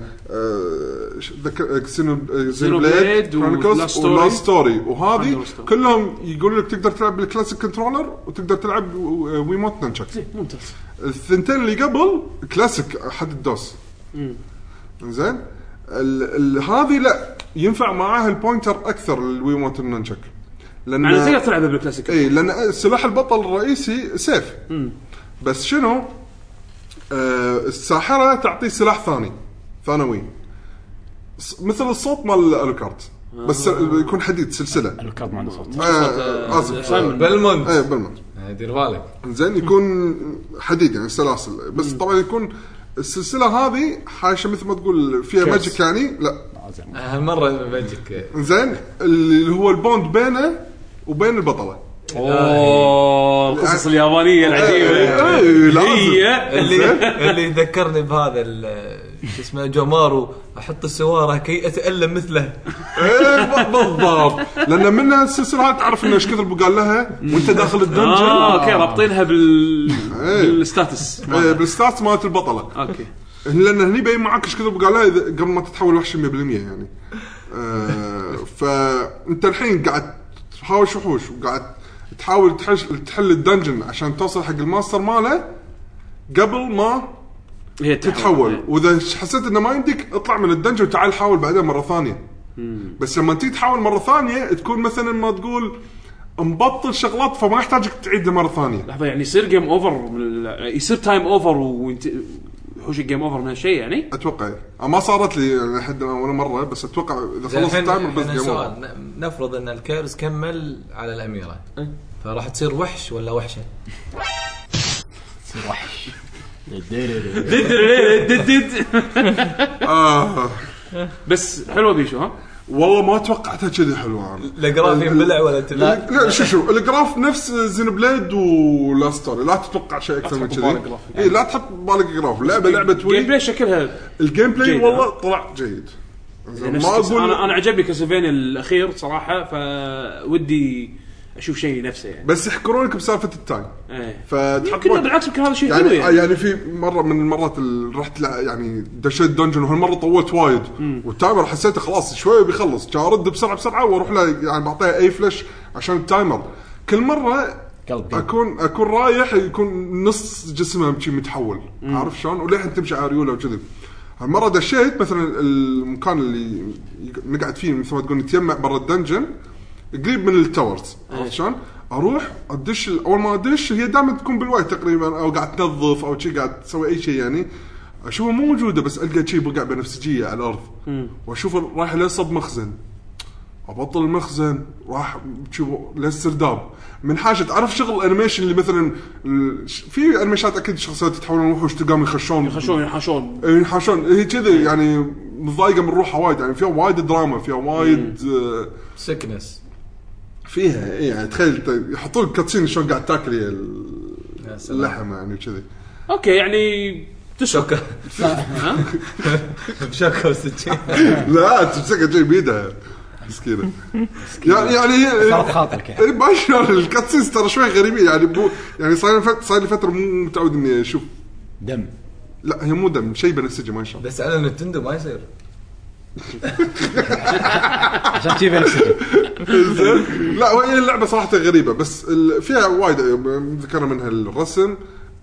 Speaker 3: زينو بليد
Speaker 4: ولاست ستوري.
Speaker 3: ولاست ستوري وهذه
Speaker 4: ولاست ستوري.
Speaker 3: كلهم يقولوا لك تقدر تلعب بالكلاسيك كنترولر وتقدر تلعب ويموت ننشك.
Speaker 4: ممتاز.
Speaker 3: الثنتين اللي قبل كلاسيك حد الدوس. زين ال- ال- هذه لا ينفع معاها البوينتر اكثر الويموت ننشك لان
Speaker 4: يعني تقدر تلعبها بالكلاسيك.
Speaker 3: اي لان سلاح البطل الرئيسي سيف. بس شنو آه الساحره تعطي سلاح ثاني ثانوي س- مثل الصوت مال الوكارت بس يكون حديد سلسله.
Speaker 2: الكارد ما عنده صوت.
Speaker 3: آه اسف
Speaker 4: سايمون.
Speaker 5: بالمونت.
Speaker 3: اي بالمونت.
Speaker 5: دير بالك.
Speaker 3: زين يكون حديد يعني سلاسل بس طبعا يكون السلسله هذه حاشه مثل ما تقول فيها ماجيك يعني لا.
Speaker 5: هالمره ماجيك.
Speaker 3: زين اللي هو البوند بينه وبين البطله.
Speaker 4: اوه القصص اليابانيه العجيبه.
Speaker 3: إيه، إيه، لازم.
Speaker 4: هي
Speaker 5: اللي اللي ذكرني بهذا ال- شو اسمه جومارو احط السواره كي اتالم مثله.
Speaker 3: ايه بالضبط لان منها السلسله هاي تعرف انه ايش كثر بقال لها وانت داخل الدنجن.
Speaker 4: اه اوكي رابطينها بال
Speaker 3: إيه.
Speaker 4: بالستاتس.
Speaker 3: إيه، بالستات مالت البطله
Speaker 4: اوكي.
Speaker 3: لان هني باين معك ايش كثر بقال لها إذا- قبل ما تتحول وحش مية بالمية يعني. آه فانت الحين قاعد تحاوش وحوش وقاعد تحاول تحش تحل الدنجن عشان توصل حق الماستر ماله قبل ما
Speaker 4: هي
Speaker 3: تتحول. واذا حسيت انه ما يمديك اطلع من الدنجن وتعال حاول بعدين مره ثانيه. بس لما تيجي تحاول مره ثانيه تكون مثلا ما تقول مبطل شغلات فما يحتاجك تعيد مره ثانيه.
Speaker 4: لحظه يعني يصير جيم اوفر يصير تايم اوفر وانت حوش الجيم اوفر من هالشيء يعني.
Speaker 3: اتوقع ما صارت لي يعني لحد ولا مره بس اتوقع اذا خلصت التايمر بس جيم أوفر.
Speaker 5: سؤال ن- نفرض ان الكيرس كمل على الاميره فراح تصير وحش ولا وحشه؟
Speaker 2: تصير وحش.
Speaker 3: آه.
Speaker 4: بس حلوه بيشو ها.
Speaker 3: والله ما توقعتها كذي حلوه انا.
Speaker 5: الجراف ينبلع ولا تبلع؟
Speaker 3: لا شو شو الجراف نفس زين بليد ولا ستوري لا تتوقع شيء اكثر من
Speaker 4: تحط
Speaker 3: كذي.
Speaker 4: ببالك جراف.
Speaker 3: اي لا تحط بالك جراف. لعبه لعبه
Speaker 4: جيم
Speaker 3: وي.
Speaker 4: بلاي شكلها
Speaker 3: الجيم بلاي
Speaker 4: جيد،
Speaker 3: والله
Speaker 4: ها؟
Speaker 3: طلع جيد. زين،
Speaker 4: نفس
Speaker 3: ما
Speaker 4: كس-
Speaker 3: اقول
Speaker 4: انا انا عجبني كاسلفينيا الاخير صراحه فودي اشوف شيء نفسه يعني.
Speaker 3: بس يحكرونك بسالفه التايم
Speaker 4: ايه
Speaker 3: فتحط
Speaker 4: يمكن بالعكس يمكن هذا شيء
Speaker 3: يعني
Speaker 4: حلو يعني.
Speaker 3: يعني في مره من المرات اللي رحت لع- يعني دشيت دنجن وهالمره طولت وايد والتايمر حسيته خلاص شويه بيخلص كان ارد بسرعه بسرعه واروح له يعني بعطيها اي فلاش عشان التايمر. كل مره
Speaker 2: قلبي.
Speaker 3: اكون اكون رايح يكون نص جسمه شي متحول عارف شلون ولحين تمشي على ريوله وكذي. هالمره دشيت مثلا المكان اللي نقعد فيه مثل ما تقول نتجمع برا الدنجن قريب من التاورز عرفت شلون اروح ادش اول ما ادش هي دائما تكون بالوايد تقريبا او قاعد تنظف او شيء قاعد تسوي اي شيء يعني اشوفه مو موجوده بس القى شيء بقع بنفسجيه على الارض واشوفه رايح له صب مخزن ابطل المخزن راح تشوف للسرداب من حاجه تعرف شغل انيميشن اللي مثلا في انيميشنات اكيد شخصيات يتحولون وحوش تقام يخشون
Speaker 4: يخشون يحاشون
Speaker 3: ينحاشون هي كذا يعني مضايقه من روحها وايد يعني فيها وايد دراما فيها وايد آه
Speaker 5: سكنس
Speaker 3: فيها إيه يعني تخيل يحطون كاتسين شلون قاعد تاكل هي اللحم يعني كذي
Speaker 4: اوكي يعني
Speaker 5: شوكة شوكة وسكين
Speaker 3: لا تمسكها جاي بيدها مسكينه يعني يعني
Speaker 2: صارت خاطرك
Speaker 3: يعني ما شلون الكاتسين ترى شوي غريبين يعني بو يعني صار فتره صار لي فتره مو متعود اني اشوف
Speaker 2: دم
Speaker 3: لا هي مو دم شيء بنسجي ما شاء الله
Speaker 5: بس على نتندو ما يصير
Speaker 2: عشان تجيب نفسك
Speaker 3: لا وهي اللعبه صراحه غريبه بس فيها وايد ذكرنا منها الرسم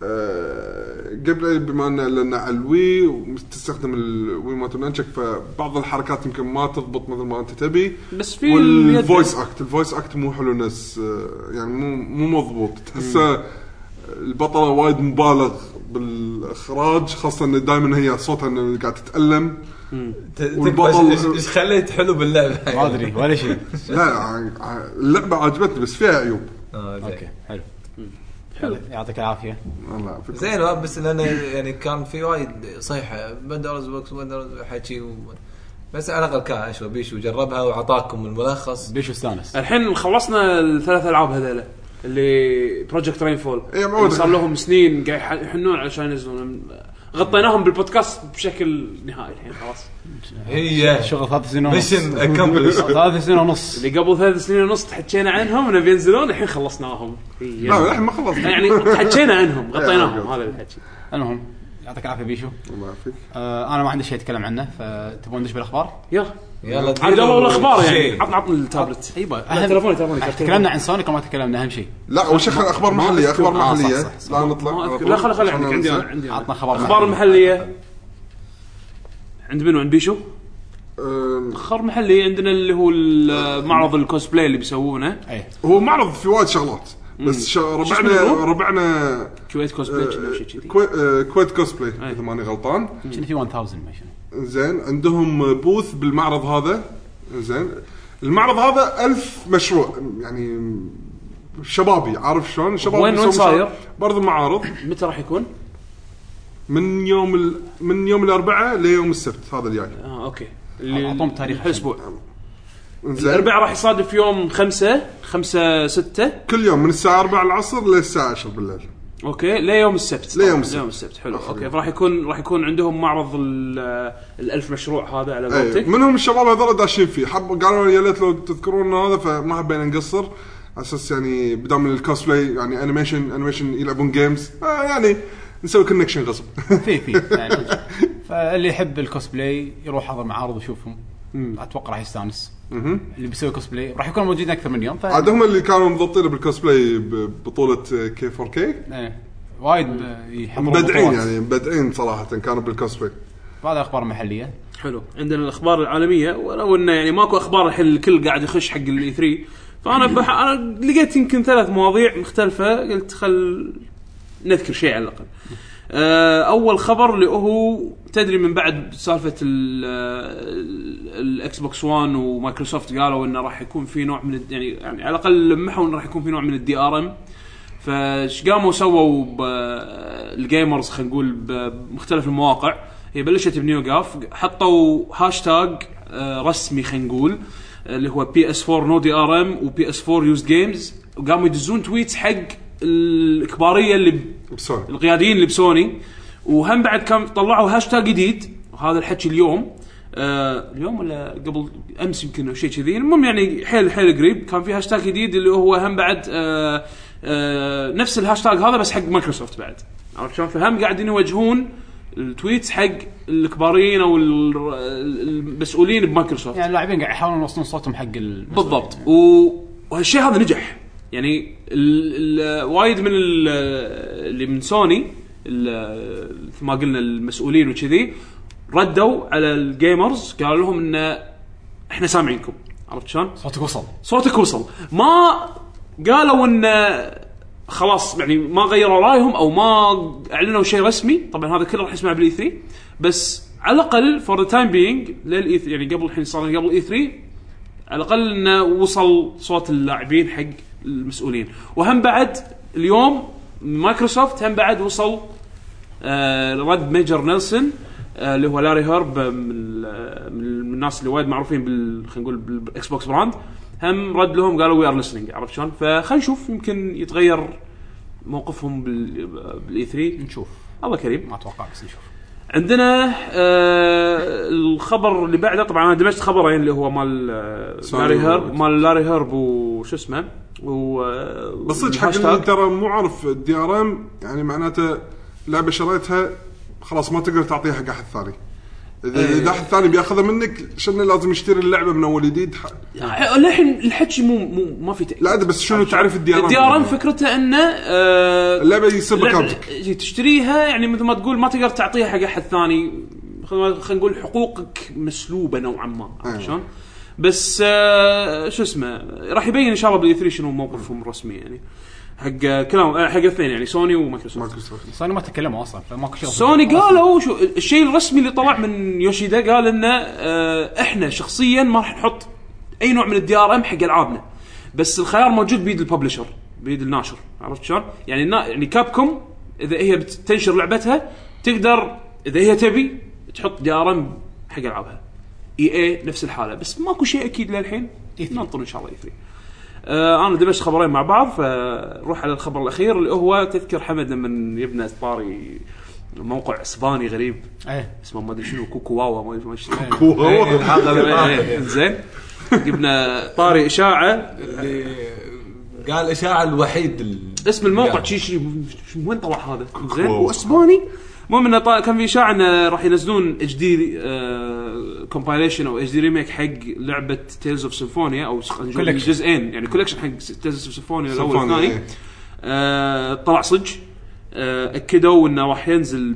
Speaker 3: قبل بما ان لنا على الوي وتستخدم الوي ما تنشك فبعض الحركات يمكن ما تضبط مثل ما انت تبي
Speaker 4: بس في
Speaker 3: والفويس اكت الفويس اكت مو حلو ناس يعني مو مو مضبوط تحسه البطله وايد مبالغ بالاخراج خاصه ان دائما هي صوتها انه قاعد تتالم
Speaker 5: والبطل ايش خليت حلو باللعبه
Speaker 2: ما ادري ولا شيء
Speaker 3: لا اللعبه عجبتني بس فيها عيوب
Speaker 2: اوكي حلو حلو يعطيك العافيه
Speaker 3: والله
Speaker 5: زين بس لأنه يعني كان في وايد صيحة بندرز بوكس بندرز حكي و... بس على الأقل كان أشوى بيشو جربها وعطاكم الملخص
Speaker 2: بيشو استانس
Speaker 4: الحين خلصنا الثلاث ألعاب هذيلا اللي بروجكت رينفول
Speaker 3: إيه
Speaker 4: صار لهم سنين قاعد يحنون علشان ينزلون غطيناهم بالبودكاست بشكل نهائي الحين خلاص
Speaker 5: هي
Speaker 2: شغل ثلاث سنين ونص
Speaker 5: ميشن اكمبلش
Speaker 2: ثلاث سنين ونص
Speaker 4: اللي قبل ثلاث سنين ونص تحكينا عنهم ونبي ينزلون الحين خلصناهم
Speaker 3: لا الحين ما خلصنا
Speaker 4: يعني حكينا عنهم غطيناهم هذا الحكي
Speaker 2: المهم يعطيك العافيه بيشو
Speaker 3: الله يعافيك
Speaker 2: آه انا ما عندي شيء اتكلم عنه فتبون ندش بالاخبار
Speaker 4: يلا
Speaker 5: يلا
Speaker 4: عاد اول الاخبار يعني عطنا عطنا التابلت
Speaker 2: ايوه
Speaker 4: تليفوني تليفوني
Speaker 2: تكلمنا عن سونيك وما تكلمنا اهم شيء
Speaker 3: لا اول شيء اخبار محليه اخبار محليه لا نطلع
Speaker 4: لا خلي خلي عندك عندي عندي
Speaker 2: عطنا خبر
Speaker 4: اخبار محليه عند منو عند بيشو
Speaker 3: أه
Speaker 4: اخبار محلي عندنا اللي هو معرض الكوسبلاي اللي بيسوونه
Speaker 2: اي
Speaker 3: هو معرض في وايد شغلات بس ش... ربعنا ربعنا
Speaker 4: كويت كوسبلاي ولا شيء كذي
Speaker 3: كوي... آه... كويت كوسبلاي اذا ماني غلطان
Speaker 2: كنا في ألف ماشي
Speaker 3: زين عندهم بوث بالمعرض هذا زين المعرض هذا ألف مشروع يعني شبابي عارف شلون شباب
Speaker 4: وين وين صاير
Speaker 3: برضو معارض
Speaker 4: متى راح يكون
Speaker 3: من يوم ال... من يوم الاربعاء ليوم السبت هذا الجاي
Speaker 4: اه اوكي
Speaker 2: اللي اعطوهم تاريخ
Speaker 4: الاسبوع الاربعاء راح يصادف يوم خمسة خمسة ستة
Speaker 3: كل يوم من الساعه أربعة العصر للساعه عشرة بالليل
Speaker 4: اوكي ليوم السبت
Speaker 3: ليوم السبت,
Speaker 4: ليوم السبت. حلو اوكي راح يكون راح يكون عندهم معرض الألف مشروع هذا على قولتك
Speaker 3: منهم الشباب هذول داشين فيه حب قالوا يا ليت لو تذكرون هذا فما حبينا نقصر اساس يعني بدام الكوسبلاي يعني انيميشن انيميشن يلعبون جيمز آه يعني نسوي كونكشن غصب
Speaker 2: في في يعني فاللي يحب الكوسبلاي يروح هذا المعارض ويشوفهم اتوقع راح يستانس اللي بيسوي كوسبلاي راح يكون موجودين اكثر من يوم ف...
Speaker 3: عاد هم اللي كانوا مضبطين بالكوسبلاي ببطوله كي فور كي
Speaker 2: ايه وايد يحضرون
Speaker 3: مبدعين يعني مبدعين صراحه كانوا بالكوسبلاي.
Speaker 2: هذا اخبار محليه
Speaker 4: حلو. عندنا الاخبار العالميه ولو انه يعني ماكو اخبار الحين الكل قاعد يخش حق الاي ثري فانا بح... انا لقيت يمكن ثلاث مواضيع مختلفه قلت خل نذكر شيء على الاقل. اول خبر اللي هو تدري من بعد سالفه الاكس بوكس وان ومايكروسوفت قالوا انه راح يكون في نوع من يعني يعني على الاقل لمحوا انه راح يكون في نوع من الدي ار ام. فايش قاموا سووا الجيمرز خلينا نقول بمختلف المواقع هي بلشت بنيو جاف حطوا هاشتاج رسمي خلينا نقول اللي هو بي اس فور نو دي ار ام وبي اس فور يوز جيمز وقاموا يدزون تويتس حق الكباريه اللي
Speaker 3: بسوني
Speaker 4: القياديين اللي بسوني وهم بعد كان طلعوا هاشتاج جديد وهذا الحكي اليوم آه اليوم ولا قبل امس يمكن او شيء كذي المهم يعني حيل حيل قريب كان في هاشتاج جديد اللي هو هم بعد آه آه نفس الهاشتاج هذا بس حق مايكروسوفت بعد عرفت شلون فهم قاعدين يوجهون التويتس حق الكباريين او المسؤولين بمايكروسوفت
Speaker 2: يعني اللاعبين قاعد يحاولون يوصلون صوتهم حق
Speaker 4: بالضبط وهالشيء هذا نجح يعني وايد من اللي من سوني مثل ما قلنا المسؤولين وكذي ردوا على الجيمرز قالوا لهم ان احنا سامعينكم عرفت شلون
Speaker 2: صوتك وصل
Speaker 4: صوتك وصل ما قالوا ان خلاص يعني ما غيروا رايهم او ما اعلنوا شيء رسمي طبعا هذا كله راح يسمع بالاي ثري بس على الاقل فور ذا تايم بينج للاي يعني قبل الحين صار قبل الاي ثري على الاقل انه وصل صوت اللاعبين حق المسؤولين. وهم بعد اليوم مايكروسوفت هم بعد وصل آه رد ميجر نيلسون آه اللي هو لاري هيرب من, من الناس اللي وايد معروفين بال خلينا نقول بالاكس بوكس براند، هم رد لهم قالوا وي ار ليسنينج. عرفت شلون؟ فخلينا نشوف يمكن يتغير موقفهم بالاي ثري،
Speaker 2: نشوف.
Speaker 4: الله كريم،
Speaker 2: ما اتوقع بس نشوف.
Speaker 4: عندنا آه الخبر اللي بعده، طبعا انا دمجت خبرين اللي هو مال آه لاري هيرب مال لاري هيرب وش اسمه و
Speaker 3: بس حق اللي ترى مو عارف الدي ار ام يعني معناته لعبه شريتها خلاص ما تقدر تعطيها حق احد ثاني. اذا اذا احد ثاني بياخذها منك شنو لازم يشتري اللعبه من اول جديد.
Speaker 4: الحين الحكي مو مو ما في تأكيد.
Speaker 3: لا بس شنو تعرف الدي ار ام؟
Speaker 4: الدي ار ام فكرته انه آه
Speaker 3: اللعبه يصير بكامتك
Speaker 4: تشتريها، يعني مثل ما تقول ما تقدر تعطيها حق احد ثاني، خلينا نقول حقوقك مسلوبه نوعا ما. عرفت شلون؟ بس آه شو اسمه راح يبين ان شاء الله بالاي ثري شنو موقفهم الرسمي يعني حق كلام حق الاثنين يعني سوني ومايكروسوفت.
Speaker 2: سوني ما تكلموا اصلا فماكو شيء.
Speaker 4: سوني قالوا شو الشيء الرسمي اللي طلع من يوشيدا، قال انه آه احنا شخصيا ما راح نحط اي نوع من الدي ار ام حق العابنا، بس الخيار موجود بيد الببلشر بيد الناشر. عرفت شلون؟ يعني يعني كابكوم اذا هي بتنشر لعبتها تقدر اذا هي تبي تحط دي ار ام حق العابها. اي اي نفس الحاله، بس ماكو شيء اكيد للحين، ننطر ان شاء الله يفري. آه انا دمجت خبرين مع بعض، فروح على الخبر الاخير اللي هو تذكر حمد لما يبنى طاري موقع اسباني غريب
Speaker 2: ايه
Speaker 4: اسمه ما ادري شنو كوكو واوا ما ادري شنو
Speaker 3: كوكو
Speaker 4: هذا زين. جبنا طاري اشاعه
Speaker 5: اللي قال اشاعه الوحيد ال...
Speaker 4: اسم الموقع شيء شيء وين طلع هذا زين واسباني. المهم انه طا... كان في اشاعه انه راح ينزلون اتش دي كومبايليشن او اتش دي ريميك حق لعبه تيلز اوف سيمفونيا او جزئين يعني كولكشن حق تيلز اوف سيمفونيا الاول والثاني. آه طلع صج آه اكدوا انه راح ينزل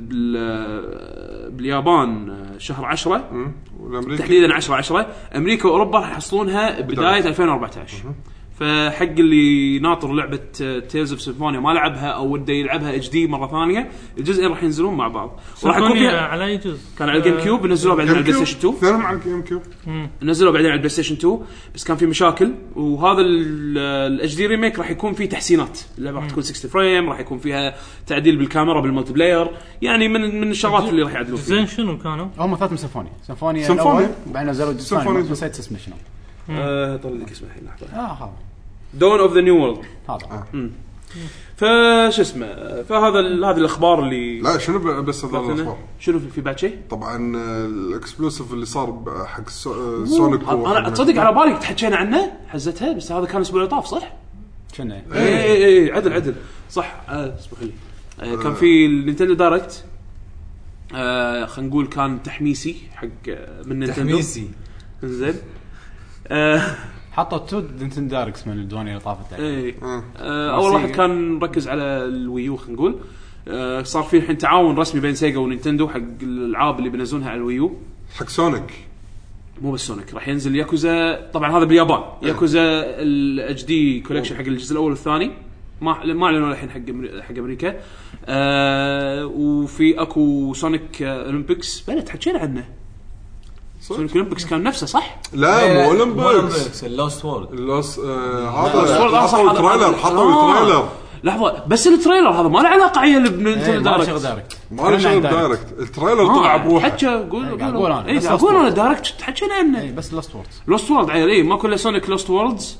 Speaker 4: بال... باليابان شهر عشرة تحديدا عشرة عشرة. امريكا واوروبا راح يحصلونها بدايه ألفين وأربعتاشر. فحق اللي ناطر لعبه تيلز اوف سيمفونيا ما لعبها او وده يلعبها اتش دي مره ثانيه، الجزئين راح ينزلون مع بعض.
Speaker 6: وراح يكون فيها على اي جزء
Speaker 4: كان على الجيم كيوب، نزلوه بعدين على البلاي ستيشن تو.
Speaker 3: فيلم على الجيم كيوب
Speaker 4: نزلوه بعدين على البلاي ستيشن تو، بس كان في مشاكل. وهذا الاتش دي ريميك راح يكون فيه تحسينات، اللعبه راح تكون ستين فريم، راح يكون فيها تعديل بالكاميرا بالمالتي بلاير، يعني من من الشغلات اللي راح يعدلوا فيها.
Speaker 6: زين شنو كانوا؟
Speaker 2: هم ثلاث سيمفونيا سيمفونيا
Speaker 3: سيمفونيا
Speaker 2: بعدين نزلوا
Speaker 3: سيمفونيا
Speaker 2: نسيت اسمه شنو.
Speaker 4: اه طلع لك اسمه الحين لحظه.
Speaker 2: اه هذا
Speaker 4: دون اوف ذا نيو وورلد
Speaker 2: هذا.
Speaker 4: فش اسمه فهذا هذه الاخبار اللي
Speaker 3: لا شنو بس هذا الاخبار
Speaker 4: شنو في بعد شيء.
Speaker 3: طبعا الاكسبلوسيف اللي صار حق سونيك
Speaker 4: انا تصدق على بالي تحكينا عنه حزتها، بس هذا كان الاسبوع اللي طاف صح
Speaker 2: شنو
Speaker 4: اي اي اي عدل عدل صح. اسمح لي آه كان في النينتندو دايركت آه خلينا نقول كان تحميسي حق من نينتندو
Speaker 5: تحميسي
Speaker 4: زين. آه
Speaker 2: حطوا تو نينتندو دايركت من الديوانيه اللي طافت
Speaker 4: اي آه اول واحد كان مركز على الويو خلينا نقول. آه صار في الحين تعاون رسمي بين سيجا ونينتندو حق الالعاب اللي بينزلونها على الويو
Speaker 3: حق سونيك.
Speaker 4: مو بس سونيك، راح ينزل ياكوزا طبعا هذا باليابان. ياكوزا الاتش دي كولكشن حق الجزء الاول والثاني ما ما اعلنوا الحين حق حق امريكا. آه وفي اكو سونيك اولمبيكس بلد حكينا عنه. سونيك اولمبيكس كان نفسه صح؟
Speaker 3: لا مو اولمبيكس
Speaker 5: اللوست وورد
Speaker 3: اللوست هذا حطوا التريلر حطوا التريلر
Speaker 4: لحظه بس التريلر هذا ما له علاقه عيل بننتندو دايركت
Speaker 3: ما له شغل دايركت. التريلر طلع بروحه
Speaker 4: حكى قول قول اي اقول انا دايركت حكينا عنه
Speaker 2: بس لوست وورد
Speaker 4: لوست وورد عيل اي ما كله سونيك لوست ووردز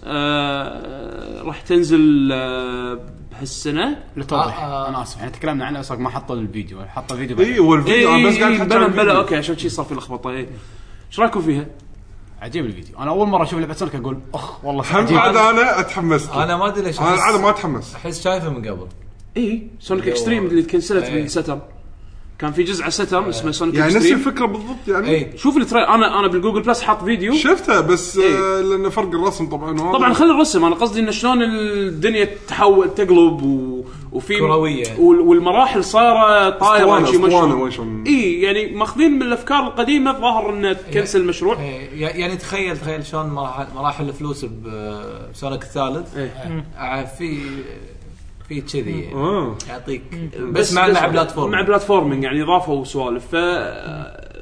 Speaker 4: راح تنزل بهالسنه
Speaker 2: لتوضح. انا اسف احنا تكلمنا عنه اصلا ما حطوا الفيديو حطوا فيديو
Speaker 3: اي هو الفيديو انا بس قاعد
Speaker 4: بلا بلا اوكي عشان شيء صار في لخبطه. اي ايش رايكم فيها؟
Speaker 2: عجيب الفيديو. انا اول مره اشوف لعبه سونيك اقول اخ والله
Speaker 3: عجيب. هذا انا اتحمست.
Speaker 5: انا ما ادري ليش
Speaker 3: انا العاده ما اتحمس
Speaker 5: احس شايفه من قبل.
Speaker 4: اي سونيك اكستريم اللي كنسلت من ساترن كان في جزء على ساترن اسمه سونيك
Speaker 3: يعني
Speaker 4: اكستريم
Speaker 3: نفس الفكره بالضبط يعني.
Speaker 5: اي
Speaker 4: شوف التريلر انا انا بالجوجل بلس حاط فيديو
Speaker 3: شفتها بس
Speaker 4: إيه؟
Speaker 3: آه لان فرق الرسم طبعا
Speaker 4: طبعا خلي الرسم. انا قصدي ان شلون الدنيا تحول تقلب و... وفي
Speaker 5: كروية.
Speaker 4: والمراحل صايره طايره شيء مشهور.
Speaker 3: مشهور
Speaker 4: اي يعني ماخذين من الافكار القديمه ظاهر انه تكنسل المشروع.
Speaker 5: يعني تخيل تخيل شلون مراحل مراحل الفلوس بسونيك الثالث.
Speaker 4: إيه؟
Speaker 5: في في كذي
Speaker 3: اه
Speaker 5: يعطيك
Speaker 4: بس,
Speaker 5: بس مع مع بلاتفورم
Speaker 4: مع بلاتفورمينج يعني اضافه وسوالف. ف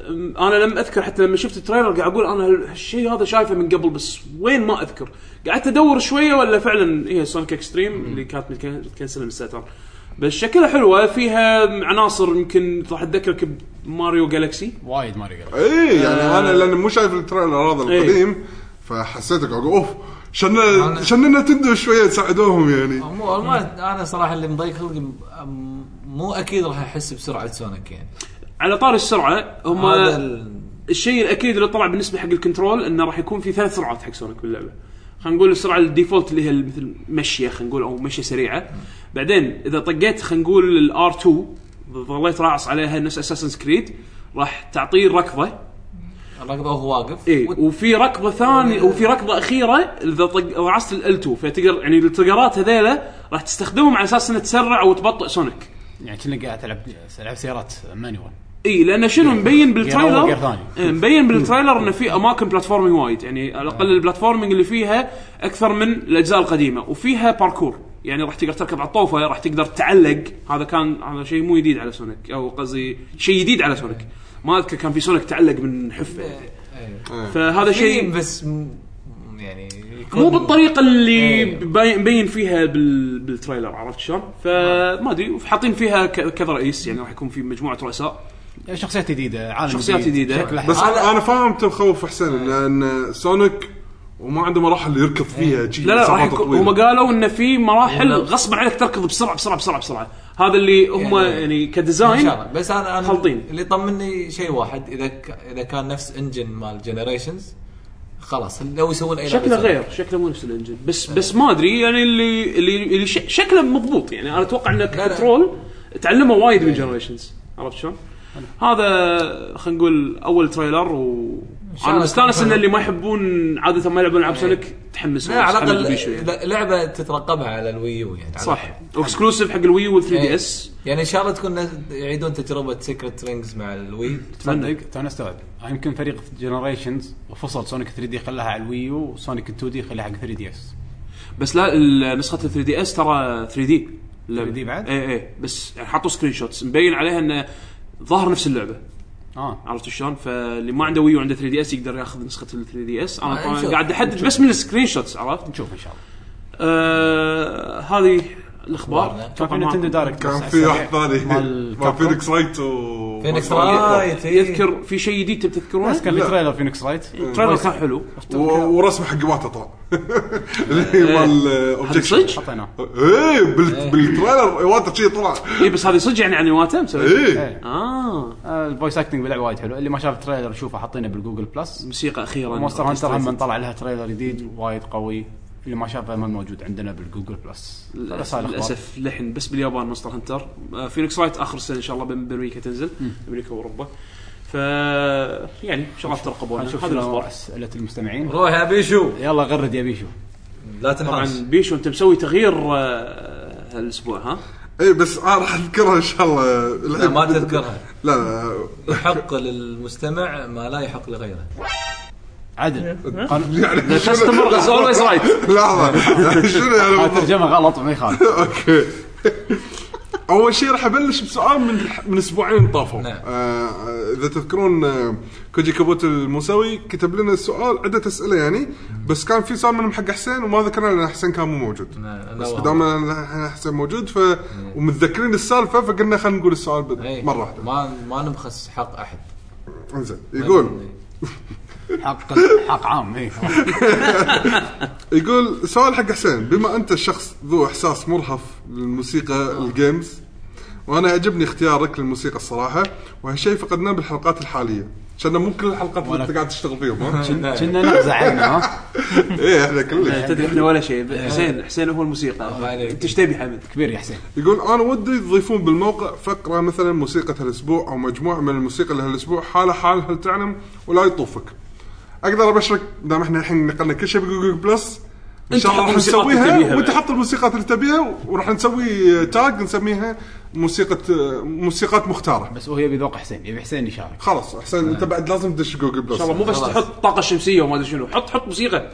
Speaker 4: انا لم اذكر حتى لما شفت التريلر قاعد اقول انا هالشيء هذا شايفه من قبل بس وين ما اذكر. قعدت ادور شويه ولا فعلا هي سونيك اكستريم اللي كانت متكنسله من الستار بس شكلها حلوه فيها عناصر يمكن راح اتذكرك بماريو جالكسي
Speaker 2: وايد ماريو جالكسي.
Speaker 3: اي يعني
Speaker 4: آه.
Speaker 3: انا لان مو شايف التريلر هذا
Speaker 4: إيه.
Speaker 3: القديم فحسيتك اقول اوف شننا شننا تندو شويه تساعدوهم يعني.
Speaker 5: مو ما انا صراحه اللي مضيق خلقي مو اكيد راح احس بسرعه سونيك يعني.
Speaker 4: على طار السرعه هم
Speaker 5: هذا ال...
Speaker 4: الشيء الاكيد اللي طلع بالنسبه حق الكنترول انه راح يكون في ثلاث سرعات حق سونيك باللعبه. خلينا نقول السرعه الديفولت اللي هي مثل مشيه خلينا نقول او مشيه سريعه. بعدين اذا طقيت خلينا نقول الار اثنين ظليت راعص عليها نفس اساسن كريد راح تعطيه ركضه
Speaker 5: الركضه وهو واقف.
Speaker 4: إيه وفي ركضه ثانيه وفي ركضه اخيره اذا طق رعصت ال اثنين فتقدر يعني التقرات هذيله راح تستخدمهم على اساس انك تسرع او تبطئ سونيك.
Speaker 2: يعني كأنك قاعد تلعب تلعب سيارات مانيوال.
Speaker 4: اي لان شنو مبين بالتريلر
Speaker 2: غير ثاني.
Speaker 4: إيه مبين بالتريلر انه في اماكن بلاتفورمينج وايد يعني على الاقل البلاتفورمينج اللي فيها اكثر من الاجزاء القديمه وفيها باركور يعني راح تقدر تركب على الطوفه راح تقدر تعلق. هذا كان هذا شيء مو جديد على سونيك او قصدي شيء جديد على سونيك ما اذكر كان في سونيك تعلق من حفه فهذا شيء
Speaker 5: بس يعني
Speaker 4: مو بالطريقه اللي مبين فيها بالتريلر عرفت شلون فما ادري حاطين فيها كذا رئيس يعني راح يكون في مجموعه رؤساء
Speaker 2: شخصيات جديده عالم
Speaker 4: شخصيات جديده
Speaker 3: بس انا, أنا فاهم تخوف حسين لان سونيك وما عنده مراحل يركض فيها شيء.
Speaker 4: لا لا راح هم قالوا ان في مراحل غصب عليك تركض بسرعه بسرعه بسرعه بسرعه هذا اللي هم يعني, يعني كديزاين
Speaker 5: بس انا انا
Speaker 4: خلطين.
Speaker 5: اللي طمني شيء واحد اذا ك... اذا كان نفس انجن مال جنريشنز خلاص لو يسوون اي
Speaker 4: شكله غير شكله مو نفس الانجن بس أه. بس ما ادري يعني اللي اللي, اللي ش... شكله مضبوط يعني انا اتوقع ان كنترول تعلموا وايد من جنريشنز عرفت شلون. هذا خلينا نقول اول تريلر وانا مستانس ان اللي ما يحبون عاده ما يلعبون العاب سونيك تحمسوا
Speaker 5: على الاقل لعبه تترقبها على الويو يعني
Speaker 4: صح اكسكلوسيف حق الويو وال ثري دي اس
Speaker 5: يعني ان شاء الله تكون يعيدون تجربه سيكريت رينجز مع الوي.
Speaker 2: تصدق تو استوعب يمكن فريق جنريشنز وفصل سونيك ثري دي خلاها على الويو وسونيك تو دي خلاها حق ثري دي اس
Speaker 4: بس لا نسخه ثري دي اس ترى ثري دي
Speaker 2: ثري دي بعد
Speaker 4: اي اي بس يعني حطوا سكرين شوتس مبين عليها انه ظهر نفس اللعبه
Speaker 2: اه
Speaker 4: عرفت شلون. فاللي ما عنده ويو عنده ثري دي اس يقدر ياخذ نسخه ال ثري دي اس. انا طبعا قاعد احدد بس من السكرين شوتس عرفت
Speaker 2: نشوف ان شاء الله.
Speaker 4: آه هذه الاخبار.
Speaker 2: كان نينتندو دايركت
Speaker 3: كان في واحد ثاني مال فينيكس رايت و
Speaker 5: فينيكس رايت
Speaker 4: يذكر في شيء جديد تذكرونه
Speaker 2: بس كان في تريلر فينيكس رايت
Speaker 4: تريلر كان حلو
Speaker 3: ورسم حق واتا طلع اللي مال اوبجكشن
Speaker 4: حطيناه
Speaker 3: ايه بالتريلر واتا شيء طلع
Speaker 4: اي بس هذه صدق يعني عن واتا مسوي
Speaker 3: ايه
Speaker 4: اه
Speaker 2: الفويس اكتنج باللعبه وايد حلو. اللي ما شاف التريلر شوفه حاطينه بالجوجل بلس.
Speaker 4: موسيقى اخيرا
Speaker 2: مونستر هانتر هم طلع لها تريلر جديد وايد قوي اللي ما شافه ما موجود عندنا بالجوجل بلس
Speaker 4: للاسف لحن بس باليابان مونستر هانتر. فينيكس رايت اخر سنه ان شاء الله بامريكا تنزل امريكا واوروبا ف يعني شغلات ترقبوها.
Speaker 2: هذه الاخبار اسئله المستمعين.
Speaker 5: روح يا بيشو
Speaker 2: يلا غرد يا بيشو.
Speaker 5: لا تنحاش
Speaker 4: طبعا بيشو انت مسوي تغيير هالاسبوع ها
Speaker 3: اي بس انا راح اذكرها ان شاء الله.
Speaker 5: لا ما تذكرها
Speaker 3: لا لا
Speaker 5: يحق للمستمع ما لا يحق لغيره
Speaker 2: عدل
Speaker 3: يعني
Speaker 4: كاستمر از اولويز رايت.
Speaker 3: لحظه شنو يعني
Speaker 2: الترجمه غلط ما يخالف.
Speaker 3: اوكي اول شيء راح ابلش بسؤال من من اسبوعين طافوا. آه اذا تذكرون آه كوجي كابوت الموسوي كتب لنا السؤال عده اسئله يعني بس كان في سؤال منهم حق حسين وما ذكرنا لان حسين كان مو موجود بس بدام حسين موجود ف ومتذكرين السالفه فقلنا خلينا نقول السؤال مره واحده
Speaker 5: ما ما نبخس حق احد.
Speaker 3: انزين يقول
Speaker 2: حق حق عام اي
Speaker 3: يقول سؤال حق حسين بما انت الشخص ذو احساس مرهف للموسيقى الجيمز وانا عجبني اختيارك للموسيقى الصراحه وهالشيء فقدناه بالحلقات الحاليه عشان مو كل الحلقات اللي انت قاعد تشتغل فيهم
Speaker 2: كنا نزعلنا ها
Speaker 3: ايه احنا كلنا
Speaker 4: تدري احنا ولا شيء. حسين حسين هو الموسيقى انت ايش تبي حمد
Speaker 2: كبير يا حسين.
Speaker 3: يقول انا ودي تضيفون بالموقع فقره مثلا موسيقى هالاسبوع او مجموعه من الموسيقى لهالاسبوع حاله حال هل تعلم ولا يطوفك. اقدر ابشرك دام احنا الحين نقلنا كل شيء بجوجل بلس ان شاء الله راح نسويها وانت حط الموسيقات اللي تبيها وراح نسوي تاج نسميها موسيقى موسيقات مختاره.
Speaker 2: بس هو يبي ذوق حسين يبي حسين يشارك.
Speaker 3: خلاص حسين انت بعد لازم تدش جوجل بلس
Speaker 4: ان شاء الله مو بس تحط طاقه شمسيه وما ادري شنو حط حط موسيقى.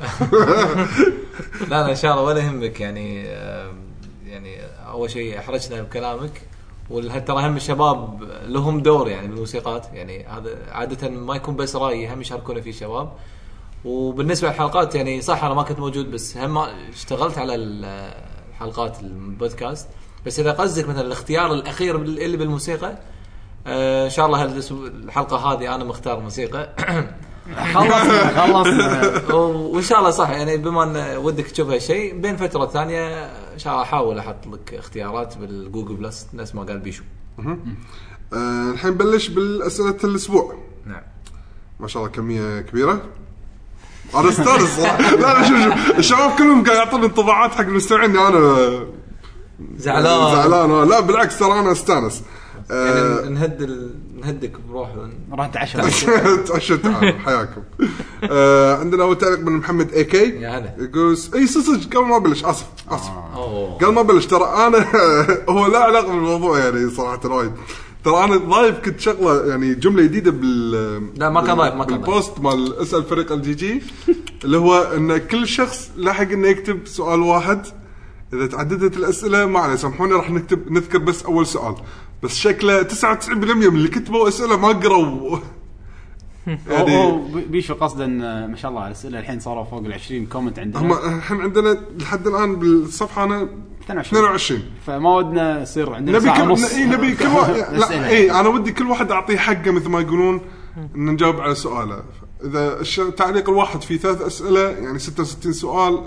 Speaker 5: لا لا ان شاء الله ولا يهمك يعني يعني اول شيء احرجنا بكلامك والترى هم الشباب لهم دور يعني بالموسيقات، يعني هذا عاده ما يكون بس رايي، هم يشاركون فيه الشباب. وبالنسبه للحلقات يعني صح انا ما كنت موجود بس هم اشتغلت على الحلقات البودكاست. بس اذا قصدك مثلا الاختيار الاخير اللي بالموسيقى آه ان شاء الله الحلقه هذه انا مختار موسيقى خلصنا خلصنا وان شاء الله صح يعني بما ان ودك تشوف هالشيء بين فتره ثانيه ان شاء الله احاول احط لك اختيارات بالجوجل بلس نفس ما قال بيشو.
Speaker 3: آه الحين بلش بالاسئله الاسبوع.
Speaker 5: نعم
Speaker 3: ما شاء الله كميه كبيره انا استانس لا لا شوف شوف الشباب كلهم قاعد يعطون انطباعات حق المستمعين انا
Speaker 5: زعلان
Speaker 3: زعلان لا بالعكس ترى انا استانس
Speaker 5: يعني آه نهد ال... نهدك بروح
Speaker 2: راح نتعشى
Speaker 3: تعشى تعال حياكم. آه عندنا اول تعليق من محمد اي كي
Speaker 5: يا هلا
Speaker 3: يقول اي صدق قبل ما بلش اسف اسف
Speaker 5: آه.
Speaker 3: قبل ما بلش ترى انا هو لا علاقه بالموضوع يعني صراحه وايد ترى انا ضايف كنت شغله يعني جمله جديده بال
Speaker 5: لا ما كان ضايف ما كان
Speaker 3: بالبوست مال اسال فريق الجي جي اللي هو ان كل شخص لحق انه يكتب سؤال واحد. اذا تعددت الاسئله ما عليه سامحوني راح نكتب نذكر بس اول سؤال بس شكله تسعة وتسعين بالمية من اللي كتبوا اسئله ما قروا
Speaker 2: يعني بيشو قصدا ما شاء الله الاسئله الحين صاروا فوق العشرين كومنت عندنا.
Speaker 3: هم الحين عندنا لحد الان بالصفحه انا اثنين وعشرين
Speaker 2: فما ودنا يصير عندنا
Speaker 3: نبي
Speaker 2: ساعه
Speaker 3: كل...
Speaker 2: ونص
Speaker 3: إيه نبي كل واحد لا اي انا ودي كل واحد اعطيه حقه مثل ما يقولون ان نجاوب على سؤاله. اذا التعليق الواحد فيه ثلاث اسئله يعني ستة وستين سؤال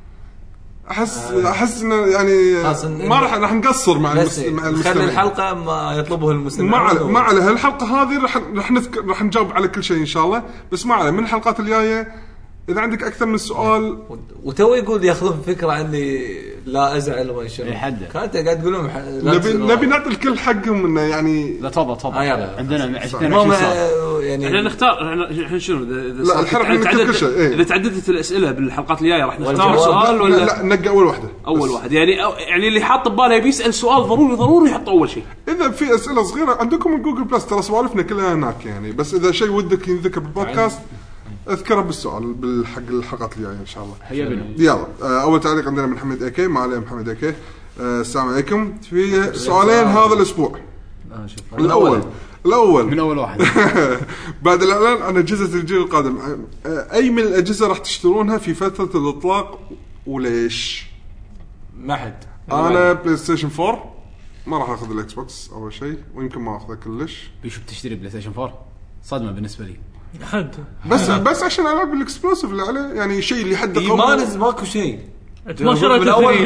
Speaker 3: احس آه. احس انه يعني ما راح راح نقصر مع المستمعين مع
Speaker 5: المستمعين. خلي الحلقه ما يطلبه المستمعين
Speaker 3: ما على ما على هالحلقه هذه راح راح نذكر راح نجاوب على كل شيء ان شاء الله. بس ما على من الحلقات الجايه اذا عندك اكثر من سؤال
Speaker 5: وتو يقول ياخذون فكره عني لا ازعل وما شاء
Speaker 2: الله
Speaker 5: كانت قاعد تقولون
Speaker 3: نبي نبي نعطي الكل حقهم انه يعني
Speaker 2: لا تفضل تفضل
Speaker 5: آه
Speaker 2: عندنا
Speaker 5: عشرين
Speaker 4: يعني احنا نختار احنا شنو
Speaker 3: اذا اذا
Speaker 4: اذا تعددت الاسئله بالحلقات الجايه راح نختار سؤال ولا
Speaker 3: لا ننقي اول واحده
Speaker 4: اول واحد يعني يعني اللي حاط بباله بيسال سؤال ضروري ضروري يحط اول شيء.
Speaker 3: اذا في اسئله صغيره عندكم الجوجل بلس ترى سوالفنا كلها هناك يعني بس اذا شيء ودك ينذكر بالبودكاست اذكره بالسؤال بالحق الحلقات الجايه ان شاء الله.
Speaker 2: هيا بنا
Speaker 3: يلا اول تعليق عندنا من محمد اكي ما عليه محمد اكي. السلام عليكم في سؤالين هذا الاسبوع. الاول الاول
Speaker 2: من اول واحد
Speaker 3: بعد الاعلان عن اجهزه الجيل القادم اي من الاجهزه راح تشترونها في فتره الاطلاق وليش؟
Speaker 5: ما حد
Speaker 3: انا بلاي ستيشن فور ما راح اخذ الاكس بوكس اول شيء ويمكن ما اخذه كلش.
Speaker 2: بيشوف تشتري بلاي ستيشن فور صدمه بالنسبه لي
Speaker 6: حد
Speaker 3: بس بس عشان العب الاكسبلوسيف اللي عليه يعني شيء اللي حد قوي
Speaker 5: ما نزل ماكو شيء
Speaker 6: ما شريت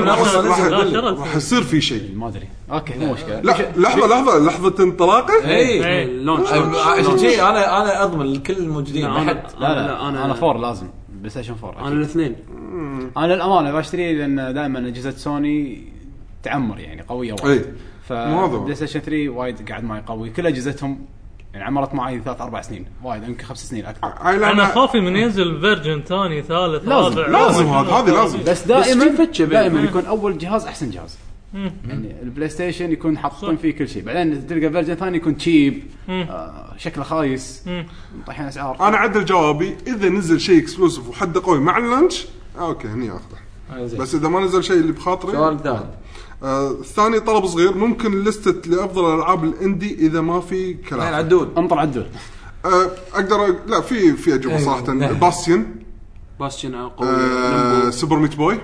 Speaker 3: راح يصير في شيء
Speaker 2: ما ادري اوكي مو مشكله.
Speaker 3: لا لحظه لحظه لحظه انطلاقه
Speaker 5: اي لونش عشان شيء انا انا اضمن الكل الموجودين
Speaker 2: لا لا, لا انا انا فور لازم بلاي ستيشن فور
Speaker 4: انا الاثنين.
Speaker 2: انا الامانه بشتري لان دائما اجهزه سوني تعمر يعني قويه وايد فبلاي ستيشن ثري وايد قاعد معي قوي كل اجهزتهم يعني عمرت معي ثلاث أربع سنين وايد يمكن خمس سنين أكثر.
Speaker 6: أنا خافي من ينزل فيرجن ثاني ثالث
Speaker 3: لازم
Speaker 6: رابع
Speaker 3: لازم هذا هذا لازم
Speaker 2: بس دائما دائما يكون أول جهاز أحسن جهاز. يعني البلاي ستيشن يكون حاطين فيه كل شيء بعدين تلقى فيرجن ثاني يكون تشيب آه شكله خايس طيحين أسعار.
Speaker 3: أنا عدل جوابي إذا نزل شيء إكسكلوسيف وحد قوي مع اللانش آه أوكي هني أخذه. بس إذا ما نزل شيء اللي بخاطري
Speaker 5: سؤال ثاني
Speaker 3: آه ثاني طلب صغير ممكن لستة لأفضل الألعاب الاندي إذا ما في كلام.
Speaker 5: عدول
Speaker 2: انطر عدول
Speaker 3: آه أقدر أ... لا في في أجوبة صراحة. باستيون
Speaker 4: باستيون قوي.
Speaker 3: آه سوبر ميت بوي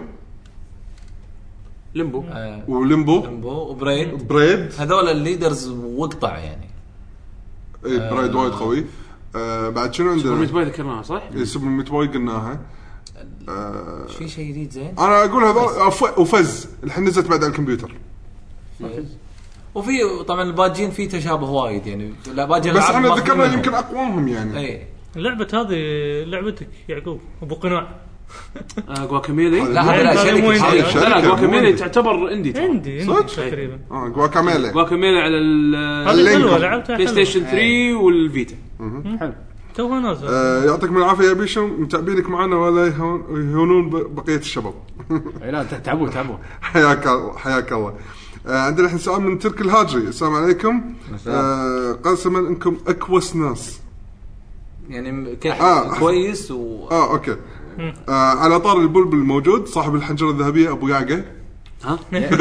Speaker 4: ليمبو
Speaker 5: آه.
Speaker 3: وليمبو
Speaker 5: ليمبو وبريد
Speaker 3: بريد
Speaker 5: هذول الليدرز وقطع يعني
Speaker 3: اي آه. بريد وايد قوي. آه بعد شنو عندنا
Speaker 4: سوبر ميت بوي ذكرناها صح؟
Speaker 3: اي سوبر ميت بوي قلناها.
Speaker 5: آه في شيء جديد زين
Speaker 3: انا اقول هذا وفز الحين نزلت بعد على الكمبيوتر.
Speaker 5: وفي طبعا الباجين في تشابه وايد يعني لا باجين
Speaker 3: بس احنا ذكرنا يمكن اقواهم يعني.
Speaker 5: اي
Speaker 6: اللعبه هذه لعبتك يعقوب ابو قناع
Speaker 4: غواكاميلي.
Speaker 5: لا هذا شركه
Speaker 4: لا غواكاميلي تعتبر اندي
Speaker 6: عندي تقريبا
Speaker 3: اه غواكاميلي
Speaker 4: غواكاميلي على البلاي ستيشن ثري والفيتا.
Speaker 2: حلو
Speaker 6: توها نازل.
Speaker 3: آه يعطيكم العافيه يا بيشو متعبينك معنا ولا يهونون بقيه الشباب.
Speaker 2: لا تعبوا تعبوا
Speaker 3: حياك حياك الله. آه عندنا الحين سؤال من ترك الهاجري. السلام عليكم. آه قسما انكم اكوس ناس
Speaker 5: يعني آه. كويس و
Speaker 3: اه اوكي. آه على طار البلبل الموجود صاحب الحنجره الذهبيه ابو يعقه
Speaker 4: ها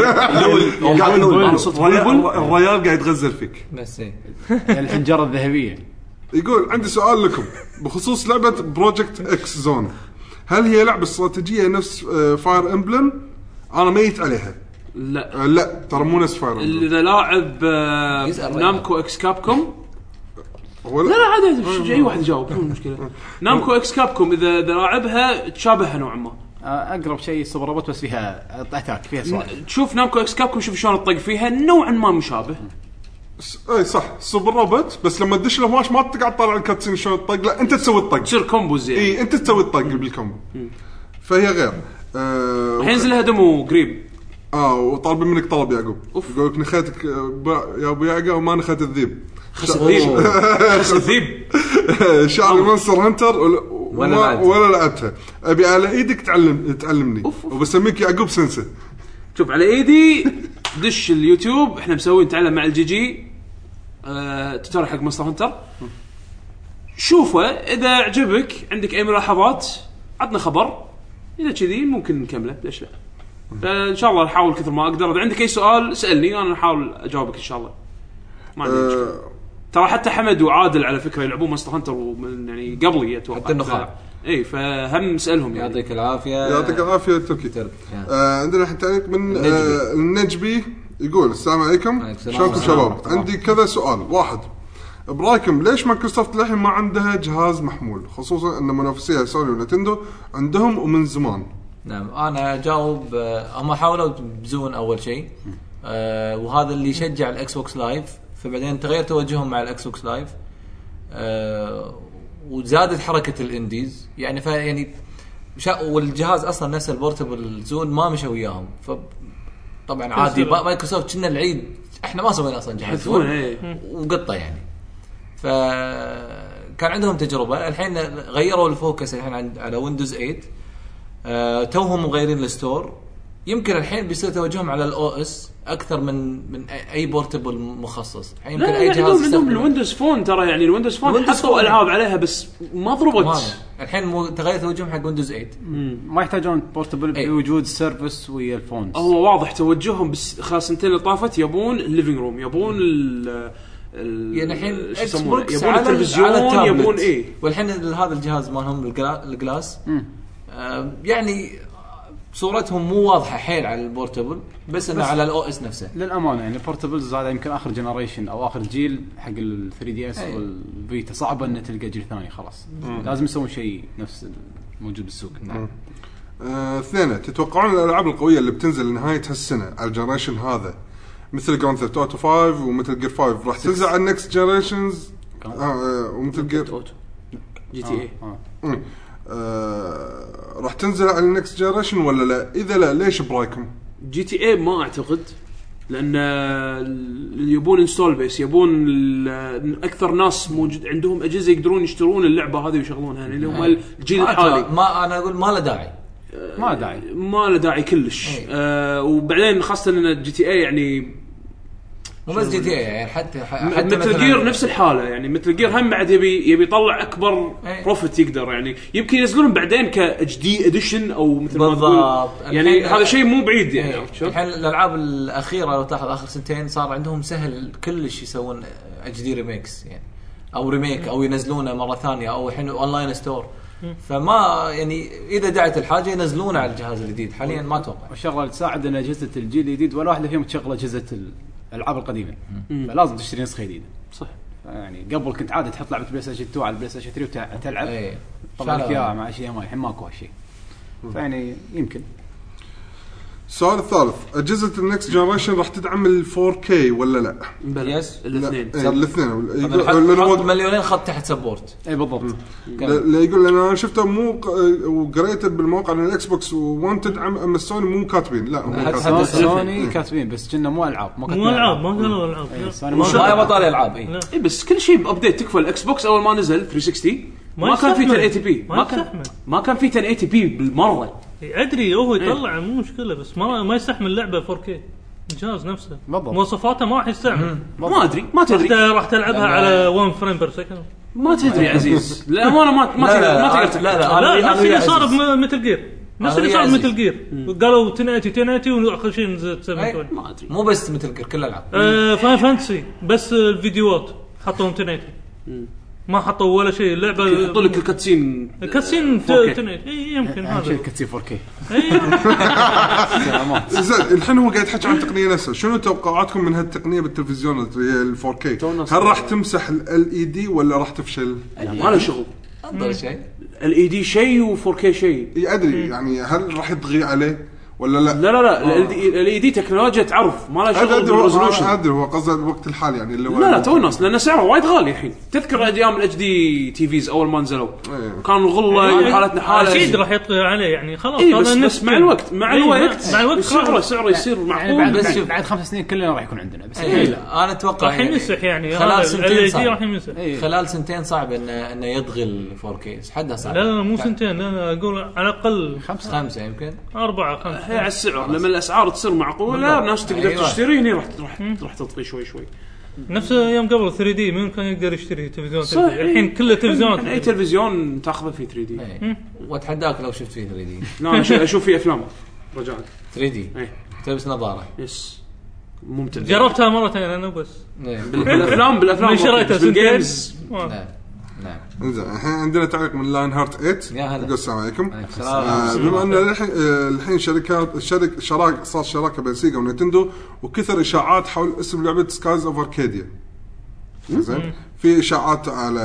Speaker 3: قاعد
Speaker 4: أنا صوت بلبل.
Speaker 3: الريال قاعد يتغزل فيك.
Speaker 5: بس ايه
Speaker 2: الحنجره الذهبيه.
Speaker 3: يقول عندي سؤال لكم بخصوص لعبه بروجكت اكس زون. هل هي لعبه استراتيجيه نفس فاير امبلم؟ انا ميت عليها.
Speaker 4: لا
Speaker 3: لا ترى مو نفس فاير امبلم.
Speaker 4: اذا لاعب نامكو اكس كابكوم
Speaker 3: لا
Speaker 4: لا عادي اي واحد يجاوب مو مشكله. نامكو اكس كابكوم اذا اذا لاعبها تشابهها نوعا ما.
Speaker 2: اقرب شيء سوبر روبوت بس فيها اتاك فيها سؤال.
Speaker 4: تشوف نامكو اكس كابكوم شوف شلون الطق فيها نوعا ما مشابه.
Speaker 3: اي صح سوبر روبوت بس لما تدش الهواش ما تقعد تطلع الكاتسين شلون الطق. لا انت تسوي الطق
Speaker 4: تصير كومبوز يعني.
Speaker 3: اي انت تسوي الطق بالكومبو. فهي غير آه
Speaker 4: الحين نزل لها دمو قريب.
Speaker 3: اه وطالبين منك طلب يعقوب يقول لك نخيتك يا ابو يعقوب وما نخيت الذيب.
Speaker 4: خس الذيب خس الذيب
Speaker 3: شعر مونستر هانتر ولا ولا لعبتها. ابي على ايدك تعلم تعلمني وبسميك يعقوب سنسه.
Speaker 4: شوف على ايدي دش اليوتيوب احنا مسوين نتعلم مع الجي جي آه تتر حق مونستر هانتر. شوفه اذا عجبك عندك اي ملاحظات عطنا خبر. اذا كذي ممكن نكمله ليش لا. فان شاء الله احاول كثر ما اقدر. اذا عندك اي سؤال سالني انا احاول اجاوبك ان شاء الله. ما عندي مشكله. أه ترى حتى حمد وعادل على فكره يلعبون مونستر هانتر يعني قبلي اتوقع
Speaker 5: حتى النخاع.
Speaker 4: اي فهم نسالهم يعني.
Speaker 5: يعطيك العافيه
Speaker 3: يعطيك العافيه تركي. آه عندنا الحين تعليق من آه النجبي يقول السلام عليكم شلونكم شباب. عندي كذا سؤال. واحد برايكم ليش مايكروسوفت للحين ما عندها جهاز محمول خصوصا ان منافسيها سوني ونتندو عندهم ومن زمان؟
Speaker 5: نعم انا اجاوب. هم حاولوا بزون اول شيء أه وهذا اللي يشجع الاكس بوكس لايف فبعدين تغير توجههم مع الاكس بوكس لايف أه وزادت حركه الانديز يعني فيعني والجهاز اصلا نفس البورتبل زون ما مشى وياهم. فطبعا عادي مايكروسوفت كنا العيد احنا ما سوينا اصلا جهاز وقطه يعني. فكان عندهم تجربه الحين غيروا الفوكس الحين على ويندوز ثمانية. أه توهم مغيرين الستور. يمكن الحين بيصير توجههم على الاو اس اكثر من من اي بورتبل مخصص. يمكن
Speaker 4: لا
Speaker 5: اي
Speaker 4: لا
Speaker 5: جهاز
Speaker 4: عندهم الويندوز فون ترى يعني الويندوز فون حطوا العاب عليها بس ما ضربت.
Speaker 5: الحين مو تغير توجههم حق ويندوز ثمانية.
Speaker 2: ما يحتاجون بورتبل بوجود سيرفس ويا الفون.
Speaker 4: هو واضح توجههم بس خلاص سنتين اللي طافت يبون الليفينج روم يبون ال
Speaker 5: يعني الحين اكس
Speaker 4: بوكس يبون التلفزيون يبون ايه.
Speaker 5: والحين هذا الجهاز مالهم الجلاس آه يعني صورتهم مو واضحه حيل على البورتبل بس انه على الاو اس نفسه.
Speaker 2: للامانه يعني البورتبلز هذا يمكن اخر جنريشن او اخر جيل حق ال ثري دي اس والفيتا صعب ان تلقى جيل ثاني خلاص. مم. لازم يسوون شيء نفس الموجود بالسوق.
Speaker 3: نعم. اثنين آه تتوقعون الالعاب القويه اللي بتنزل نهايه هالسنه على الجنريشن هذا مثل جراند ثيفت اوتو خمسة ومثل جير خمسة راح تنزل على النكست جنريشنز آه ومثل جير
Speaker 4: جي تي اي
Speaker 3: آه. آه راح تنزل على النكست جنريشن ولا لا؟ اذا لا ليش برايكم؟
Speaker 4: جي تي اي ما اعتقد لان اللي يبون انستول بيس يبون اكثر ناس موجود عندهم اجهزه يقدرون يشترون اللعبه هذه ويشغلونها اللي هم الجيل الحالي.
Speaker 5: ما انا اقول ما له داعي
Speaker 2: ما داعي
Speaker 4: ما له داعي كلش. آه وبعدين خاصه ان جي تي اي يعني
Speaker 5: مو بس جي تي اي يعني حتى
Speaker 4: حتى مثل جير نفس الحاله يعني مثل جير هم بعد يبي يبي يطلع اكبر بروفيت يقدر يعني يمكن ينزلون بعدين كاتش دي اديشن او مثل ما تقول يعني هذا شيء مو بعيد يعني.
Speaker 5: الحين الالعاب الاخيره لو تاخذ اخر سنتين صار عندهم سهل كلش يسوون اتش دي ريميكس يعني او ريميك او ينزلونه مره ثانيه او الحين اونلاين ستور. فما يعني اذا دعت الحاجه ينزلونه على الجهاز الجديد حاليا ما اتوقع.
Speaker 2: والشغله اللي تساعد ان اجهزه الجيل الجديد ولا واحده فيهم تشغل اجهزه الالعاب القديمه فلازم تشتري نسخه جديده.
Speaker 4: صح
Speaker 2: يعني قبل كنت عاده تحط لعبه بلاي ستيشن تو على البلاي ستيشن ثري وتلعب
Speaker 5: اي
Speaker 2: طبعا فيها مع اشياء ما الحين ماكو هالشيء. فيعني يمكن
Speaker 3: السؤال الثالث اجهزه النكست جنريشن راح تدعم ال فور كي ولا لا؟
Speaker 5: يس
Speaker 4: الاثنين
Speaker 3: الاثنين
Speaker 5: يقول مليونين خط تحت سبورت.
Speaker 2: اي بالضبط.
Speaker 3: لا يقول انا شفته مو وقريته بالموقع ان الاكس بوكس وان تدعم اما سوني مو كاتبين. لا
Speaker 2: سوني كاتبين بس كنا مو العاب
Speaker 6: مو العاب ما كانوا العاب
Speaker 5: ما يبغى طالع العاب.
Speaker 4: اي بس كل شيء بابديت تكفى الاكس بوكس اول ما نزل ثري سكستي ما كان في تن إيتي بي ما كان ما كان في تن إيتي بي بالمره.
Speaker 6: ادري هو يطلع مو مشكله بس ما ما يستحمل لعبه فور كي الجهاز نفسه مواصفاته ما راح يستحمل.
Speaker 4: ما ادري ما تدري
Speaker 6: راح تلعبها على واحد فريم بير سكند
Speaker 4: ما تدري عزيز. لا انا ما ما تقدر ما تقدر
Speaker 5: لا لا
Speaker 6: لا نفس اللي صار بمثل جير نفس اللي صار مثل جير قالوا تناتي تناتي واخر شيء نزلت سبعة وعشرين.
Speaker 4: ما ادري
Speaker 5: مو بس مثل جير كل الالعاب.
Speaker 6: آه فاين فانتسي بس الفيديوهات حطوهم تناتي ما حطوا ولا شيء. اللعبه
Speaker 4: يحطوا لك الكاتسين
Speaker 6: الكاتسين تناتي اي يمكن هذا
Speaker 2: كاتسين فور كي.
Speaker 3: زين الحين هو قاعد يحكي عن التقنيه نفسها. شنو توقعاتكم من هالتقنيه بالتلفزيون ال فور كي؟ هل راح تمسح ال اي دي ولا راح تفشل؟
Speaker 4: ما له شغل.
Speaker 5: افضل شيء
Speaker 4: الاي دي شيء وفور كي شيء.
Speaker 3: اي ادري يعني هل راح يطغي عليه ولا لا؟
Speaker 4: لا لا لا الاي دي تكنولوجيا تعرف ما له شغل بالريزولوشن.
Speaker 3: ادري هو قصد الوقت الحالي يعني اللي هو
Speaker 4: لا لا تو الناس لان سعره وايد غالي الحين. تذكر ايام الاتش دي تي فيز اول ما نزلوا كانوا غله حالتنا حاله
Speaker 6: اكيد راح يطغي عليه يعني خلاص.
Speaker 4: إيه بس, بس مع الوقت مع الوقت
Speaker 6: مع الوقت
Speaker 4: سعره سعره يصير معقول.
Speaker 2: بعد
Speaker 5: بس
Speaker 2: بعد, بعد خمس سنين كلنا راح يكون عندنا. بس
Speaker 5: إيه لا انا اتوقع
Speaker 6: راح يمسح يعني
Speaker 5: خلال سنتين صعب.
Speaker 6: راح يمسح
Speaker 5: خلال سنتين صعب انه انه يضغي ال فور كي. حدها صعب.
Speaker 6: لا لا مو سنتين. لا لا اقول على الاقل
Speaker 2: خمسة
Speaker 5: خمسة يمكن
Speaker 6: أربعة خمسة.
Speaker 4: هي على السعر لما الاسعار تصير معقوله الناس تقدر
Speaker 5: أيوة.
Speaker 4: تشتري هنا راح راح راح تطفي شوي شوي.
Speaker 6: نفس يوم قبل ثري دي مين كان يقدر يشتري تلفزيون ثري دي؟ الحين كله تلفزيون.
Speaker 4: اي تلفزيون تاخذه في ثري دي.
Speaker 5: ايه. واتحداك لو شفت فيه ثري دي.
Speaker 4: لا انا أشوف- اشوف فيه افلام رجال
Speaker 5: ثري دي
Speaker 4: اي
Speaker 5: تلبس نظاره.
Speaker 4: يس ممتع.
Speaker 6: جربتها مرتين انا بس.
Speaker 5: إيه.
Speaker 4: بالافلام بالافلام
Speaker 6: من شريتها
Speaker 4: بالجيمز.
Speaker 5: نعم نعم.
Speaker 3: انزين الحين عندنا تعليق من لاين هارت ثمانية.
Speaker 5: يا هلا.
Speaker 3: يقول السلام عليكم.
Speaker 5: السلام.
Speaker 3: آه، بما ان الحين آه، الحين شركات شركه شراك صار شراكه بين سيجا ونينتندو وكثر اشاعات حول اسم لعبه سكايز اوف اركاديا. زين في اشاعات على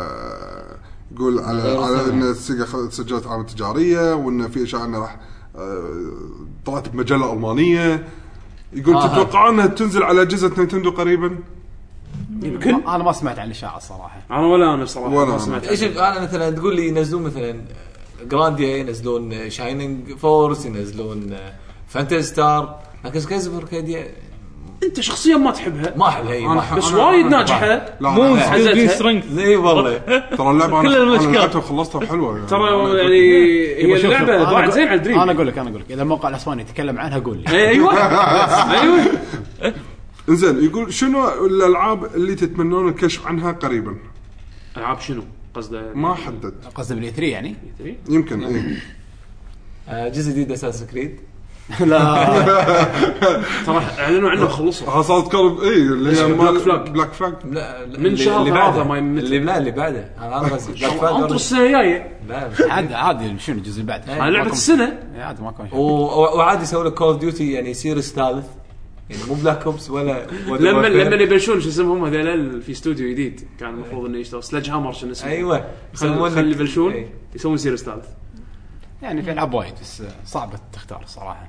Speaker 3: يقول على على ان سيجا سجلت علامه تجاريه وان في اشاعه انه راح آه، طلعت بمجله المانيه. يقول
Speaker 5: آه.
Speaker 3: تتوقعون انها تنزل على اجهزه نينتندو قريبا؟
Speaker 4: يمكن
Speaker 2: انا ما سمعت عن الاشاعه الصراحه.
Speaker 4: انا ولا انا بصراحه
Speaker 3: ولا
Speaker 4: ما
Speaker 3: أنا.
Speaker 4: سمعت.
Speaker 5: ايش انا مثلا تقول لي ينزلون مثلا جرانديا ينزلون شاينينج فورس ينزلون فانتزي ستار لكن سكايز اوف اركاديا
Speaker 4: انت شخصيا ما تحبها
Speaker 5: ما احبها هي ما
Speaker 4: بس
Speaker 5: احبها
Speaker 4: وايد
Speaker 3: أنا
Speaker 4: ناجحه.
Speaker 3: لا
Speaker 6: مو
Speaker 3: لا،
Speaker 6: سكيل سترينث.
Speaker 5: اي والله
Speaker 3: ترى اللعبه
Speaker 6: كل
Speaker 3: انا
Speaker 6: المشكلة.
Speaker 3: أنا لعبتها وخلصتها حلوه يعني.
Speaker 4: ترى يعني هي
Speaker 2: يبا شوف- شوف،
Speaker 4: اللعبه
Speaker 2: أنا
Speaker 4: ضاعت
Speaker 2: أقول-
Speaker 4: زين على الدريم.
Speaker 2: انا اقول لك انا اقول لك اذا الموقع الاسباني يتكلم عنها قول لي.
Speaker 4: ايوه ايوه
Speaker 3: انزين يقول شنو الالعاب اللي تتمنون الكشف عنها قريبا؟
Speaker 4: العاب شنو قصده؟
Speaker 3: ما حدد
Speaker 2: قصدي بالاي ثري يعني.
Speaker 3: يمكن ايه
Speaker 5: آه، جزء جديد اساس كريد.
Speaker 2: لا
Speaker 4: ترى اعلنوا عنه وخلصوا
Speaker 3: حصلت كارب ايه اللي هي
Speaker 4: بلاك
Speaker 3: مال-
Speaker 4: فلاج.
Speaker 3: بلاك فلاج.
Speaker 5: لا لا،
Speaker 4: من
Speaker 5: اللي-
Speaker 4: شهر
Speaker 5: اللي
Speaker 4: ثلاثة
Speaker 5: بعده
Speaker 4: ما يمت.
Speaker 5: اللي لا اللي بعده انا انا قصدي بلاك فلاج
Speaker 4: انطر
Speaker 5: أوريجن.
Speaker 4: السنه الجايه.
Speaker 5: لا
Speaker 2: عادي عادي شنو الجزء اللي بعده؟
Speaker 4: هاي لعبه السنه.
Speaker 2: عادي ما كان شيء.
Speaker 5: و- وعادي يسوي لك كول ديوتي يعني يصير الثالث يعني مو بلاك اوبس ولا ولا
Speaker 4: لما
Speaker 5: ولا-
Speaker 4: لما يبلشون شو اسمهم هذول في استوديو جديد كان المفروض انه يشتغل سلاج هامر شنو اسمه.
Speaker 5: ايوه
Speaker 4: خلي
Speaker 5: يسوون
Speaker 4: خلي
Speaker 5: لك-
Speaker 4: يبلشون
Speaker 5: إيه.
Speaker 4: يسوون سيريس ثالث.
Speaker 2: يعني في العاب وايد بس صعبه تختار صراحه.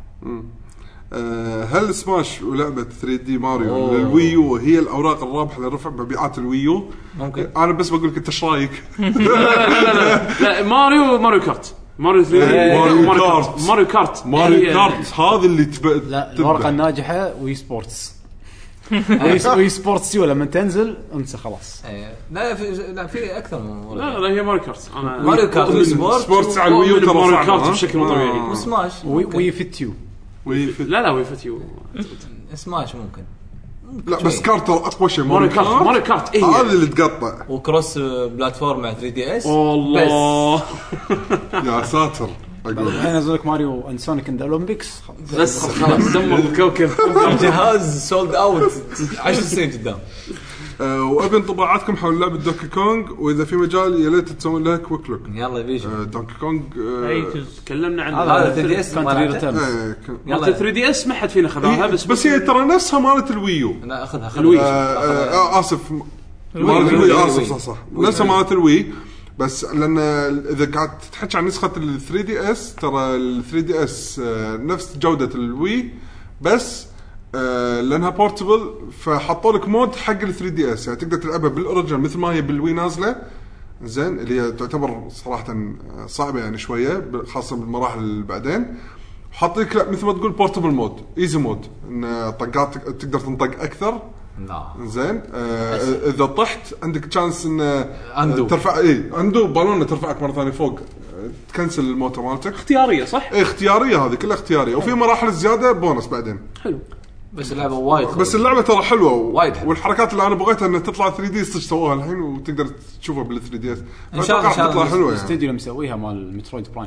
Speaker 3: آه، هل سماش ولعبه ثري دي ماريو
Speaker 5: أوه.
Speaker 3: للويو هي الاوراق الرابحه لرفع مبيعات الويو؟
Speaker 5: ممكن.
Speaker 3: انا بس بقول لك انت ايش رايك؟
Speaker 4: لا لا لا لا ماريو ماريو كارت ماريو ثري
Speaker 3: ماريو كارت.
Speaker 4: ماريو كارت
Speaker 3: ماريو
Speaker 4: هي-
Speaker 3: كارت هذا اللي تب...
Speaker 2: لا الورقه الناجحه وي سبورتس. وي وي سبورتس يو لما تنزل انسى خلاص.
Speaker 5: إيه. لا في لا في اكثر من
Speaker 4: لا
Speaker 5: مرة.
Speaker 4: لا هي ماريو كارت. انا
Speaker 5: ماريو كارت
Speaker 4: أؤمن-
Speaker 5: سبورت
Speaker 3: سبورتس على الويو
Speaker 4: أؤمن
Speaker 3: ترى
Speaker 4: بماريو
Speaker 3: صعب،
Speaker 4: كارت
Speaker 3: ها؟
Speaker 4: بشكل مو طبيعي.
Speaker 3: آه.
Speaker 5: وسماش
Speaker 2: وي
Speaker 5: ممكن.
Speaker 2: وي فيت يو.
Speaker 3: وي في-
Speaker 4: لا لا ويفتيو.
Speaker 5: سماش ممكن
Speaker 3: لا بس كارت ترى اقوى شيء
Speaker 4: ماريو كارت ماريو كارت ايه
Speaker 3: هذا اللي تقطع
Speaker 5: وكروس بلاتفورم مع ثري دي اس
Speaker 4: والله
Speaker 3: يا ساتر اقول
Speaker 2: الحين نزل لك ماريو اند سونيك اند اولمبيكس.
Speaker 4: بس خلاص دمر الكوكب.
Speaker 5: الجهاز سولد اوت عشر سنين قدام.
Speaker 3: آه، وابي انطباعاتكم حول لعبه دونكي كونغ واذا في مجال يا ليت تسوون لها كويك لوك.
Speaker 5: يلا بيجي
Speaker 3: آه، دونكي كونغ آه،
Speaker 6: اي جزء.
Speaker 4: تكلمنا عن
Speaker 5: هذا ثري دي اس
Speaker 2: كانت
Speaker 5: ما
Speaker 2: ري
Speaker 5: لعبته.
Speaker 2: ريتيرنز.
Speaker 3: آه، ك-
Speaker 5: يلا
Speaker 4: ثري دي اس ما حد فينا خذاها
Speaker 3: إيه،
Speaker 4: بس
Speaker 3: بس هي ترى نفسها مالت الويو.
Speaker 5: انا اخذها
Speaker 4: الوي.
Speaker 3: آه،
Speaker 5: اخذها
Speaker 3: آه، اسف
Speaker 6: الوي.
Speaker 3: مالت
Speaker 5: الوي.
Speaker 3: الوي اسف
Speaker 5: الوي.
Speaker 3: صح صح نفسها مالت الوي. بس لان اذا قاعد تحكي عن نسخه ال ثري دي اس ترى ال ثري دي اس آه، نفس جوده الوي بس آه، لانها بورتبل فحطوا لك مود حق ال ثري دي اس يعني تقدر تلعبها بالاوريجن مثل ما هي بالوي نازله زين اللي هي تعتبر صراحه صعبه يعني شويه خاصه بالمراحل اللي بعدين. حاطيك لا مثل ما تقول بورتبل مود ايزي مود ان طقات تقدر تنطق اكثر.
Speaker 5: لا
Speaker 3: زين آه اذا طحت عندك تشانس ان
Speaker 5: عنده.
Speaker 3: ترفع اي عنده بالونه ترفعك مره ثانيه فوق آه، تكنسل الموتور مالتك.
Speaker 4: اختياريه صح؟
Speaker 3: اي اختياريه هذه كلها اختياريه وفي مراحل زياده بونص بعدين.
Speaker 4: حلو.
Speaker 5: بس اللعبه وايد
Speaker 3: بس اللعبه ترى حلوه و...
Speaker 5: وايد حلوة.
Speaker 3: والحركات اللي انا بغيتها انها تطلع ثري دي صدق سووها الحين وتقدر تشوفها بال ثري دي اس
Speaker 5: إن شاء الله- إن شاء
Speaker 3: تطلع
Speaker 5: الله
Speaker 3: حلوه يعني.
Speaker 2: الاستديو اللي مسويها مال مترويد برايم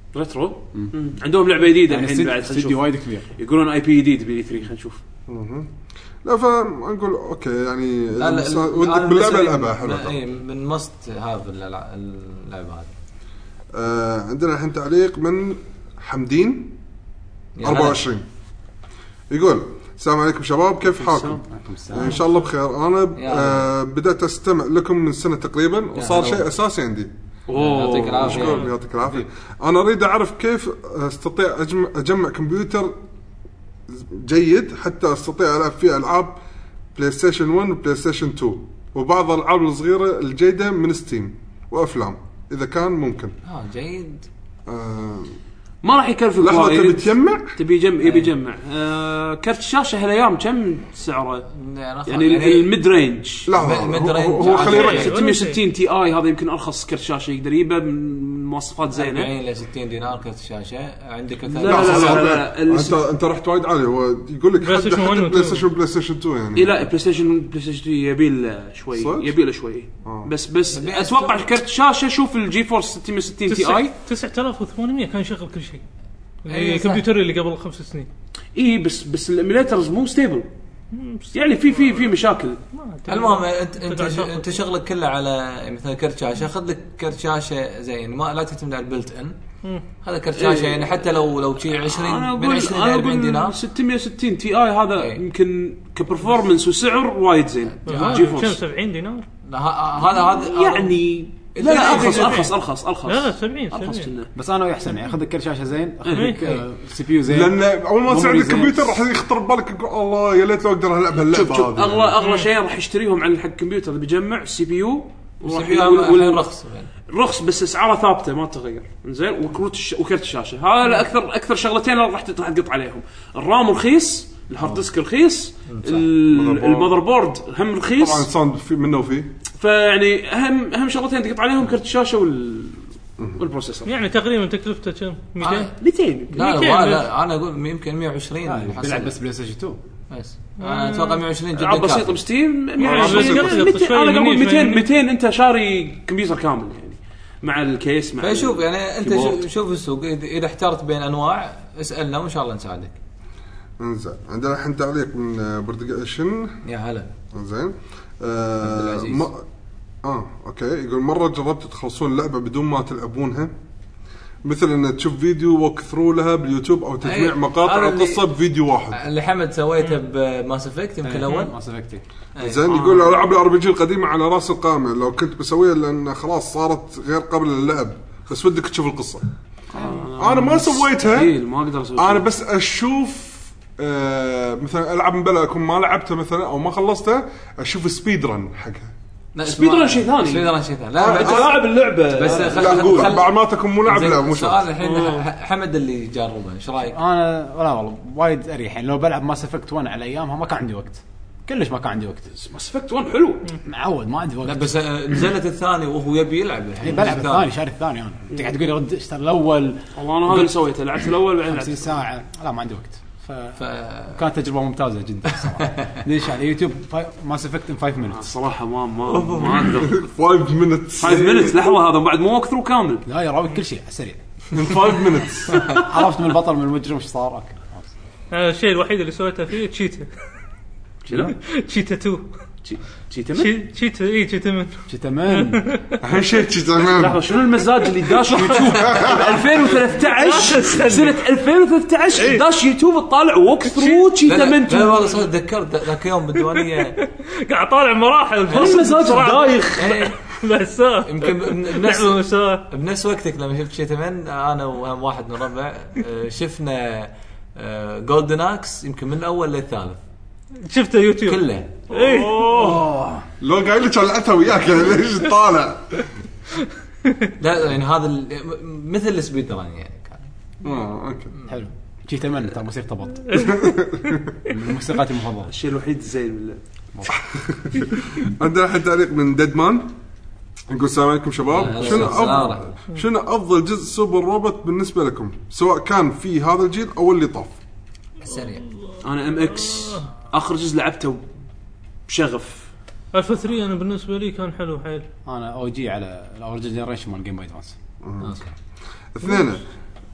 Speaker 4: ريترو مم. عندهم لعبه جديده
Speaker 2: يعني
Speaker 4: الحين بعد
Speaker 2: استديو وايد كبير
Speaker 4: يقولون اي بي جديد بي ثلاثة خلينا نشوف.
Speaker 3: لا فنقول اوكي يعني
Speaker 5: لا لا
Speaker 3: إذا ودك باللعبه العبها حلوه.
Speaker 5: اي من مست هذا اللعبه هذه.
Speaker 3: آه عندنا الحين تعليق من حمدين أربعة وعشرين يقول السلام عليكم شباب كيف حالكم؟ ان شاء الله بخير. انا آه بدأت استمع لكم من سنه تقريبا وصار شيء اساسي عندي.
Speaker 5: يعطيك العافيه.
Speaker 3: يعطيك العافيه. انا اريد اعرف كيف استطيع اجمع, أجمع كمبيوتر جيد حتى استطيع العب فيه العاب بلاي ستيشن واحد وبلاي ستيشن اثنين وبعض الالعاب الصغيره الجيده من ستيم وافلام اذا كان ممكن.
Speaker 5: اه جيد.
Speaker 3: آه
Speaker 4: ما راح يكلفك
Speaker 3: لحظه
Speaker 4: وايد.
Speaker 3: تبي تجمع
Speaker 4: تبي يجمع يبي يجمع آه كرت الشاشه هالايام كم سعره يعني الميد رينج؟
Speaker 3: لا
Speaker 5: الميد رينج
Speaker 3: هو خليه
Speaker 4: ستمية وستين تي اي هذا يمكن ارخص كرت شاشه يقدر يجيبه من مواصفات زينه
Speaker 5: أربعين إلى ستين دينار كرت الشاشه عندك.
Speaker 4: لا لا لا, لا, لا
Speaker 3: انت انت رحت وايد عالي. هو يقول لك حتى بلاي ستيشن بلاي ستيشن اثنين يعني.
Speaker 4: لا بلاي ستيشن بلاي ستيشن يبي له شوي يبي له شوي آه. بس بس اتوقع كرت شاشه شوف الجي فورس ستمية وستين تي اي
Speaker 6: تسعة آلاف وثمانمية كان يشغل كل شيء. الكمبيوتر اللي قبل خمس سنين
Speaker 4: اي بس بس الايميليترز مو ستيبل يعني في في في مشاكل.
Speaker 5: المهم انت انت انت شغلك كله على مثلا كرت شاشه. خذ لك كرت شاشه زين ما لا تعتمد على البلت ان. هذا كرت شاشه يعني حتى لو لو شيء عشرين من عشرين الى أربعين دينار.
Speaker 4: ستمية وستين تي اي هذا يمكن كبرفورمانس وسعر وايد زين.
Speaker 6: جي فورس سبعين دينار.
Speaker 5: هذا هذا
Speaker 4: يعني لا لا ارخص ارخص ارخص ارخص
Speaker 6: لا لا سبعين سبعين
Speaker 2: بس انا ويحسن يعني اخذ كرت شاشه زين اخذ لك سي بي يو زين
Speaker 3: لان اول ما تصير الكمبيوتر راح يخطر ببالك الله يا ليت لو اقدر العب هاللعبه هذه.
Speaker 4: اغلى اغلى شيء راح يشتريهم على حق الكمبيوتر اللي بيجمع سي بي يو
Speaker 5: وراح يكون رخص
Speaker 4: رخص بس اسعاره ثابته ما تتغير زين. وكروت الش... وكرت الشاشه هذا اكثر اكثر شغلتين راح تقط عليهم. الرام رخيص الهارد ديسك رخيص المذر بورد هم رخيص
Speaker 3: طبعا صار في منه وفي
Speaker 4: فيعني اهم اهم شغلتين تقط عليهم كرت الشاشه وال والبروسيسور.
Speaker 6: يعني تقريبا تكلفته كم مئتين
Speaker 4: مئتين
Speaker 5: لا لا انا اقول يمكن مئة وعشرين
Speaker 2: بيلعب بس بلاي ستيشن اثنين
Speaker 5: بس انا اتوقع مئة وعشرين جدا
Speaker 4: كافي بسيط بستيم
Speaker 6: يعني
Speaker 4: انا اقول مئتين مئتين انت شاري كمبيوتر كامل يعني مع الكيس مع
Speaker 5: فشوف يعني انت شوف السوق اذا احترت بين انواع اسالنا وان شاء الله نساعدك.
Speaker 3: انزين عندنا الحين تعليق من بردقشن
Speaker 5: يا هلا
Speaker 3: زين آه م... اه اوكي يقول مره جربت تخلصون اللعبه بدون ما تلعبونها مثل ان تشوف فيديو ووك ثرو لها باليوتيوب او تجميع مقاطع القصه بفيديو واحد
Speaker 5: اللي حمد سويته بماس افكت يمكن الاول
Speaker 2: ماس افكت
Speaker 3: زين. يقول العاب الار بي جي القديمه على راس القائمه لو كنت بسويها لان خلاص صارت غير قابله للعب بس ودك تشوف القصه. آه انا ما سويتها
Speaker 4: ما اقدر اسوي
Speaker 3: انا بس اشوف آه مثلا العب من بلا اكون ما لعبتها مثلا او ما خلصتها اشوف سبيد رن حقها.
Speaker 4: سبيد رن شيء ثاني
Speaker 5: سبيد رن شيء ثاني لا
Speaker 4: انت لاعب اللعبه
Speaker 5: بس
Speaker 3: خل بعد ما تكون مو لاعب لا مو
Speaker 5: سؤال الحين حمد اللي جربه ايش رايك؟
Speaker 2: انا لا والله وايد اريح يعني لو بلعب ماس افكت واحد على ايامها ما كان عندي وقت كلش ما كان عندي وقت.
Speaker 4: ماس افكت واحد حلو
Speaker 2: معود ما عندي وقت.
Speaker 5: لا بس نزلت الثاني وهو يبي يلعب الحين
Speaker 2: بلعب الثاني شاري الثاني انا انت قاعد تقول لي رد اشتري الاول
Speaker 4: والله انا هذا اللي سويته لعبت الاول بعدين
Speaker 2: خمسين ساعه لا ما عندي وقت ف... ف... كانت تجربه ممتازه جدا صراحه. ليش على يوتيوب ماس افكت خمسة مينت
Speaker 4: الصراحه ما ما ما اقدر
Speaker 3: خمسة مينت
Speaker 4: خمسة مينت لحظه هذا بعد مو وقت ثرو كامل
Speaker 2: لا يراوي كل شيء على السريع
Speaker 3: خمسة مينت
Speaker 2: عرفت من البطل من المجرم ايش صار اوكي.
Speaker 6: الشيء الوحيد اللي سويته فيه تشيتا
Speaker 4: شنو
Speaker 6: تشيتا تو
Speaker 4: تشيتا من
Speaker 6: تشيتا اي تشيتا من
Speaker 2: تشيتا من
Speaker 3: هالشيء تشيتا من
Speaker 4: لحظه شنو المزاج اللي داش يوتيوب ألفين وثلاثة عشر سنه ألفين وثلاثة عشر داش يوتيوب تطالع ووك ثرو تشيتا من
Speaker 5: لا والله صدق تذكرت ذاك يوم بالديوانيه
Speaker 6: قاعد طالع مراحل
Speaker 4: المزاج دايخ
Speaker 6: بس
Speaker 5: يمكن بنفس بنفس وقتك لما شفت تشيتا من انا وواحد من الربع شفنا جولدن اكس يمكن من الاول للثالث
Speaker 6: شفته يوتيوب
Speaker 5: كله
Speaker 6: ايه
Speaker 3: لو قايل لك لعبتها وياك يعني ليش طالع
Speaker 5: لا يعني هذا مثل السبيد ران يعني كان
Speaker 3: اه اوكي
Speaker 2: حلو شي تمن ترى موسيقى طبط من موسيقاتي المفضله
Speaker 4: الشيء الوحيد زين بالله.
Speaker 3: عندنا حد تعليق من ديدمان نقول السلام عليكم شباب شنو افضل شنو افضل جزء سوبر روبوت بالنسبه لكم سواء كان في هذا الجيل او اللي طاف
Speaker 5: سريع.
Speaker 4: انا ام اكس اخر جزء لعبته بشغف
Speaker 6: الفا ثري انا بالنسبه لي كان حلو حيل.
Speaker 2: انا او جي على الاوريجن جنريشن مال جيم بوي ادفانس.
Speaker 3: اثنين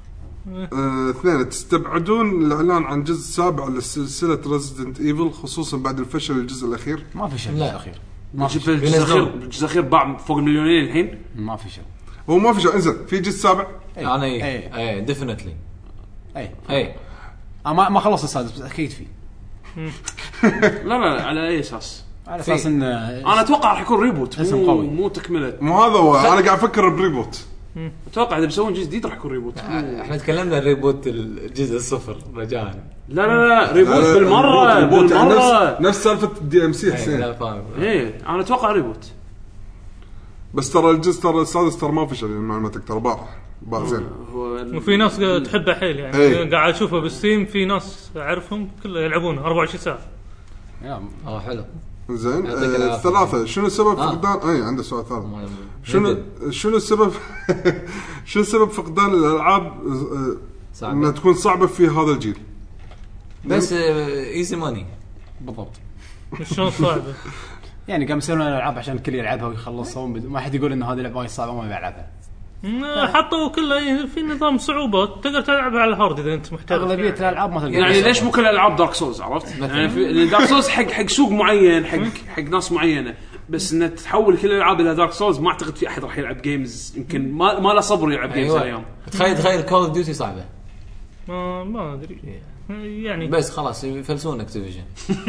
Speaker 3: آه، اثنين تستبعدون الاعلان عن جزء سابع لسلسله ريزيدنت ايفل خصوصا بعد الفشل الجزء الاخير.
Speaker 2: ما في شيء
Speaker 5: لا.
Speaker 2: بالأخير، ما في
Speaker 4: شوف
Speaker 2: شيء،
Speaker 4: الجزء الاخير الجزء الاخير باع فوق المليونين الحين.
Speaker 2: ما في شيء.
Speaker 3: هو ما في شيء. انزل في جزء سابع.
Speaker 5: انا
Speaker 2: أي.
Speaker 5: اي اي ديفينتلي
Speaker 2: اي
Speaker 5: اي
Speaker 2: أنا ما ما خلص السادس بس اكيد فيه.
Speaker 4: لا لا على اي اساس؟
Speaker 2: على اساس ان
Speaker 4: انا اتوقع راح يكون ريبوت
Speaker 2: اسم
Speaker 4: مو
Speaker 2: قوي.
Speaker 4: مو تكمله.
Speaker 3: مو هذا هو انا قاعد افكر بريبوت.
Speaker 4: اتوقع اذا بيسوون جزء جديد راح يكون ريبوت.
Speaker 5: احنا تكلمنا الريبوت الجزء الصفر رجاء.
Speaker 4: لا لا لا ريبوت بالمره
Speaker 3: ريبوت يعني
Speaker 4: بالمره.
Speaker 3: نفس نفس سالفه دي ام سي
Speaker 5: لا
Speaker 3: حسين.
Speaker 5: فاهم.
Speaker 4: ايه انا اتوقع ريبوت.
Speaker 3: بس ترى الجزء ترى السادس ترى ما فشل معلوماتك ترى باع باع زين.
Speaker 4: هو
Speaker 6: وفي ناس تحبه حيل يعني
Speaker 3: إيه.
Speaker 6: قاعد اشوفه بالستيم في ناس اعرفهم كله يلعبونه أربعة وعشرين ساعه.
Speaker 2: يا
Speaker 5: اه حلو.
Speaker 3: زين
Speaker 5: يعطيك
Speaker 3: آه
Speaker 5: العافية.
Speaker 3: ثلاثه شنو السبب
Speaker 5: آه.
Speaker 3: فقدان اي عنده سؤال ثالث.
Speaker 5: ما-
Speaker 3: شنو شنو السبب شنو السبب فقدان الالعاب آه،
Speaker 5: صعبة.
Speaker 3: انها تكون صعبه في هذا الجيل؟
Speaker 5: بس ايزي ماني.
Speaker 2: بالضبط.
Speaker 6: شلون صعبه؟
Speaker 2: يعني قام يسوون الالعاب عشان الكل يلعبها ويخلصون بدون ما حد يقول ان هذه اللعبه صعبه ما بيلعبها.
Speaker 6: مم، حطوا كله في نظام صعوبات تقدر تلعبها على الهارد اذا انت محتاج.
Speaker 2: اغلبيه الالعاب ما تلقى
Speaker 4: يعني ليش مو كل الالعاب دارك سولز عرفت؟ يعني في دارك سولز حق حق سوق معين حق حق ناس معينه بس ان تحول كل الالعاب الى دارك سولز ما اعتقد في احد راح يلعب جيمز يمكن ما ما له صبر يلعب جيمز
Speaker 5: أيوة.
Speaker 4: الايام.
Speaker 5: تخيل تخيل كول اوف ديوتي صعبه
Speaker 6: ما ما ادري يعني
Speaker 5: بس خلاص يفلسون اكتيفيجن.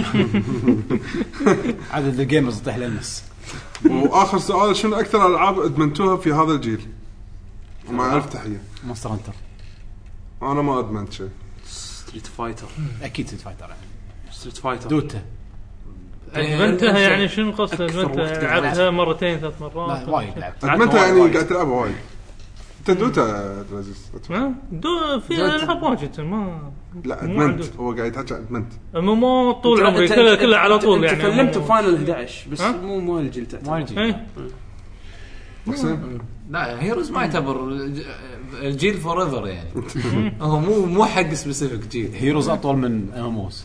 Speaker 2: عدد الجيمرز يطيح للنص.
Speaker 3: واخر سؤال شنو اكثر العاب ادمنتوها في هذا الجيل؟ ما عرفت تحيه.
Speaker 2: مونستر هانتر
Speaker 3: انا ما ادمنت شيء.
Speaker 4: ستريت فايتر
Speaker 2: اكيد ستريت فايتر يعني.
Speaker 4: ستريت فايتر
Speaker 2: دوتا
Speaker 6: ادمنتها يعني شنو قصدك
Speaker 4: أكثر وقت
Speaker 6: ادمنتها لعبتها مرتين ثلاث مرات
Speaker 2: لا وايد لعبت
Speaker 3: ادمنت
Speaker 4: وايد
Speaker 3: يعني
Speaker 4: وايد.
Speaker 3: قاعد تلعبها وايد. انت دوتا عزيز؟
Speaker 6: ما دو في
Speaker 5: دوت.
Speaker 6: العاب واجد ما
Speaker 3: لا
Speaker 6: مو
Speaker 3: ادمنت
Speaker 6: عنده.
Speaker 3: هو قاعد يحكي عن ادمنت.
Speaker 6: مو مو طول
Speaker 4: أنت-
Speaker 6: عمري
Speaker 4: أنت-
Speaker 6: كله
Speaker 4: أنت-
Speaker 6: كله على
Speaker 4: أنت-
Speaker 6: طول
Speaker 4: أنت
Speaker 6: يعني
Speaker 4: تكلمت
Speaker 6: مو-
Speaker 4: بفاينل احد عشر بس
Speaker 6: ها؟
Speaker 4: مو مو الجيل تعتبر.
Speaker 2: ما يجي
Speaker 6: إيه.
Speaker 3: حسين
Speaker 5: لا هيروز ما يعتبر الجيل فور ايفر يعني. هو مو مو حق سبيسيفيك جيل.
Speaker 2: هيروز اطول من اموس.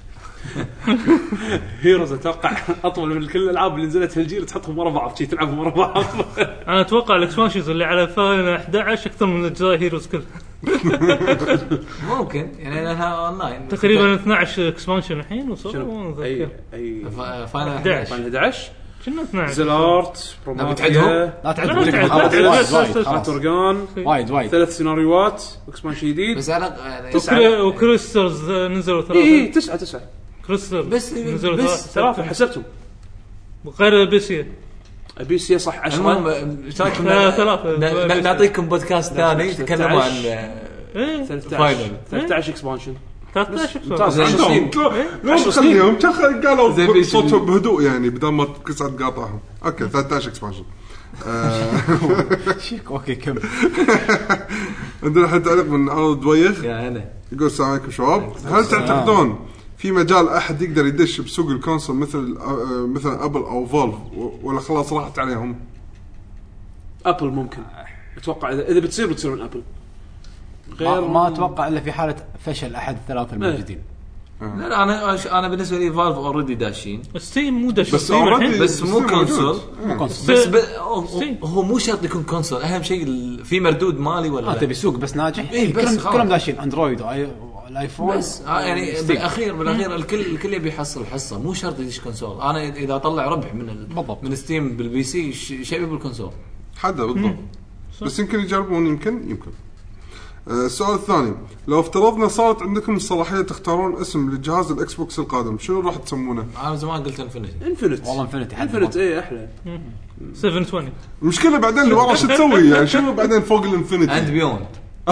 Speaker 4: هيروز اتوقع اطول من كل الالعاب اللي نزلت هالجيل تحطهم ورا بعض شي تلعبهم ورا بعض.
Speaker 6: انا اتوقع الاكسبانشنز اللي على فاينل احد عشر اكثر من اجزاء هيروز كلها
Speaker 5: ممكن يعني لانها اونلاين
Speaker 6: تقريبا اثنا عشر اكسبانشن الحين وصلوا
Speaker 4: شنو؟ اي
Speaker 6: اتذكر
Speaker 4: اي
Speaker 5: ف- فاينل
Speaker 6: أحد عشر.
Speaker 4: فاينل احد عشر
Speaker 6: كنا اثنا عشر
Speaker 4: زلارت
Speaker 5: بتعدهم؟
Speaker 4: بروماتيا
Speaker 2: لا تعد
Speaker 6: لا
Speaker 2: بقول لك
Speaker 6: تعد،
Speaker 2: خلاص،
Speaker 6: لا
Speaker 2: وايد،
Speaker 6: تعد.
Speaker 2: وايد،
Speaker 6: لا
Speaker 2: خلاص.
Speaker 4: تورغان
Speaker 2: وايد وايد.
Speaker 4: ثلاث سيناريوهات اكسبانشن جديد.
Speaker 5: بس على يعني
Speaker 6: وكري- وكريسترز نزلوا
Speaker 4: اي
Speaker 6: ثلاثه
Speaker 4: تسعة تسعة
Speaker 6: كريسترز
Speaker 5: بس-
Speaker 6: نزلوا
Speaker 5: بس
Speaker 4: ثلاثة حسبتهم.
Speaker 6: غير بيسيا
Speaker 4: ابي سي صح
Speaker 5: المهم
Speaker 4: عشرة
Speaker 5: ايش رايكم
Speaker 6: لا،
Speaker 5: ن-
Speaker 6: ثلاثة.
Speaker 5: ن- ن- نعطيكم بودكاست ثاني
Speaker 4: ثلاثة
Speaker 5: تكلموا عن
Speaker 4: عشر.
Speaker 6: ايه
Speaker 4: ثلاثة عشر
Speaker 5: فاينل.
Speaker 4: ثلاثة عشر اكسبانشن.
Speaker 6: ثلاثة عشر
Speaker 4: ممتاز.
Speaker 6: اكسبانشن.
Speaker 4: عشر سنين.
Speaker 3: لو تخليهم تخ- قالوا
Speaker 5: زي بيش-
Speaker 3: صوتهم بهدوء يعني بدل ما تقعد تقاطعهم. اوكي ثلاثة عشر اكسبانشن.
Speaker 2: شيك اوكي كم.
Speaker 3: عندنا حد تعليق من عرض دويخ
Speaker 5: يا انا
Speaker 3: يقول السلام عليكم شباب. هل تعتقدون في مجال احد يقدر يدش بسوق الكونسول مثل آه، مثل ابل او فولف ولا خلاص راحت عليهم؟
Speaker 4: ابل ممكن اتوقع اذا اذا بتصير بتصير من ابل.
Speaker 2: ما, ما اتوقع الا في حاله فشل احد الثلاثه الموجودين.
Speaker 5: لا لا انا انا بالنسبه لي فالف اوريدي داشين
Speaker 6: ستيم مو دش
Speaker 3: بس
Speaker 6: ستيم
Speaker 3: already-
Speaker 6: الحين
Speaker 5: بس مو
Speaker 3: ستيم
Speaker 5: كونسول.
Speaker 3: موجود.
Speaker 2: مو كونسول.
Speaker 5: بس ب... هو-
Speaker 6: ستيم.
Speaker 5: هو مو شرط يكون كونسول اهم شيء ال- في مردود مالي ولا
Speaker 2: ما
Speaker 5: لا.
Speaker 2: تبي سوق بس ناجح.
Speaker 5: إيه، بس
Speaker 2: كلهم
Speaker 5: خلاص.
Speaker 2: كلهم داشين اندرويد واي الايفون
Speaker 5: بس آه يعني
Speaker 2: ستيم.
Speaker 5: بالاخير بالاخير الكل الكل يبي يحصل حصه مو شرط يدش كونسول. انا اذا اطلع ربح من ال...
Speaker 2: بالضبط.
Speaker 5: من ستيم بالبي سي ش- شيء بالكونسول.
Speaker 3: حدا بالضبط. بس يمكن يجربون يمكن يمكن. آه، السؤال الثاني لو افترضنا صارت عندكم الصلاحيه تختارون اسم لجهاز الاكس بوكس القادم شنو راح تسمونه؟
Speaker 5: انا زمان قلت انفينيتي.
Speaker 4: انفنت
Speaker 2: والله انفنتي حد
Speaker 4: انفنت ايه احلى.
Speaker 6: سبعمية وعشرين
Speaker 3: المشكله بعدين اللي ورا شو تسوي يعني شنو بعدين فوق الانفينيتي
Speaker 5: اند بيوند.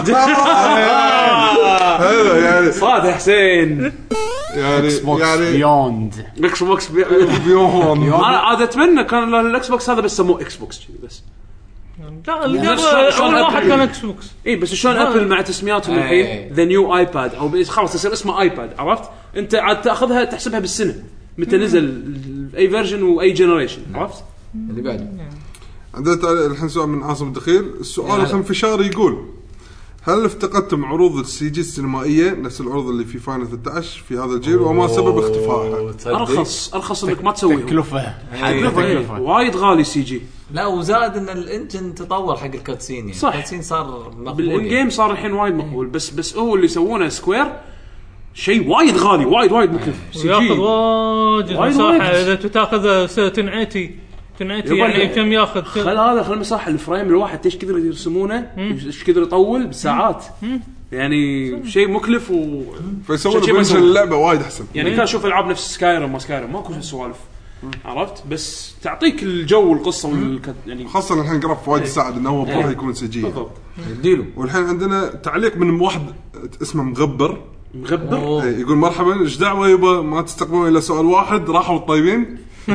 Speaker 3: هذا يعني
Speaker 4: صاد حسين
Speaker 3: يعني
Speaker 2: اكس بوكس
Speaker 3: يعني
Speaker 2: بيوند.
Speaker 4: اكس بوكس بي...
Speaker 3: بيون
Speaker 4: انا عاد اتمنى كان الاكس بوكس هذا بس سموه اكس بوكس كذي بس.
Speaker 6: لا اللي
Speaker 4: نفس
Speaker 6: قبل
Speaker 4: شلون
Speaker 6: اول واحد
Speaker 4: أبل.
Speaker 6: كان اكس بوكس
Speaker 4: اي بس شلون
Speaker 6: ما-
Speaker 4: ابل مع تسمياتهم
Speaker 5: أي.
Speaker 4: الحين ذا نيو ايباد او بس خلاص يصير اسمه ايباد عرفت انت عاد تاخذها تحسبها بالسنه متى نزل اي فيرجن واي جنريشن عرفت.
Speaker 5: اللي بعده
Speaker 3: عندنا تعليق الحين سؤال من عاصم الدخيل. السؤال
Speaker 5: يا هلا.
Speaker 3: الخنفشاري يقول هل افتقدتم عروض السي جي السينمائيه نفس العروض اللي في فاينل ثلاثة عشر في هذا الجيل وما سبب اختفائها؟
Speaker 4: ارخص ارخص انك ما تسويهم
Speaker 2: تكلفه
Speaker 4: تكلفة. وايد غالي سي جي.
Speaker 5: لا وزاد ان الانجن تطور حق الكاتسين يعني
Speaker 4: صح.
Speaker 5: الكاتسين صار مقبول
Speaker 4: بالجيم
Speaker 5: يعني.
Speaker 4: صار الحين وايد مقبول بس بس هو اللي يسوونه سكوير شيء وايد غالي وايد وايد مكلف سي
Speaker 6: وياخذ
Speaker 4: جي
Speaker 6: واجد
Speaker 4: وايد
Speaker 6: مساحه
Speaker 4: وايد.
Speaker 6: اذا انت تاخذ عشرة ثمانين ثمانين يعني كم ياخذ
Speaker 4: خل هذا خل مساحه الفريم الواحد ايش كثر يرسمونه ايش كثر يطول بالساعات يعني شيء مكلف و
Speaker 3: فيسوون
Speaker 4: شيء
Speaker 3: بنش اللعبه وايد احسن.
Speaker 4: يعني كان اشوف العاب نفس سكايرم ما سكايرم ماكو سوالف عرفت بس تعطيك الجو والقصه والك... يعني
Speaker 3: خاصه الحين جراف وايد يساعد انه هو بروح يكون سي جي.
Speaker 4: بالضبط
Speaker 5: يديله.
Speaker 3: والحين عندنا تعليق من واحد اسمه مغبر
Speaker 4: مغبر
Speaker 3: إيه، يقول مرحبا ايش دعوه يبا ما تستقبلون الا سؤال واحد راحوا الطيبين.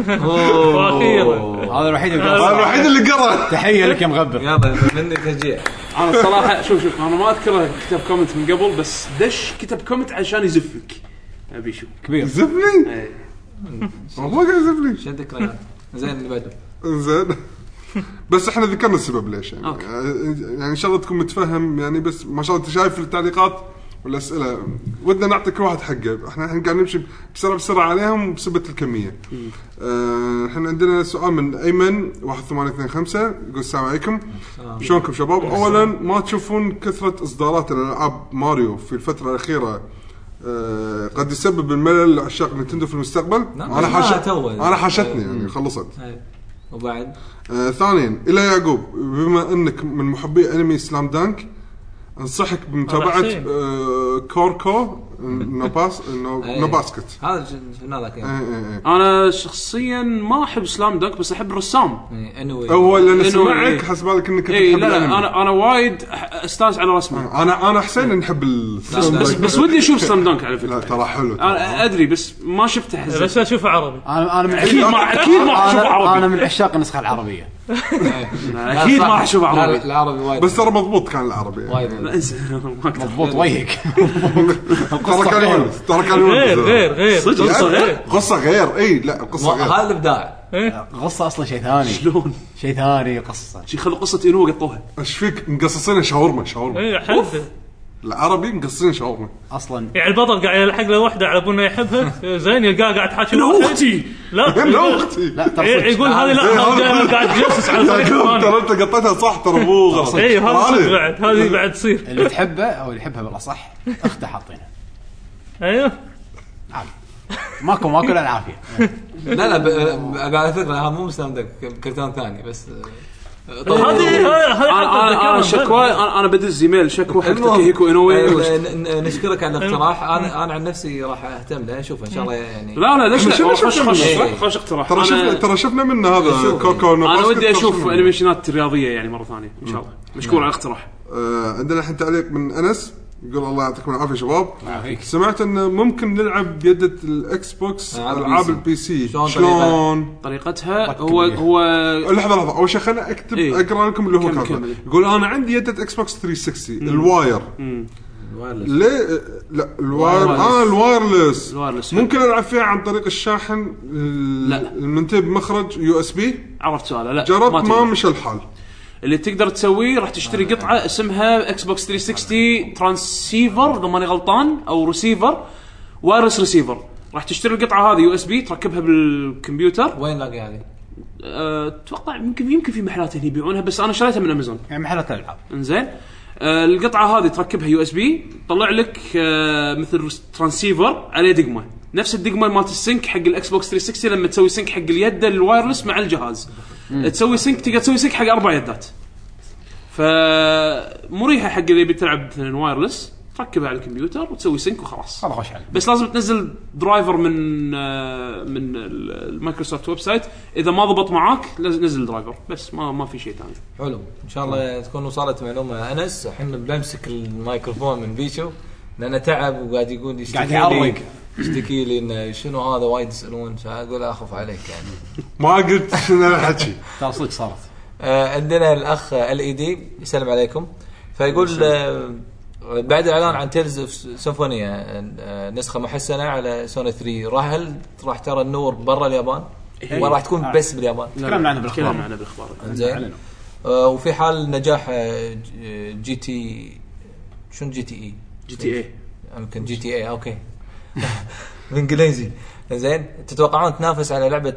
Speaker 6: واخيرا
Speaker 2: هذا الوحيد اللي
Speaker 3: هذا
Speaker 2: قرأ.
Speaker 3: الوحيد اللي قرأ.
Speaker 2: تحيه لك يا مغبر.
Speaker 5: يلا مني تشجيع.
Speaker 4: انا الصراحه شوف شوف انا ما اذكره كتب كومنت من قبل بس دش كتب كومنت عشان يزفك ابي شو
Speaker 2: كبير
Speaker 3: زفني
Speaker 4: ايه.
Speaker 3: ما قاعد يزفني
Speaker 5: شد ذكريات زين اللي بعده.
Speaker 3: زين. بس احنا ذكرنا السبب ليش يعني
Speaker 4: أوكي.
Speaker 3: يعني ان شاء الله تكون متفهم يعني بس ما شاء الله انت شايف في التعليقات والاسئله ودنا نعطي كل واحد حقه. احنا الحين قاعد نمشي بسرعه بسرعه عليهم بسبه الكميه. آه، احنا عندنا سؤال من ايمن واحد ثمانية اثنين خمسة يقول السلام عليكم شلونكم شباب. اولا ما تشوفون كثره اصدارات الالعاب ماريو في الفتره الاخيره آه قد يسبب الملل لعشاق نينتندو في المستقبل؟ انا حاش... انا حاشتني يعني خلصت.
Speaker 5: وبعد
Speaker 3: آه ثانيا الى يعقوب بما انك من محبي انمي سلام دانك انصحك بمتابعه آه كوركو نوباس نو نوباسكت.
Speaker 5: هذا شنو هذاك يعني
Speaker 4: انا شخصيا ما احب سلام دنك بس احب الرسام
Speaker 5: انوي
Speaker 3: هو اللي
Speaker 4: إنه
Speaker 3: سمعك
Speaker 4: إيه.
Speaker 3: حسب بالك انك
Speaker 4: اي
Speaker 3: تحب
Speaker 4: لا لا
Speaker 3: الأنمي.
Speaker 4: انا انا وايد أح- استانس على رسمه
Speaker 3: انا انا حسين نحب
Speaker 4: بس
Speaker 3: السلام
Speaker 4: بس,
Speaker 3: دانك.
Speaker 4: بس ودي اشوف سلام دنك على
Speaker 3: لا
Speaker 4: فكره
Speaker 3: ترى حلو ترى.
Speaker 4: انا ادري بس ما شفته حزين
Speaker 6: بس اشوفه عربي.
Speaker 2: انا انا من
Speaker 4: اكيد ما اكيد ما راح اشوف
Speaker 2: انا
Speaker 4: عربي
Speaker 2: انا من عشاق النسخه العربيه.
Speaker 4: اكيد ما راح اشوف
Speaker 5: لا
Speaker 4: عربي
Speaker 5: العربي وايد
Speaker 3: بس ترى مضبوط كان العربي يعني.
Speaker 5: وايد
Speaker 4: لا انسى ما أقدر.
Speaker 2: مضبوط وجهك.
Speaker 3: ترى كان يونس ترى كان يونس
Speaker 6: غير غير غير
Speaker 4: صدق قصه غير
Speaker 3: قصه غير اي لا قصه غير.
Speaker 5: هذا الابداع.
Speaker 2: قصه اصلا شيء ثاني.
Speaker 4: شلون
Speaker 2: شيء ثاني قصه.
Speaker 4: شي خلوا قصه انو قطوها
Speaker 3: ايش فيك مقصصين شاورما شاورما
Speaker 6: اي حد
Speaker 3: العربي مقصصين شاورما
Speaker 2: اصلا
Speaker 6: يعني البطل قاعد يلحق له واحده على بونه يحبها زين يلقاه قاعد تحاكي
Speaker 4: لو
Speaker 6: واحد.
Speaker 4: اختي
Speaker 6: لا
Speaker 3: لا اختي
Speaker 2: لا ترى
Speaker 6: إيه، يقول هذه لا هذا قاعد يجسس على
Speaker 3: يا
Speaker 6: الفريق
Speaker 3: كوب، ترى
Speaker 6: الثاني.
Speaker 3: انت قطيتها صح ترى مو غلط.
Speaker 6: اي هذا
Speaker 3: هذه.
Speaker 6: صدق بعد هذه بعد تصير.
Speaker 2: اللي تحبه او اللي يحبها بالاصح اخته حاطينها
Speaker 6: ايوه
Speaker 2: عادي. ماكو ماكو الا العافيه.
Speaker 5: لا لا ب- ب- على فكره هذا مو مسلم دك كرتون ثاني بس
Speaker 6: هذه هذه
Speaker 4: انا انا انا شكوى انا انا بدز ايميل شكوى حق تاكيهيكو انوي وش-
Speaker 5: ن- نشكرك على الاقتراح. انا انا عن نفسي راح اهتم له اشوفه ان شاء الله يعني.
Speaker 4: لا لا ليش لا
Speaker 3: شنو- شنو-
Speaker 4: خوش خوش
Speaker 5: شنو-
Speaker 4: خوش اقتراح
Speaker 3: ترى شفنا
Speaker 4: أنا-
Speaker 3: ترى شفنا منه هذا
Speaker 5: شوف.
Speaker 3: كوكو
Speaker 4: انا
Speaker 3: نوباسكت،
Speaker 4: ودي
Speaker 3: ترى
Speaker 4: اشوف
Speaker 3: شفنا منه.
Speaker 4: انيميشنات رياضيه يعني مره ثانيه ان شاء الله مشكور على الاقتراح
Speaker 3: آه، عندنا الحين تعليق من انس يقول الله يعطيكم العافيه شباب.
Speaker 2: يعافيك.
Speaker 3: سمعت انه ممكن نلعب بيدة الاكس بوكس
Speaker 5: ألعاب
Speaker 3: العاب
Speaker 5: البي
Speaker 3: البي سي
Speaker 5: شلون
Speaker 3: شلون؟
Speaker 4: طريقتها هو هو
Speaker 3: لحظه لحظه اول شيء خليني اكتب
Speaker 4: إيه.
Speaker 3: اقرا لكم اللي هو
Speaker 4: كمل-
Speaker 3: كاتبه.
Speaker 4: كمل.
Speaker 3: يقول انا عندي يدة اكس بوكس ثلاثمية وستين الواير ليه لا الواير اه الوايرلس
Speaker 4: الوايرلس.
Speaker 3: ممكن العب فيها عن طريق الشاحن ال-
Speaker 4: لا.
Speaker 3: المنتهي بمخرج يو اس بي.
Speaker 4: عرفت سؤاله لا
Speaker 3: جربت ما
Speaker 4: تقدر.
Speaker 3: مشى الحال.
Speaker 4: اللي تقدر تسويه راح تشتري قطعه اسمها اكس بوكس ثلاثمية وستين ترانسيفر اذا ماني غلطان او ريسيفر وايرلس ريسيفر راح تشتري القطعه هذه يو اس بي تركبها بالكمبيوتر.
Speaker 5: وين لاقي هذه؟
Speaker 4: اتوقع يمكن يمكن في محلات هنا يبيعونها بس انا شريتها من امازون.
Speaker 2: يعني محلات الالعاب.
Speaker 4: انزين آه القطعه هذه تركبها يو اس بي طلع لك آه مثل ترانسيفر عليه دقمه نفس الدقمه مالت السync حق الاكس بوكس ثلاثمية وستين لما تسوي سync حق اليد الوايرلس مع الجهاز تسوي سync تقدر تسوي سync حق اربع يدات فمريحه حق اللي بتلعب مثلا وايرلس تركبها على الكمبيوتر وتسوي سync وخلاص.
Speaker 2: هذا خوش عليه.
Speaker 4: بس لازم تنزل درايفر من آه من المايكروسوفت ويب سايت اذا ما ضبط معاك لازم نزل درايفر بس ما ما في شيء ثاني.
Speaker 5: حلو ان شاء الله تكون وصلت معلومه انس. الحين بمسك الميكروفون من بيشو لانه تعب وقاعد يقول
Speaker 2: قاعد يعرق.
Speaker 5: يشتكي لي انه شنو هذا وايد يسالون فاقول اخف عليك يعني.
Speaker 3: ما قلت شنو الحكي.
Speaker 2: ترى صدق صارت.
Speaker 5: آه عندنا الاخ ال اي دي يسلم عليكم فيقول آه بعد الاعلان عن تيلز اوف سيمفونيا آه نسخه محسنه على سوني ثري راح هل راح ترى النور برا اليابان ولا راح تكون بس باليابان؟
Speaker 2: تكلمنا عنه بالاخبار.
Speaker 4: تكلمنا عنه بالاخبار.
Speaker 5: زين آه وفي حال نجاح آه جي تي شنو جي تي اي
Speaker 4: جي تي اي
Speaker 5: يمكن جي تي اي اوكي بالانجليزي زين تتوقعون تنافس على لعبه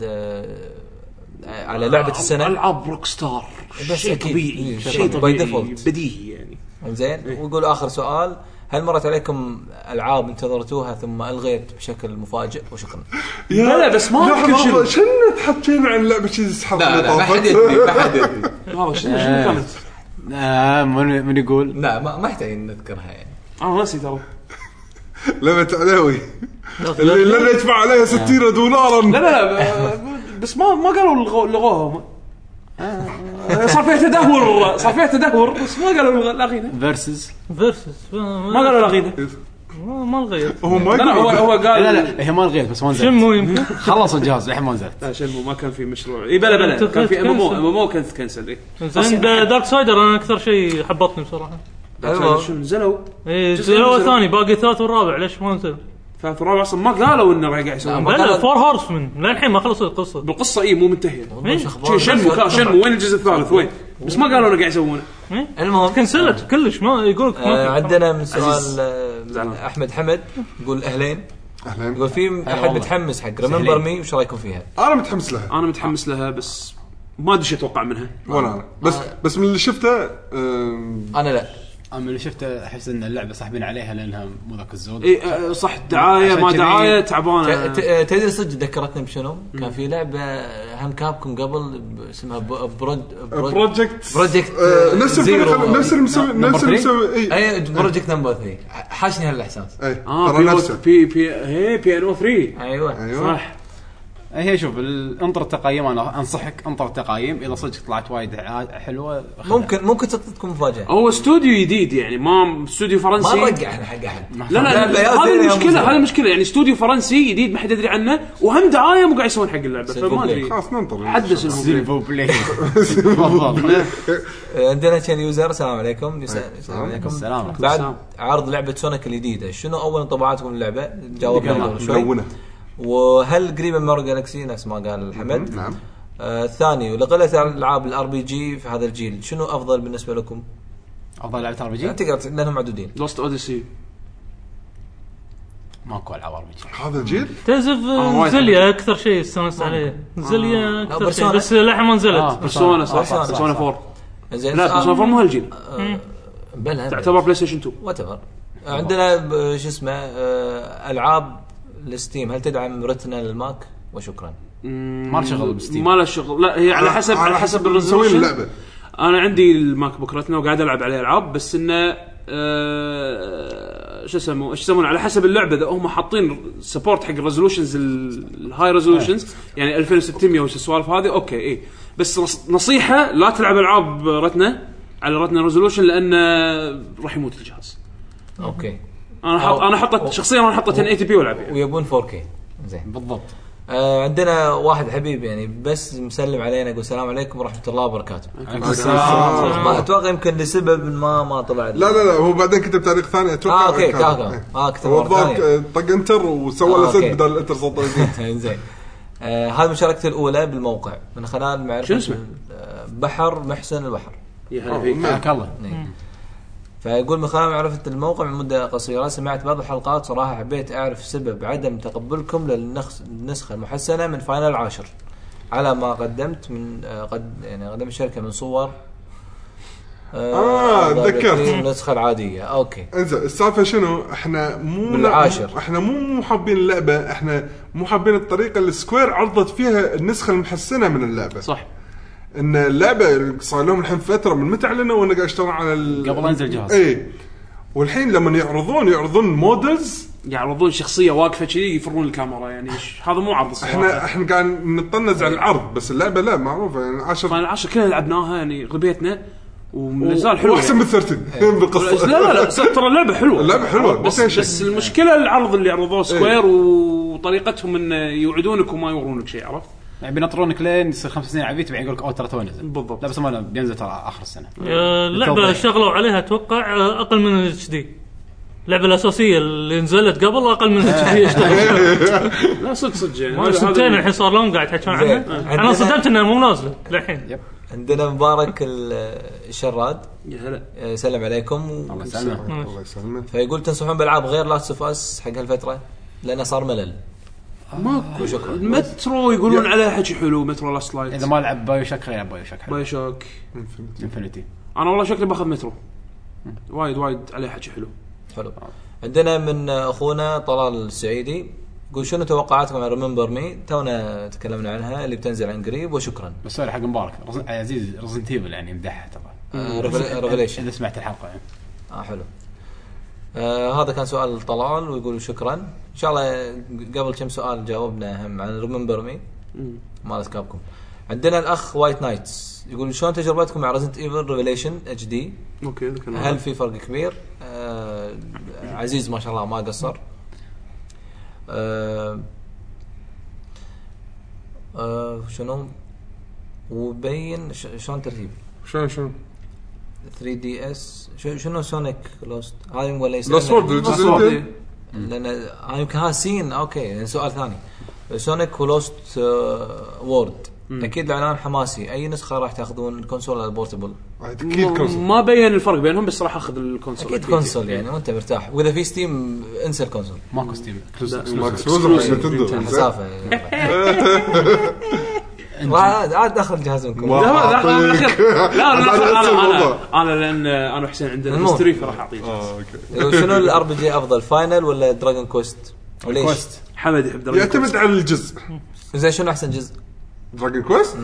Speaker 5: على لعبه السنه
Speaker 4: العاب روك ستار
Speaker 5: بس
Speaker 4: شيء
Speaker 5: أكيد.
Speaker 4: طبيعي
Speaker 5: إيه،
Speaker 4: شيء
Speaker 5: by
Speaker 4: طبيعي
Speaker 5: default.
Speaker 4: بديهي يعني
Speaker 5: زين ويقول اخر سؤال هل مرت عليكم العاب انتظرتوها ثم الغيت بشكل مفاجئ وشكرا
Speaker 4: لا بس ما اذكر شنو
Speaker 3: شنو تحكينا عن لعبه شيء تسحب
Speaker 5: لا لا ما حد يدري ما حد يدري
Speaker 4: هذا شنو شنو كانت
Speaker 2: آه من من يقول
Speaker 5: لا ما ما يحتاج نذكرها يعني
Speaker 4: انا ناسي ترى
Speaker 3: لعبه علاوي اللي لن يدفع عليها ستين دولارا.
Speaker 4: لا لا بس ما ما قالوا لغوها آه. صار فيها تدهور صار فيها تدهور بس ما قالوا لاغينها
Speaker 2: فيرسز
Speaker 6: فيرسس
Speaker 4: ما قالوا لاغينها
Speaker 6: ما ما الغير
Speaker 3: هو ما
Speaker 4: لا هو
Speaker 3: يقول
Speaker 4: هو قال
Speaker 2: لا لا هي ما لغيت بس ما نزلت
Speaker 6: شنو يمكن
Speaker 2: خلص الجهاز الحين ما نزلت
Speaker 4: لا شنو ما كان في مشروع اي بلا بلا كان في ام ام او ام ام او كانت كنسل اي
Speaker 6: زين دارك سايدر انا اكثر شيء حبطني بصراحه
Speaker 4: شنو نزلوا
Speaker 6: اي زلوا ثاني باقي الثالث والرابع ليش ما نزل
Speaker 4: ثالث ورابع اصلا ما قالوا انه راح قاعد يسوون
Speaker 6: لا فور هورس من للحين ما خلصت القصه
Speaker 4: بالقصه اي مو منتهيه
Speaker 5: شنو
Speaker 4: شنو شنو وين الجزء الثالث وين بس ما قالوا انه قاعد يسوونه
Speaker 5: المهم
Speaker 6: كنسلت كلش ما يقولك
Speaker 5: آه
Speaker 6: ما
Speaker 5: عندنا من سؤال
Speaker 4: عزيز.
Speaker 5: آه
Speaker 4: زعلان.
Speaker 5: احمد حمد يقول اهلين
Speaker 3: أهلين.
Speaker 5: يقول في احد
Speaker 2: والله.
Speaker 5: متحمس حق ريمبر مي وش رايكم فيها
Speaker 3: انا متحمس لها
Speaker 4: انا متحمس لها بس ما ادري شو اتوقع منها
Speaker 3: ولا انا بس بس من اللي شفته آم،
Speaker 5: انا لا
Speaker 2: انا اللي شفته احس ان اللعبه صاحبين عليها لانها مو ذاك الزود
Speaker 4: اي آه، صح دعايه
Speaker 2: عشان
Speaker 4: ما
Speaker 2: كذي-
Speaker 4: دعايه
Speaker 5: ت-
Speaker 4: تعبانه
Speaker 5: ت- تدري صدق ذكرتني بشنو كان في لعبه هم كابكم قبل ب- اسمها برود
Speaker 3: بروجكت
Speaker 5: بروجكت
Speaker 3: آه، نفس
Speaker 5: زيرو.
Speaker 3: الفريق نفس المسوي
Speaker 2: نمبر
Speaker 3: نفس
Speaker 2: ثري؟
Speaker 3: المسوي اي
Speaker 5: اي بروجكت نمبر ثلاثة حاشني هالاحساس
Speaker 3: اي
Speaker 4: اه
Speaker 3: ترى
Speaker 4: بي
Speaker 3: نفسه
Speaker 4: بي بي هي بي ان او ثلاثة
Speaker 5: ايوه
Speaker 3: ايوه
Speaker 4: صح
Speaker 2: هي شوف ال- انطر التقييم انا انصحك انطر التقييم اذا صدق طلعت وايد ع- حلوه خذها.
Speaker 5: ممكن ممكن تكون مفاجاه
Speaker 4: هو استوديو جديد يعني ما استوديو
Speaker 5: ما
Speaker 4: فرنسي
Speaker 5: نرجع احنا حق احد
Speaker 4: لا لا,
Speaker 5: لا،
Speaker 4: لا
Speaker 5: يا
Speaker 4: هذه
Speaker 5: زين يا
Speaker 4: المشكله
Speaker 5: مو
Speaker 4: هذه
Speaker 5: زين.
Speaker 4: المشكله يعني استوديو فرنسي جديد ما حد يدري عنه وهم دعايه مو قاعد يسوون حق اللعبه فما ادري
Speaker 3: خلاص ننطر
Speaker 4: حدث الموضوع
Speaker 2: سيلفو بلاي تفضل
Speaker 5: آه، عندنا كان يوزر السلام عليكم يسا- السلام عليكم
Speaker 2: السلام.
Speaker 5: بعد
Speaker 4: السلام.
Speaker 5: عرض لعبه سونيك الجديده شنو اول انطباعاتكم للعبه جاوبنا قبل شوي
Speaker 3: ملونه
Speaker 5: وهل قريبه من ماريو جالكسي نفس ما قال حمد
Speaker 3: نعم
Speaker 5: آه الثاني ولغلت العاب الار بي جي في هذا الجيل شنو افضل بالنسبه لكم
Speaker 2: افضل لعبه ار بي جي
Speaker 5: تقدر لانهم معدودين
Speaker 4: لوست اوديسي
Speaker 2: ماكو العاب ار بي جي
Speaker 3: هذا الجيل
Speaker 6: تزف
Speaker 4: وايد
Speaker 6: زليا اكثر شيء استانست عليه زليا اكثر شيء
Speaker 5: برسونا.
Speaker 6: بس للحين ما نزلت
Speaker 2: آه.
Speaker 4: بيرسونا صح
Speaker 5: بيرسونا.
Speaker 4: بيرسونا أربعة
Speaker 5: زين
Speaker 4: لا بيرسونا أربعة مو هالجيل
Speaker 5: بلا
Speaker 4: تعتبر بلاي ستيشن اثنين
Speaker 5: وات ايفر عندنا ب- شو اسمه آه العاب الستيم هل تدعم رتنا للماك وشكرا
Speaker 2: ما له شغل بستيم
Speaker 4: ما له شغل لا هي على حسب على حسب
Speaker 3: مسوين
Speaker 4: الريزولوشن
Speaker 3: اللعبه
Speaker 4: انا عندي الماك بوك رتنا وقاعد العب عليه العاب بس انه آه شو اسمه ايش يسمونه على حسب اللعبه اذا هم حاطين سبورت حق الريزولوشنز الهاي ريزولوشنز يعني ألفين وستمية وش السوالف هذه اوكي اي بس نص- نصيحه لا تلعب العاب رتنا على رتنا ريزولوشن لان راح يموت الجهاز
Speaker 5: اوكي
Speaker 4: انا حط انا حطيت شخصيا انا حطيت عشرة إيه بي والعب يعني.
Speaker 5: ويبون فور كي زين
Speaker 2: بالضبط
Speaker 5: آه عندنا واحد حبيب يعني بس مسلم علينا يقول السلام عليكم ورحمه الله وبركاته ما اتوقع يمكن لسبب ما ما طلع
Speaker 3: لا لا لا هو بعدين كتب تاريخ ثاني اتوقع
Speaker 5: اه اوكي
Speaker 3: كان-
Speaker 5: كاكا
Speaker 3: إيه.
Speaker 5: اه كتب
Speaker 3: هو
Speaker 5: مرة
Speaker 3: ضاق
Speaker 5: ثانية.
Speaker 3: طق انتر وسوى
Speaker 5: آه،
Speaker 3: له سد
Speaker 5: أوكي.
Speaker 3: بدل الانتر صوت
Speaker 5: زين آه هذه مشاركتي الاولى بالموقع من خلال معرفه
Speaker 4: شو اسمه؟
Speaker 5: آه، بحر محسن البحر
Speaker 4: يا هلا فيك
Speaker 2: حياك الله
Speaker 5: فيقول من خلال معرفة الموقع من مدة قصيرة سمعت بعض الحلقات صراحة حبيت أعرف سبب عدم تقبلكم للنسخة المحسنة من فاينل عاشر على ما قدمت من آه قد يعني قدمت الشركة من صور
Speaker 3: آه، تذكرت.
Speaker 5: النسخة العادية أوكي
Speaker 3: انزين السالفه شنو احنا مو
Speaker 5: بالعاشر.
Speaker 3: احنا مو مو حابين اللعبه احنا مو حابين الطريقه اللي سكوير عرضت فيها النسخه المحسنه من اللعبه
Speaker 4: صح
Speaker 3: ان اللعبه صار لهم الحين فتره من متى اعلنوا وانا قاعد اشتغل على ال...
Speaker 2: قبل ينزل الجهاز.
Speaker 3: اي والحين لما يعرضون يعرضون مودلز
Speaker 4: يعرضون شخصيه واقفه كذي يفرون الكاميرا يعني إيش- هذا مو عرض الصراحه
Speaker 3: احنا احنا قاعد نطنز على العرض بس اللعبه لا معروفه يعني عشر
Speaker 4: فاينل عشرة كلنا لعبناها يعني غبيتنا ونزال حلو
Speaker 3: واحسن من ثلاثين بالقصه
Speaker 4: لا لا لا صدق ترى اللعبه حلوه
Speaker 3: اللعبة حلوة،
Speaker 4: بس
Speaker 3: ما فيها
Speaker 4: بس
Speaker 3: شيء.
Speaker 4: المشكله العرض اللي عرضوه سكوير وطريقتهم ان يوعدونك وما يورونك شيء عرفت
Speaker 2: يعني بينطرونك لين يصير خمس سنين عبيت بعدين يقول لك اوه ترى تو نزل
Speaker 4: بالضبط.
Speaker 2: لا بس ما بينزل ترى اخر السنه
Speaker 6: آه، اللعبه
Speaker 2: بالتوضيح.
Speaker 6: اشتغلوا عليها اتوقع آه، اقل من الاتش دي اللعبه الاساسيه اللي نزلت قبل اقل من الاتش دي اشتغلوا
Speaker 4: لا صدق صدق يعني
Speaker 6: ما
Speaker 4: هذا-
Speaker 6: سنتين
Speaker 4: هذا-
Speaker 6: الحين صار لهم قاعد يحكون
Speaker 5: زين.
Speaker 6: عنها انا
Speaker 5: عندنا-
Speaker 6: صدمت انها مو نازله للحين
Speaker 2: يب
Speaker 5: عندنا مبارك ال- الشراد
Speaker 4: يا هلا.
Speaker 5: يسلم عليكم و...
Speaker 2: الله يسلمك.
Speaker 3: الله يسلمك.
Speaker 5: فيقول تنصحون بالعاب غير لاست اوف اس حق هالفتره لانه صار ملل.
Speaker 4: ماكو
Speaker 5: شكراً.
Speaker 4: المترو يقولون عليه حكي حلو، مترو لاست لايت.
Speaker 2: اذا ما لعب بايو شك غير بايو شك حلو.
Speaker 4: باي شوك.
Speaker 2: انفنتي
Speaker 4: انا والله شكلي باخذ مترو، وايد وايد عليه حكي حلو.
Speaker 5: حلو. عندنا من اخونا طلال السعيدي يقول شنو توقعاتكم عن ريمبر مي؟ تونا تكلمنا عنها اللي بتنزل عن قريب وشكرا.
Speaker 2: بس سوري حق مبارك رز... عزيز رزنت ايفل يعني مدحها ترى
Speaker 5: آه ريفليشن.
Speaker 2: اذا سمعت الحلقه يعني.
Speaker 5: اه حلو. آه هذا كان سؤال طلال ويقول شكرا. ان شاء الله قبل كم سؤال جاوبنا هم عن ريمبر مي مال كابكم. عندنا الاخ وايت نايتس يقول شلون تجربتكم مع ريزنت ايفل ريفليشن اتش دي؟
Speaker 4: اوكي
Speaker 5: هل في فرق كبير؟ آه عزيز ما شاء الله ما قصر. آه آه شنو وبين ش- شلون ترتيب
Speaker 3: شلون شلون
Speaker 5: ثري دي اس ش- شنو سونيك لوست هاي ولا
Speaker 3: لا صورد الجزء الجديد.
Speaker 5: لان هاي يمكن ها سين اوكي يعني سؤال ثاني. سونيك ولوست وورد اكيد الاعلان حماسي. اي نسخه راح تاخذون الكونسول ولا البورتبل؟
Speaker 3: اكيد كونسول.
Speaker 4: ما بين الفرق بينهم، بس راح اخذ الكونسول.
Speaker 5: اكيد كونسول يعني وانت مرتاح. واذا في ستيم انسى الكونسول
Speaker 2: ماكو ستيم
Speaker 3: ماكس روزر حق نتندو.
Speaker 5: مسافه عاد عاد داخل الجهاز منكم.
Speaker 3: ما
Speaker 4: لا لا
Speaker 3: أعطيك.
Speaker 4: لا لا
Speaker 3: أنا
Speaker 4: انا
Speaker 3: نفس
Speaker 4: انا
Speaker 3: الموضوع.
Speaker 4: انا لان انا وحسين عندنا
Speaker 5: المهم.
Speaker 4: هيستوري فراح اعطيك.
Speaker 3: اه اوكي.
Speaker 5: شنو الار بي جي افضل فاينل ولا دراجون كويست؟ وليش؟
Speaker 2: كويست
Speaker 4: حمد يحب دراجون
Speaker 3: يعتمد على الجزء.
Speaker 5: زين شنو احسن جزء
Speaker 3: دراجون كويست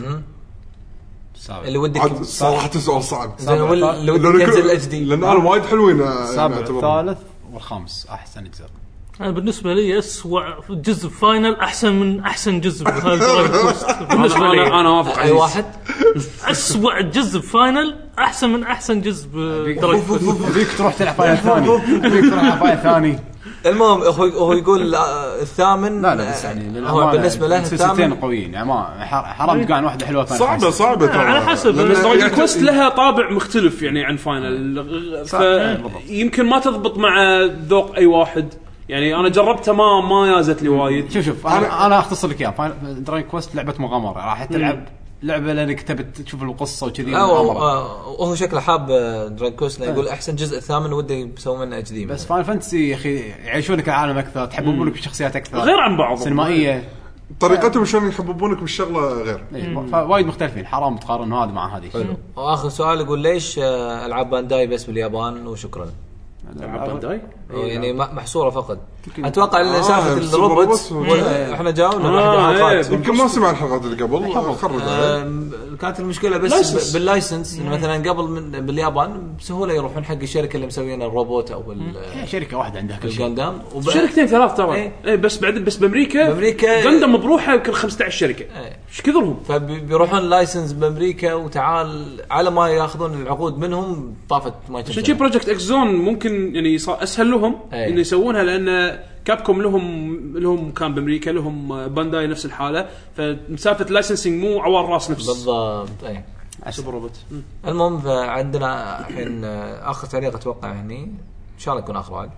Speaker 2: سابع
Speaker 5: اللي ودك؟
Speaker 3: عاد صراحه سؤال صعب.
Speaker 5: زين وال- اللي
Speaker 3: لأن
Speaker 5: ودك
Speaker 3: كل-
Speaker 5: ينزل اتش دي؟
Speaker 3: لان انا وايد حلوين
Speaker 2: السابع
Speaker 3: أعتبرهم.
Speaker 2: الثالث والخامس احسن اجزاء.
Speaker 6: انا بالنسبه لي اسوء جزء فاينل احسن من احسن جزء بهالدراجون كويست بالنسبه
Speaker 4: انا
Speaker 6: لي.
Speaker 4: انا وافق
Speaker 5: اي
Speaker 4: عزيز.
Speaker 5: واحد
Speaker 6: اسوء جزء فاينل احسن من احسن جزء بدراجون كويست.
Speaker 2: فيك تروح تلعب فاينل ثاني فيك تروح تلعب فاينل ثاني.
Speaker 5: المهم هو هو يقول آه، الثامن
Speaker 2: لا لا بس يعني
Speaker 5: آه، هو بالنسبه له
Speaker 2: سلسلتين
Speaker 5: الثامن
Speaker 2: قويين يعني ما ح- حرام تقعد واحده حلوه ثانيه
Speaker 3: صعبه صعبه ترى.
Speaker 6: على حسب.
Speaker 3: لأن
Speaker 6: بس
Speaker 4: دراجون
Speaker 3: يعتمد-
Speaker 4: كويست لها طابع مختلف يعني عن فاينل، فيمكن ما تضبط مع ذوق اي واحد. يعني انا جربتها ما ما يازت لي وايد.
Speaker 2: شوف شوف انا انا اختصر لك اياها. دراجون كويست لعبه مغامره راح تلعب لعبه لانك تبي تشوف القصه وكذي
Speaker 5: أو
Speaker 2: مغامره.
Speaker 5: آه، وهو شكله حاب دراجون كويست يقول احسن جزء الثامن وده يسوي منه اتش دي.
Speaker 2: بس فاين فانتسي يا اخي يعيشونك العالم اكثر تحببونك بالشخصيات اكثر
Speaker 4: غير عن بعض
Speaker 2: سينمائيه.
Speaker 3: طريقتهم شلون يحببونك بالشغله غير.
Speaker 2: إيه، فوايد مختلفين حرام تقارن هذا مع هذه.
Speaker 5: حلو. واخر سؤال يقول ليش آه، العاب بانداي بس باليابان وشكرا؟
Speaker 4: بانداي
Speaker 5: يعني م- محصوره فقط. اتوقع ان
Speaker 3: آه،
Speaker 5: سالفه
Speaker 3: السوبر
Speaker 5: الروبوت
Speaker 3: روبوت.
Speaker 5: و- احنا جاوبنا
Speaker 4: آه،
Speaker 5: بأحد الحلقات.
Speaker 4: إيه.
Speaker 3: يمكن ما سمع الحلقات اللي قبل خرج عليه.
Speaker 5: آم، كانت المشكله بس
Speaker 4: لايسنس.
Speaker 5: ب- باللايسنس إن مثلا قبل من باليابان بسهوله يروحون حق الشركه اللي مسويين الروبوت او ال-
Speaker 2: هي شركه واحده عندها كل شيء.
Speaker 5: الجاندام وب-
Speaker 4: شركتين ثلاث ترى.
Speaker 5: إيه.
Speaker 4: ايه بس بعد بس بامريكا
Speaker 5: بأمريكا-
Speaker 4: جندم بروحه يمكن خمسة عشر شركه.
Speaker 5: إيه.
Speaker 4: ايش كثرهم؟
Speaker 5: فبيروحون لايسنس بامريكا وتعال على ما ياخذون العقود منهم طافت ما
Speaker 4: عشان
Speaker 5: يشوف
Speaker 4: شي بروجكت اكس زون ممكن يعني صار اسهل لهم
Speaker 5: أي.
Speaker 4: انه يسوونها، لان كابكوم لهم لهم كان بامريكا، لهم بانداي نفس الحاله، فمسافه لايسنسنج مو عوار راس نفس
Speaker 5: بالضبط. اي
Speaker 4: سوبر روبوت.
Speaker 5: المهم فعندنا الحين آه، اخر تعليق اتوقع هني ان شاء الله يكون اخر واحد.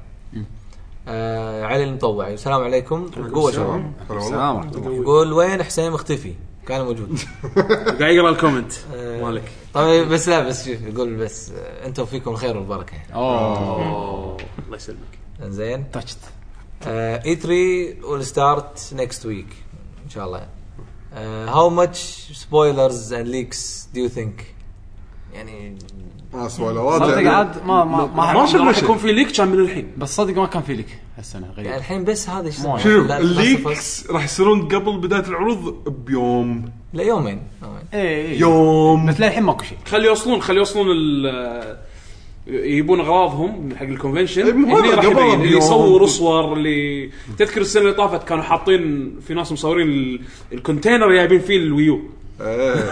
Speaker 5: آه علي المطوعي السلام عليكم. قوه شباب.
Speaker 3: هلا والله.
Speaker 2: السلام عليكم.
Speaker 5: يقول وين حسين مختفي؟ كان موجود.
Speaker 4: قاعد يقرا الكومنت
Speaker 5: آه،
Speaker 4: مالك.
Speaker 5: طيب بس لا بس شوف يقول بس آه، انتم فيكم الخير والبركه.
Speaker 4: اوه الله يسلمك.
Speaker 5: زين.
Speaker 2: تاتشت.
Speaker 5: اي ثري will start next week ان شاء الله. uh, how much spoilers and leaks do you think؟ يعني
Speaker 3: ما سوالات
Speaker 2: صدق
Speaker 3: يعني.
Speaker 2: عاد ما ما
Speaker 4: ما
Speaker 2: ما
Speaker 4: شفنا راح يكون في ليك كان من الحين.
Speaker 2: بس صدق ما كان في لك هالسنه
Speaker 5: يعني
Speaker 2: غريب.
Speaker 5: الحين بس هذا ايش
Speaker 2: شوف،
Speaker 3: شوف الليكس راح يصيرون قبل بدايه العروض بيوم
Speaker 5: لا يومين يومين.
Speaker 2: ايه
Speaker 3: يوم.
Speaker 2: بس للحين ماكو شيء.
Speaker 4: خلي يوصلون خلي يوصلون ال يجيبون اغراضهم حق الكونفنشن.
Speaker 3: إيه، مو هذا
Speaker 4: هني راح
Speaker 3: قبل
Speaker 4: يبين اللي
Speaker 3: بيوم.
Speaker 4: يصور صور. اللي تذكر السنه اللي طافت كانوا حاطين في ناس مصورين ال- الكونتينر جايبين فيه الويو
Speaker 3: إيه.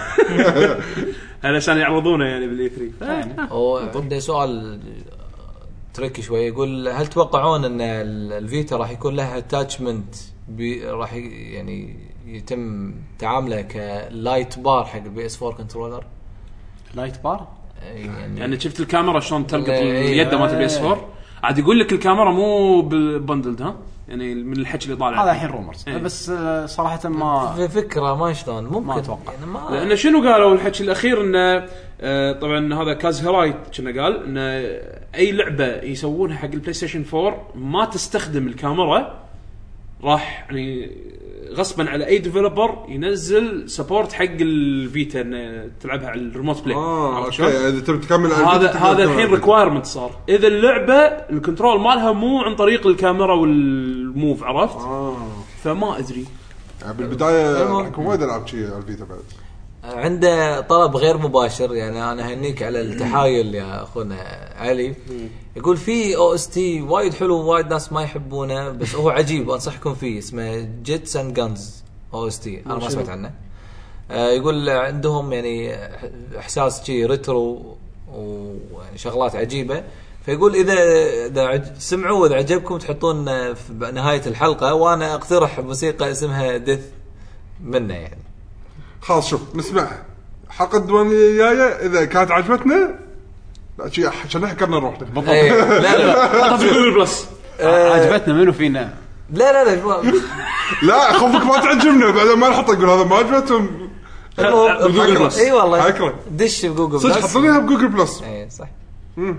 Speaker 4: هذا عشان يعرضونه يعني بالاي ثري.
Speaker 5: هو عنده سؤال تريكي شوي يقول هل توقعون ان ال- الفيتا راح يكون لها اتاتشمنت راح ي- يعني يتم تعامله كلايت بار حق البي اس فور كنترولر؟
Speaker 2: لايت بار
Speaker 5: يعني
Speaker 4: يعني شفت الكاميرا شلون تلقط
Speaker 5: إيه.
Speaker 4: اليد مالت البي اس فور؟ عاد يقول لك الكاميرا مو بالبندلد ها، يعني من الحكي اللي طالع
Speaker 2: هذا الحين رومرز
Speaker 4: إيه.
Speaker 2: بس آه، صراحه ما
Speaker 5: في فكره ما شلون ممكن
Speaker 2: ما أتوقع.
Speaker 5: يعني ما
Speaker 4: لأن شنو قالوا الحكي الأخير إنه آه، طبعا هذا كاز هيراي كنا قال إنه أي لعبة يسوونها حق البلاي ستيشن فور ما تستخدم الكاميرا راح يعني غصبا على أي ديفلوبر ينزل سبورت حق الفيتا إنه تلعبها على الريموت بلاي.
Speaker 3: اه
Speaker 4: عرفت شلون؟
Speaker 3: اوكي اذا تبي تكمل
Speaker 4: هذا هذا الحين ريكوايرمنت صار اذا اللعبه الكنترول مالها مو عن طريق الكاميرا والموف عرفت
Speaker 3: اه
Speaker 4: فما ادري
Speaker 3: يعني بالبدايه راح يكون وايد العاب شيء على الفيتا بعد.
Speaker 5: عنده طلب غير مباشر يعني انا هنيك على التحايل يا اخونا علي. يقول في او اس تي وايد حلو وايد ناس ما يحبونه بس هو عجيب انصحكم فيه اسمه جيتس اند جانز او اس تي انا ما سمعت عنه. آه يقول عندهم يعني احساس شيء ريترو وشغلات عجيبه فيقول اذا اذا عج... سمعوا واذا عجبكم تحطون في نهايه الحلقه وانا اقترح موسيقى اسمها ديث منه يعني.
Speaker 3: خلاص شوف نسمعها حلقه الديوانيه الجايه اذا كانت عجبتنا لا شيء عشان حكرنا نروح
Speaker 5: ايه لا لا
Speaker 4: طب جوجل بلس
Speaker 2: عجبتنا منو فينا
Speaker 5: لا لا لا
Speaker 3: لا خوفك ما تعجبنا بعدين ما نحط يقول هذا ما عجبتهم.
Speaker 4: جوجل بلس
Speaker 5: اي والله
Speaker 3: حكره
Speaker 5: دش بجوجل
Speaker 3: صدق
Speaker 5: بلس
Speaker 3: حطيناها بجوجل بلس.
Speaker 5: اي صح.
Speaker 3: امم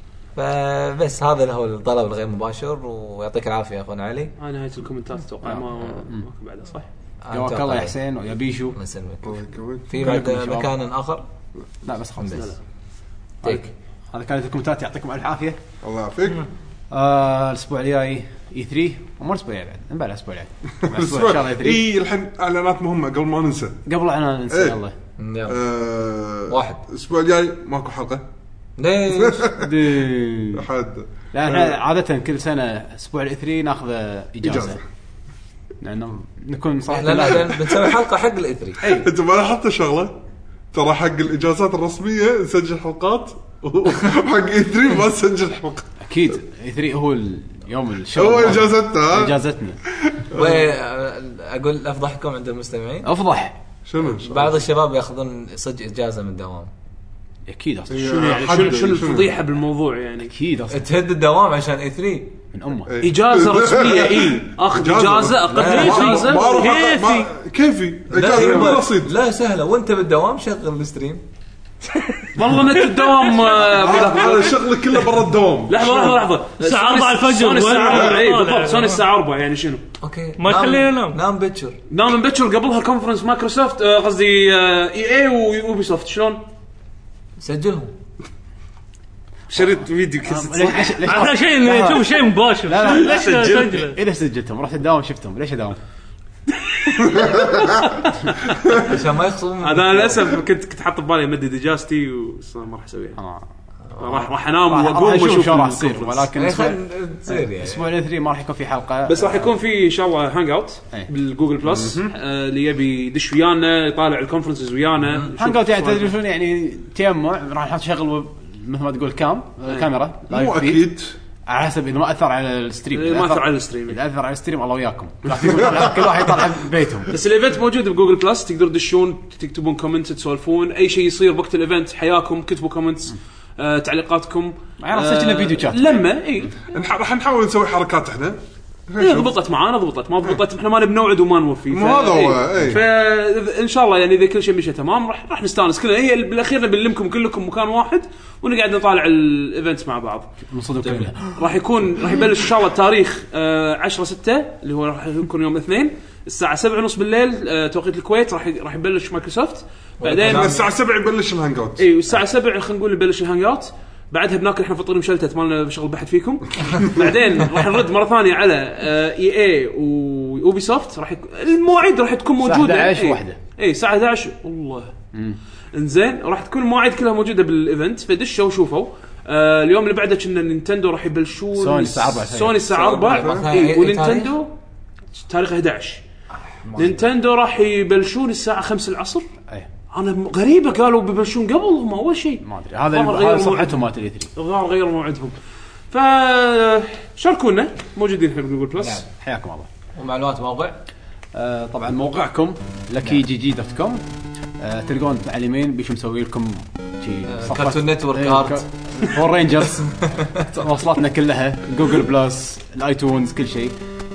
Speaker 5: فبس هذا هو الطلب الغير مباشر ويعطيك العافيه اخونا علي.
Speaker 4: انا نهايه الكومنتات اتوقع ما ماكو بعده صح.
Speaker 2: جواك الله يا حسين ويا بيشو.
Speaker 5: الله يسلمك. في
Speaker 2: كلكم
Speaker 5: بعد
Speaker 2: إن شاء الله.
Speaker 5: مكان اخر
Speaker 2: لا بس خلاص
Speaker 5: بس
Speaker 2: هذا هذا كانت الكومنتات يعطيكم الف عافيه.
Speaker 3: الله يعافيك.
Speaker 2: آه الاسبوع الجاي اي ثلاثة ومو الاسبوع الجاي بعد نبالي الاسبوع الجاي الاسبوع ان شاء الله اي ثلاثة
Speaker 3: اي الحين اعلانات مهمه قبل ما ننسى.
Speaker 2: قبل انا ننسى
Speaker 3: إيه.
Speaker 2: يلا
Speaker 5: يلا.
Speaker 3: آه
Speaker 5: واحد.
Speaker 3: الاسبوع الجاي ماكو حلقه
Speaker 5: ليش
Speaker 2: دي.
Speaker 3: حد
Speaker 2: لا احنا عاده كل سنه اسبوع الاي ثلاثة ناخذ اجازه,
Speaker 3: إجازة.
Speaker 2: لانه نكون صراحه
Speaker 5: لا لا لأن بنسوي حلقه حق الاي ثلاثة.
Speaker 3: انت ما لاحظت شغله ترى حق الاجازات الرسميه نسجل حلقات وحق اي ثلاثة ما نسجل حلقه.
Speaker 2: اكيد اي ثلاثة هو اليوم الشغل
Speaker 3: هو اجازتنا
Speaker 2: اجازتنا
Speaker 5: واقول افضحكم عند المستمعين
Speaker 2: افضح
Speaker 3: شنو
Speaker 5: بعض الشباب ياخذون صدق اجازه من الدوام
Speaker 2: اكيد اصلا
Speaker 3: هي
Speaker 4: شنو يعني
Speaker 3: حد-
Speaker 4: شنو شنو
Speaker 3: شنو؟
Speaker 4: الفضيحه بالموضوع يعني
Speaker 2: اكيد اصلا
Speaker 5: تهد الدوام عشان اي ثلاثة.
Speaker 2: من امه
Speaker 3: إيه.
Speaker 4: اجازه رسميه اي اخذ اجازه اقدم
Speaker 5: لا،
Speaker 3: ما
Speaker 4: اجازه
Speaker 3: اروح أق-
Speaker 4: كيفي
Speaker 3: ما- كيفي
Speaker 5: لا
Speaker 3: اجازه من
Speaker 5: هي-
Speaker 3: رصيد.
Speaker 5: لا سهله وانت بالدوام شغل الستريم.
Speaker 4: والله نت الدوام آه،
Speaker 3: هذا شغلي كله برا الدوام.
Speaker 4: لحظه لحظه لحظه
Speaker 6: الساعة أربعة الفجر.
Speaker 4: سوني الساعه
Speaker 6: وين-
Speaker 4: أربعة، اي
Speaker 6: طالع.
Speaker 4: بالضبط سوني الساعه أربعة يعني شنو
Speaker 5: اوكي
Speaker 6: ما
Speaker 5: نام-
Speaker 6: يخلينا ننام.
Speaker 5: نام بكر.
Speaker 4: نام من بكر قبلها كونفرنس مايكروسوفت آه، قصدي آه، اي اي ويوبي سوفت شلون
Speaker 5: سجلهم
Speaker 4: شريط فيديو كاسيت
Speaker 2: ليش ليش ليش
Speaker 6: احلى شيء
Speaker 2: لا.
Speaker 6: انه تشوف شيء مباشر.
Speaker 2: لا لا
Speaker 6: ليش سجله؟
Speaker 2: اذا سجلتهم رحت الدوام شفتهم ليش اداوم
Speaker 5: عشان ما يخصمون.
Speaker 4: هذا انا للاسف كنت كنت حاط ببالي امدد اجازتي وما راح اسويها راح راح انام واقوم
Speaker 2: واشوف
Speaker 4: واشوف
Speaker 2: شو راح يصير
Speaker 4: الكونفرنس.
Speaker 2: ولكن
Speaker 5: إيه،
Speaker 2: الأسبوع-
Speaker 5: خل تصير يعني
Speaker 2: الاسبوع الاثري ما راح يكون في حلقه
Speaker 4: بس راح يكون في ان شاء الله هانج اوت
Speaker 2: أي.
Speaker 4: بالجوجل بلس آه، اللي يبي يدش ويانا يطالع الكونفرنسز ويانا يشوف
Speaker 2: هانج اوت يعني
Speaker 4: سوالف.
Speaker 2: تدري شلون يعني تجمع راح نحط شغل مثل ما تقول كام كاميرا
Speaker 3: مو
Speaker 2: لايف فيد.
Speaker 3: اكيد
Speaker 2: على حسب اذا ما اثر على الستريم
Speaker 4: إيه، ما أثر على الستريم.
Speaker 2: اذا اثر على الستريم الله وياكم راح يكون كل واحد يطلع ببيتهم
Speaker 4: بس الايفنت موجود بجوجل بلس تقدروا تدشون تكتبون كومنت تسولفون اي شيء يصير وقت الايفنت حياكم كتبوا كومنتس آه، تعليقاتكم
Speaker 2: يعني راح سجلنا فيديو شات.
Speaker 4: لما اي
Speaker 3: نح- راح نحاول نسوي حركات احنا.
Speaker 4: إيه، ضبطت معانا ضبطت ما ضبطت احنا ما بنوعد وما نوفي
Speaker 3: مو هذا هو، إيه.
Speaker 4: فان شاء الله يعني اذا كل شيء مشى تمام راح راح نستانس كلنا هي بالاخير بنلمكم كلكم مكان واحد ونقعد نطالع الايفنت مع بعض.
Speaker 2: من صدق كله
Speaker 4: راح يكون راح يبلش ان شاء الله التاريخ آه عشرة ستة اللي هو راح يكون يوم الاثنين الساعه سبعة ونص بالليل آه توقيت الكويت راح راح يبلش مايكروسوفت بعدين
Speaker 3: الساعه سبعة يبلش الهانج اوت.
Speaker 4: اي الساعه سبعة خلينا نقول يبلش الهانج اوت بعدها بناكل احنا فطور مشلتت مالنا شغل بحث فيكم بعدين راح نرد مره ثانيه على اي اي واوبي سوفت راح يك... المواعيد راح تكون موجوده
Speaker 2: الساعة إحدى عشر
Speaker 4: إيه.
Speaker 2: واحدة.
Speaker 4: اي الساعه إحدى عشر والله انزين راح تكون المواعيد كلها موجوده بالايفنت فدشوا وشوفوا آه اليوم اللي بعده كنا نينتندو راح يبلشون
Speaker 2: سوني الساعة أربعة.
Speaker 4: سوني الساعه أربعة
Speaker 5: أربعة.
Speaker 4: اي
Speaker 5: أي
Speaker 4: ونينتندو تاريخ إحدى عشر نينتندو راح يبلشون الساعه خمسة العصر
Speaker 2: اي
Speaker 4: انا غريبه قالوا بيبلشون قبل هم اول شيء
Speaker 2: ما ادري هذا
Speaker 4: والله
Speaker 2: هذا
Speaker 4: غير
Speaker 2: صفحتهم مالت الاي ثلاثة
Speaker 4: الظاهر غيروا موعدهم فشاركونا موجودين احنا بجوجل بلس
Speaker 5: نعم.
Speaker 2: حياكم الله.
Speaker 5: ومعلومات موقع
Speaker 2: آه طبعا موقعكم لكي جي جي دوت كوم آه تلقون على اليمين بيش مسوي لكم شي
Speaker 5: كارتون نتورك ارت
Speaker 2: فور رينجرز وصلاتنا كلها جوجل بلس الايتونز كل شيء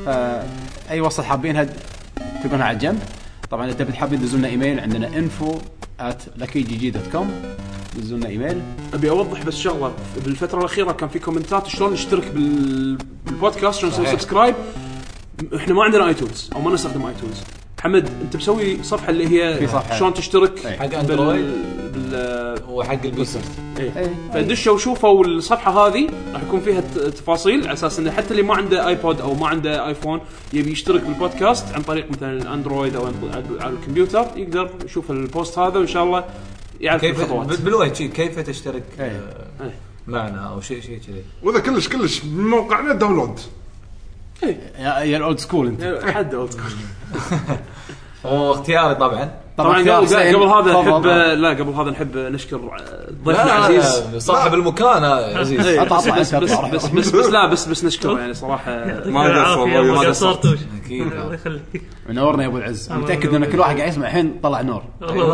Speaker 2: فاي وصل حابينها تلقونها على الجنب. طبعا اذا حابين تدزوا لنا ايميل عندنا info at luckygg dot com دزوا لنا ايميل.
Speaker 4: ابي اوضح بس شغله، بالفتره الاخيره كان في كومنتات شلون نشترك بال... بالبودكاست، شلون نسوي سبسكرايب. احنا ما عندنا ايتونز او ما نستخدم ايتونز. محمد انت مسوي صفحه اللي هي شلون تشترك
Speaker 5: حق اندرويد
Speaker 4: بال
Speaker 5: وحق البي سي.
Speaker 4: اي فدشوا وشوفوا الصفحه هذه راح يكون فيها تفاصيل على اساس انه حتى اللي ما عنده ايبود او ما عنده ايفون يبي يشترك بالبودكاست عن طريق مثلا الاندرويد او على الكمبيوتر يقدر يشوف البوست هذا وان شاء الله يعرف
Speaker 5: كيف
Speaker 4: الخطوات
Speaker 5: بالوايد شيء كيف تشترك
Speaker 2: أي.
Speaker 5: آه معنا او شيء شيء كذي.
Speaker 3: وذا كلش كلش بموقعنا داونلود.
Speaker 2: يا يا الاولد سكول انت.
Speaker 4: حد اولد سكول.
Speaker 5: واختياري طبعا
Speaker 4: طبعا قبل, قبل هذا نحب لا قبل هذا نحب نشكر ضيفنا العزيز
Speaker 5: صاحب المكان عزيز.
Speaker 4: بس بس, بس بس بس لا بس بس نشكره يعني صراحه
Speaker 3: ما قصر
Speaker 6: ما قصرتوش
Speaker 5: اكيد
Speaker 6: الله يخليك.
Speaker 2: منورنا يا ابو العز. متاكد ان كل واحد قاعد يسمع الحين طلع نور.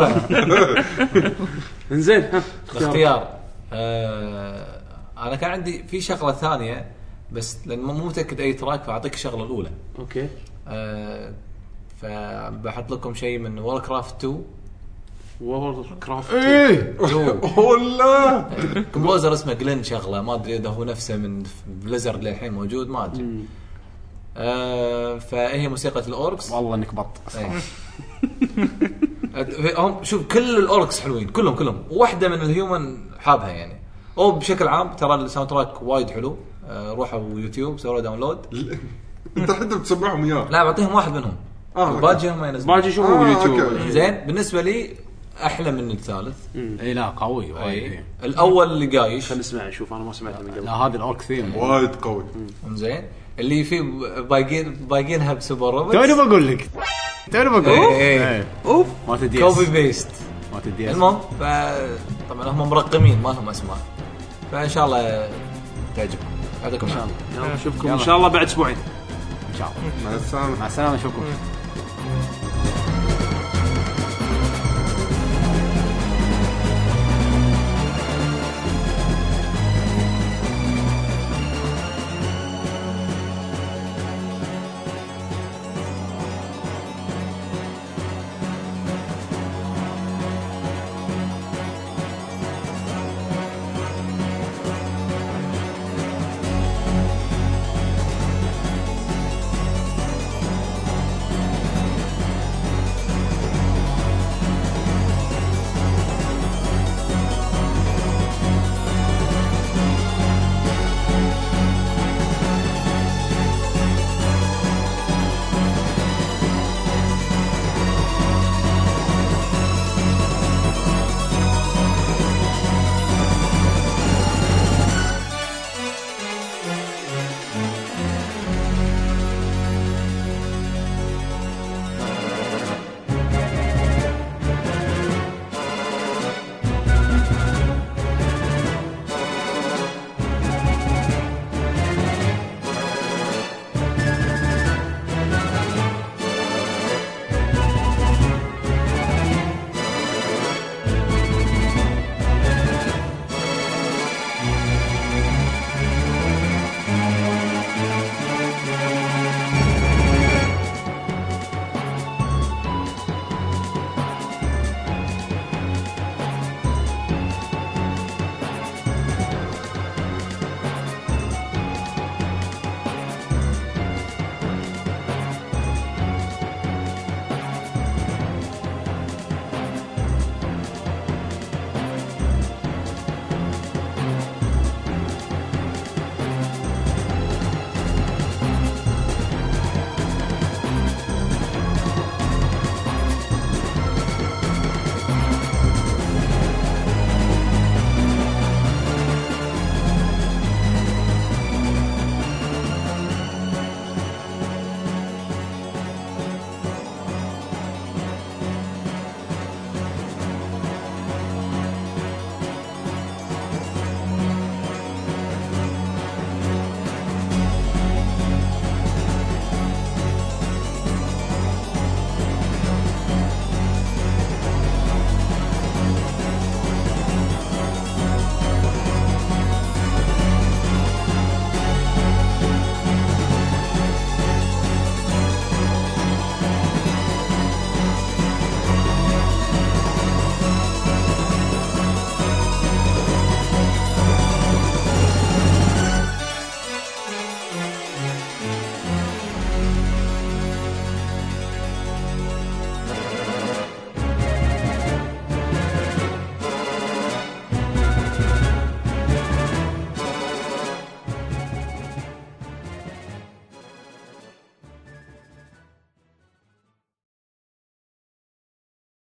Speaker 4: انزين
Speaker 5: الاختيار آه انا كان عندي في شغله ثانيه بس لان مو متاكد اي تراك فاعطيك الشغله الاولى.
Speaker 4: اوكي
Speaker 5: آه فبحط لكم شيء من ووركرافت تو.
Speaker 4: ووركرافت
Speaker 3: ايه والله
Speaker 5: كومبوزر اسمه جلين شغله ما ادري اذا هو نفسه من بليزرد للحين موجود ما ادري. آه فهي موسيقى الاوركس.
Speaker 2: والله انك بط
Speaker 5: هم شوف كل الاوركس حلوين كلهم كلهم واحده من الهيومن حابها يعني. او بشكل عام ترى الساوند تراك وايد حلو. آه روحوا يوتيوب سووا داونلود.
Speaker 3: انت حتى بتسمعهم اياه.
Speaker 5: لا بعطيهم واحد منهم
Speaker 3: آه
Speaker 5: باجي هم ينزلون
Speaker 4: باجي شوفوا
Speaker 3: آه
Speaker 4: باليوتيوب.
Speaker 3: أوكي.
Speaker 5: زين بالنسبه لي احلى من الثالث.
Speaker 2: اي لا قوي وايد.
Speaker 5: أي. الاول اللي قايش
Speaker 4: خلينا نسمع نشوف انا ما سمعته من قبل.
Speaker 2: لا هذا الاورك ثيم
Speaker 3: وايد قوي.
Speaker 5: زين اللي فيه بايقين بايقينها بسوبر روبوت.
Speaker 2: توني بقول لك توني بقول
Speaker 5: إيه.
Speaker 2: اوف ما تدي
Speaker 5: كوبي بيست.
Speaker 2: ما تدي
Speaker 5: المهم ف طبعا هم مرقمين ما لهم اسماء فان شاء الله تعجبكم. يعطيكم العافيه.
Speaker 4: يلا نشوفكم ان شاء الله بعد اسبوعين
Speaker 2: ان شاء الله.
Speaker 3: مع السلامه.
Speaker 2: مع السلامه نشوفكم.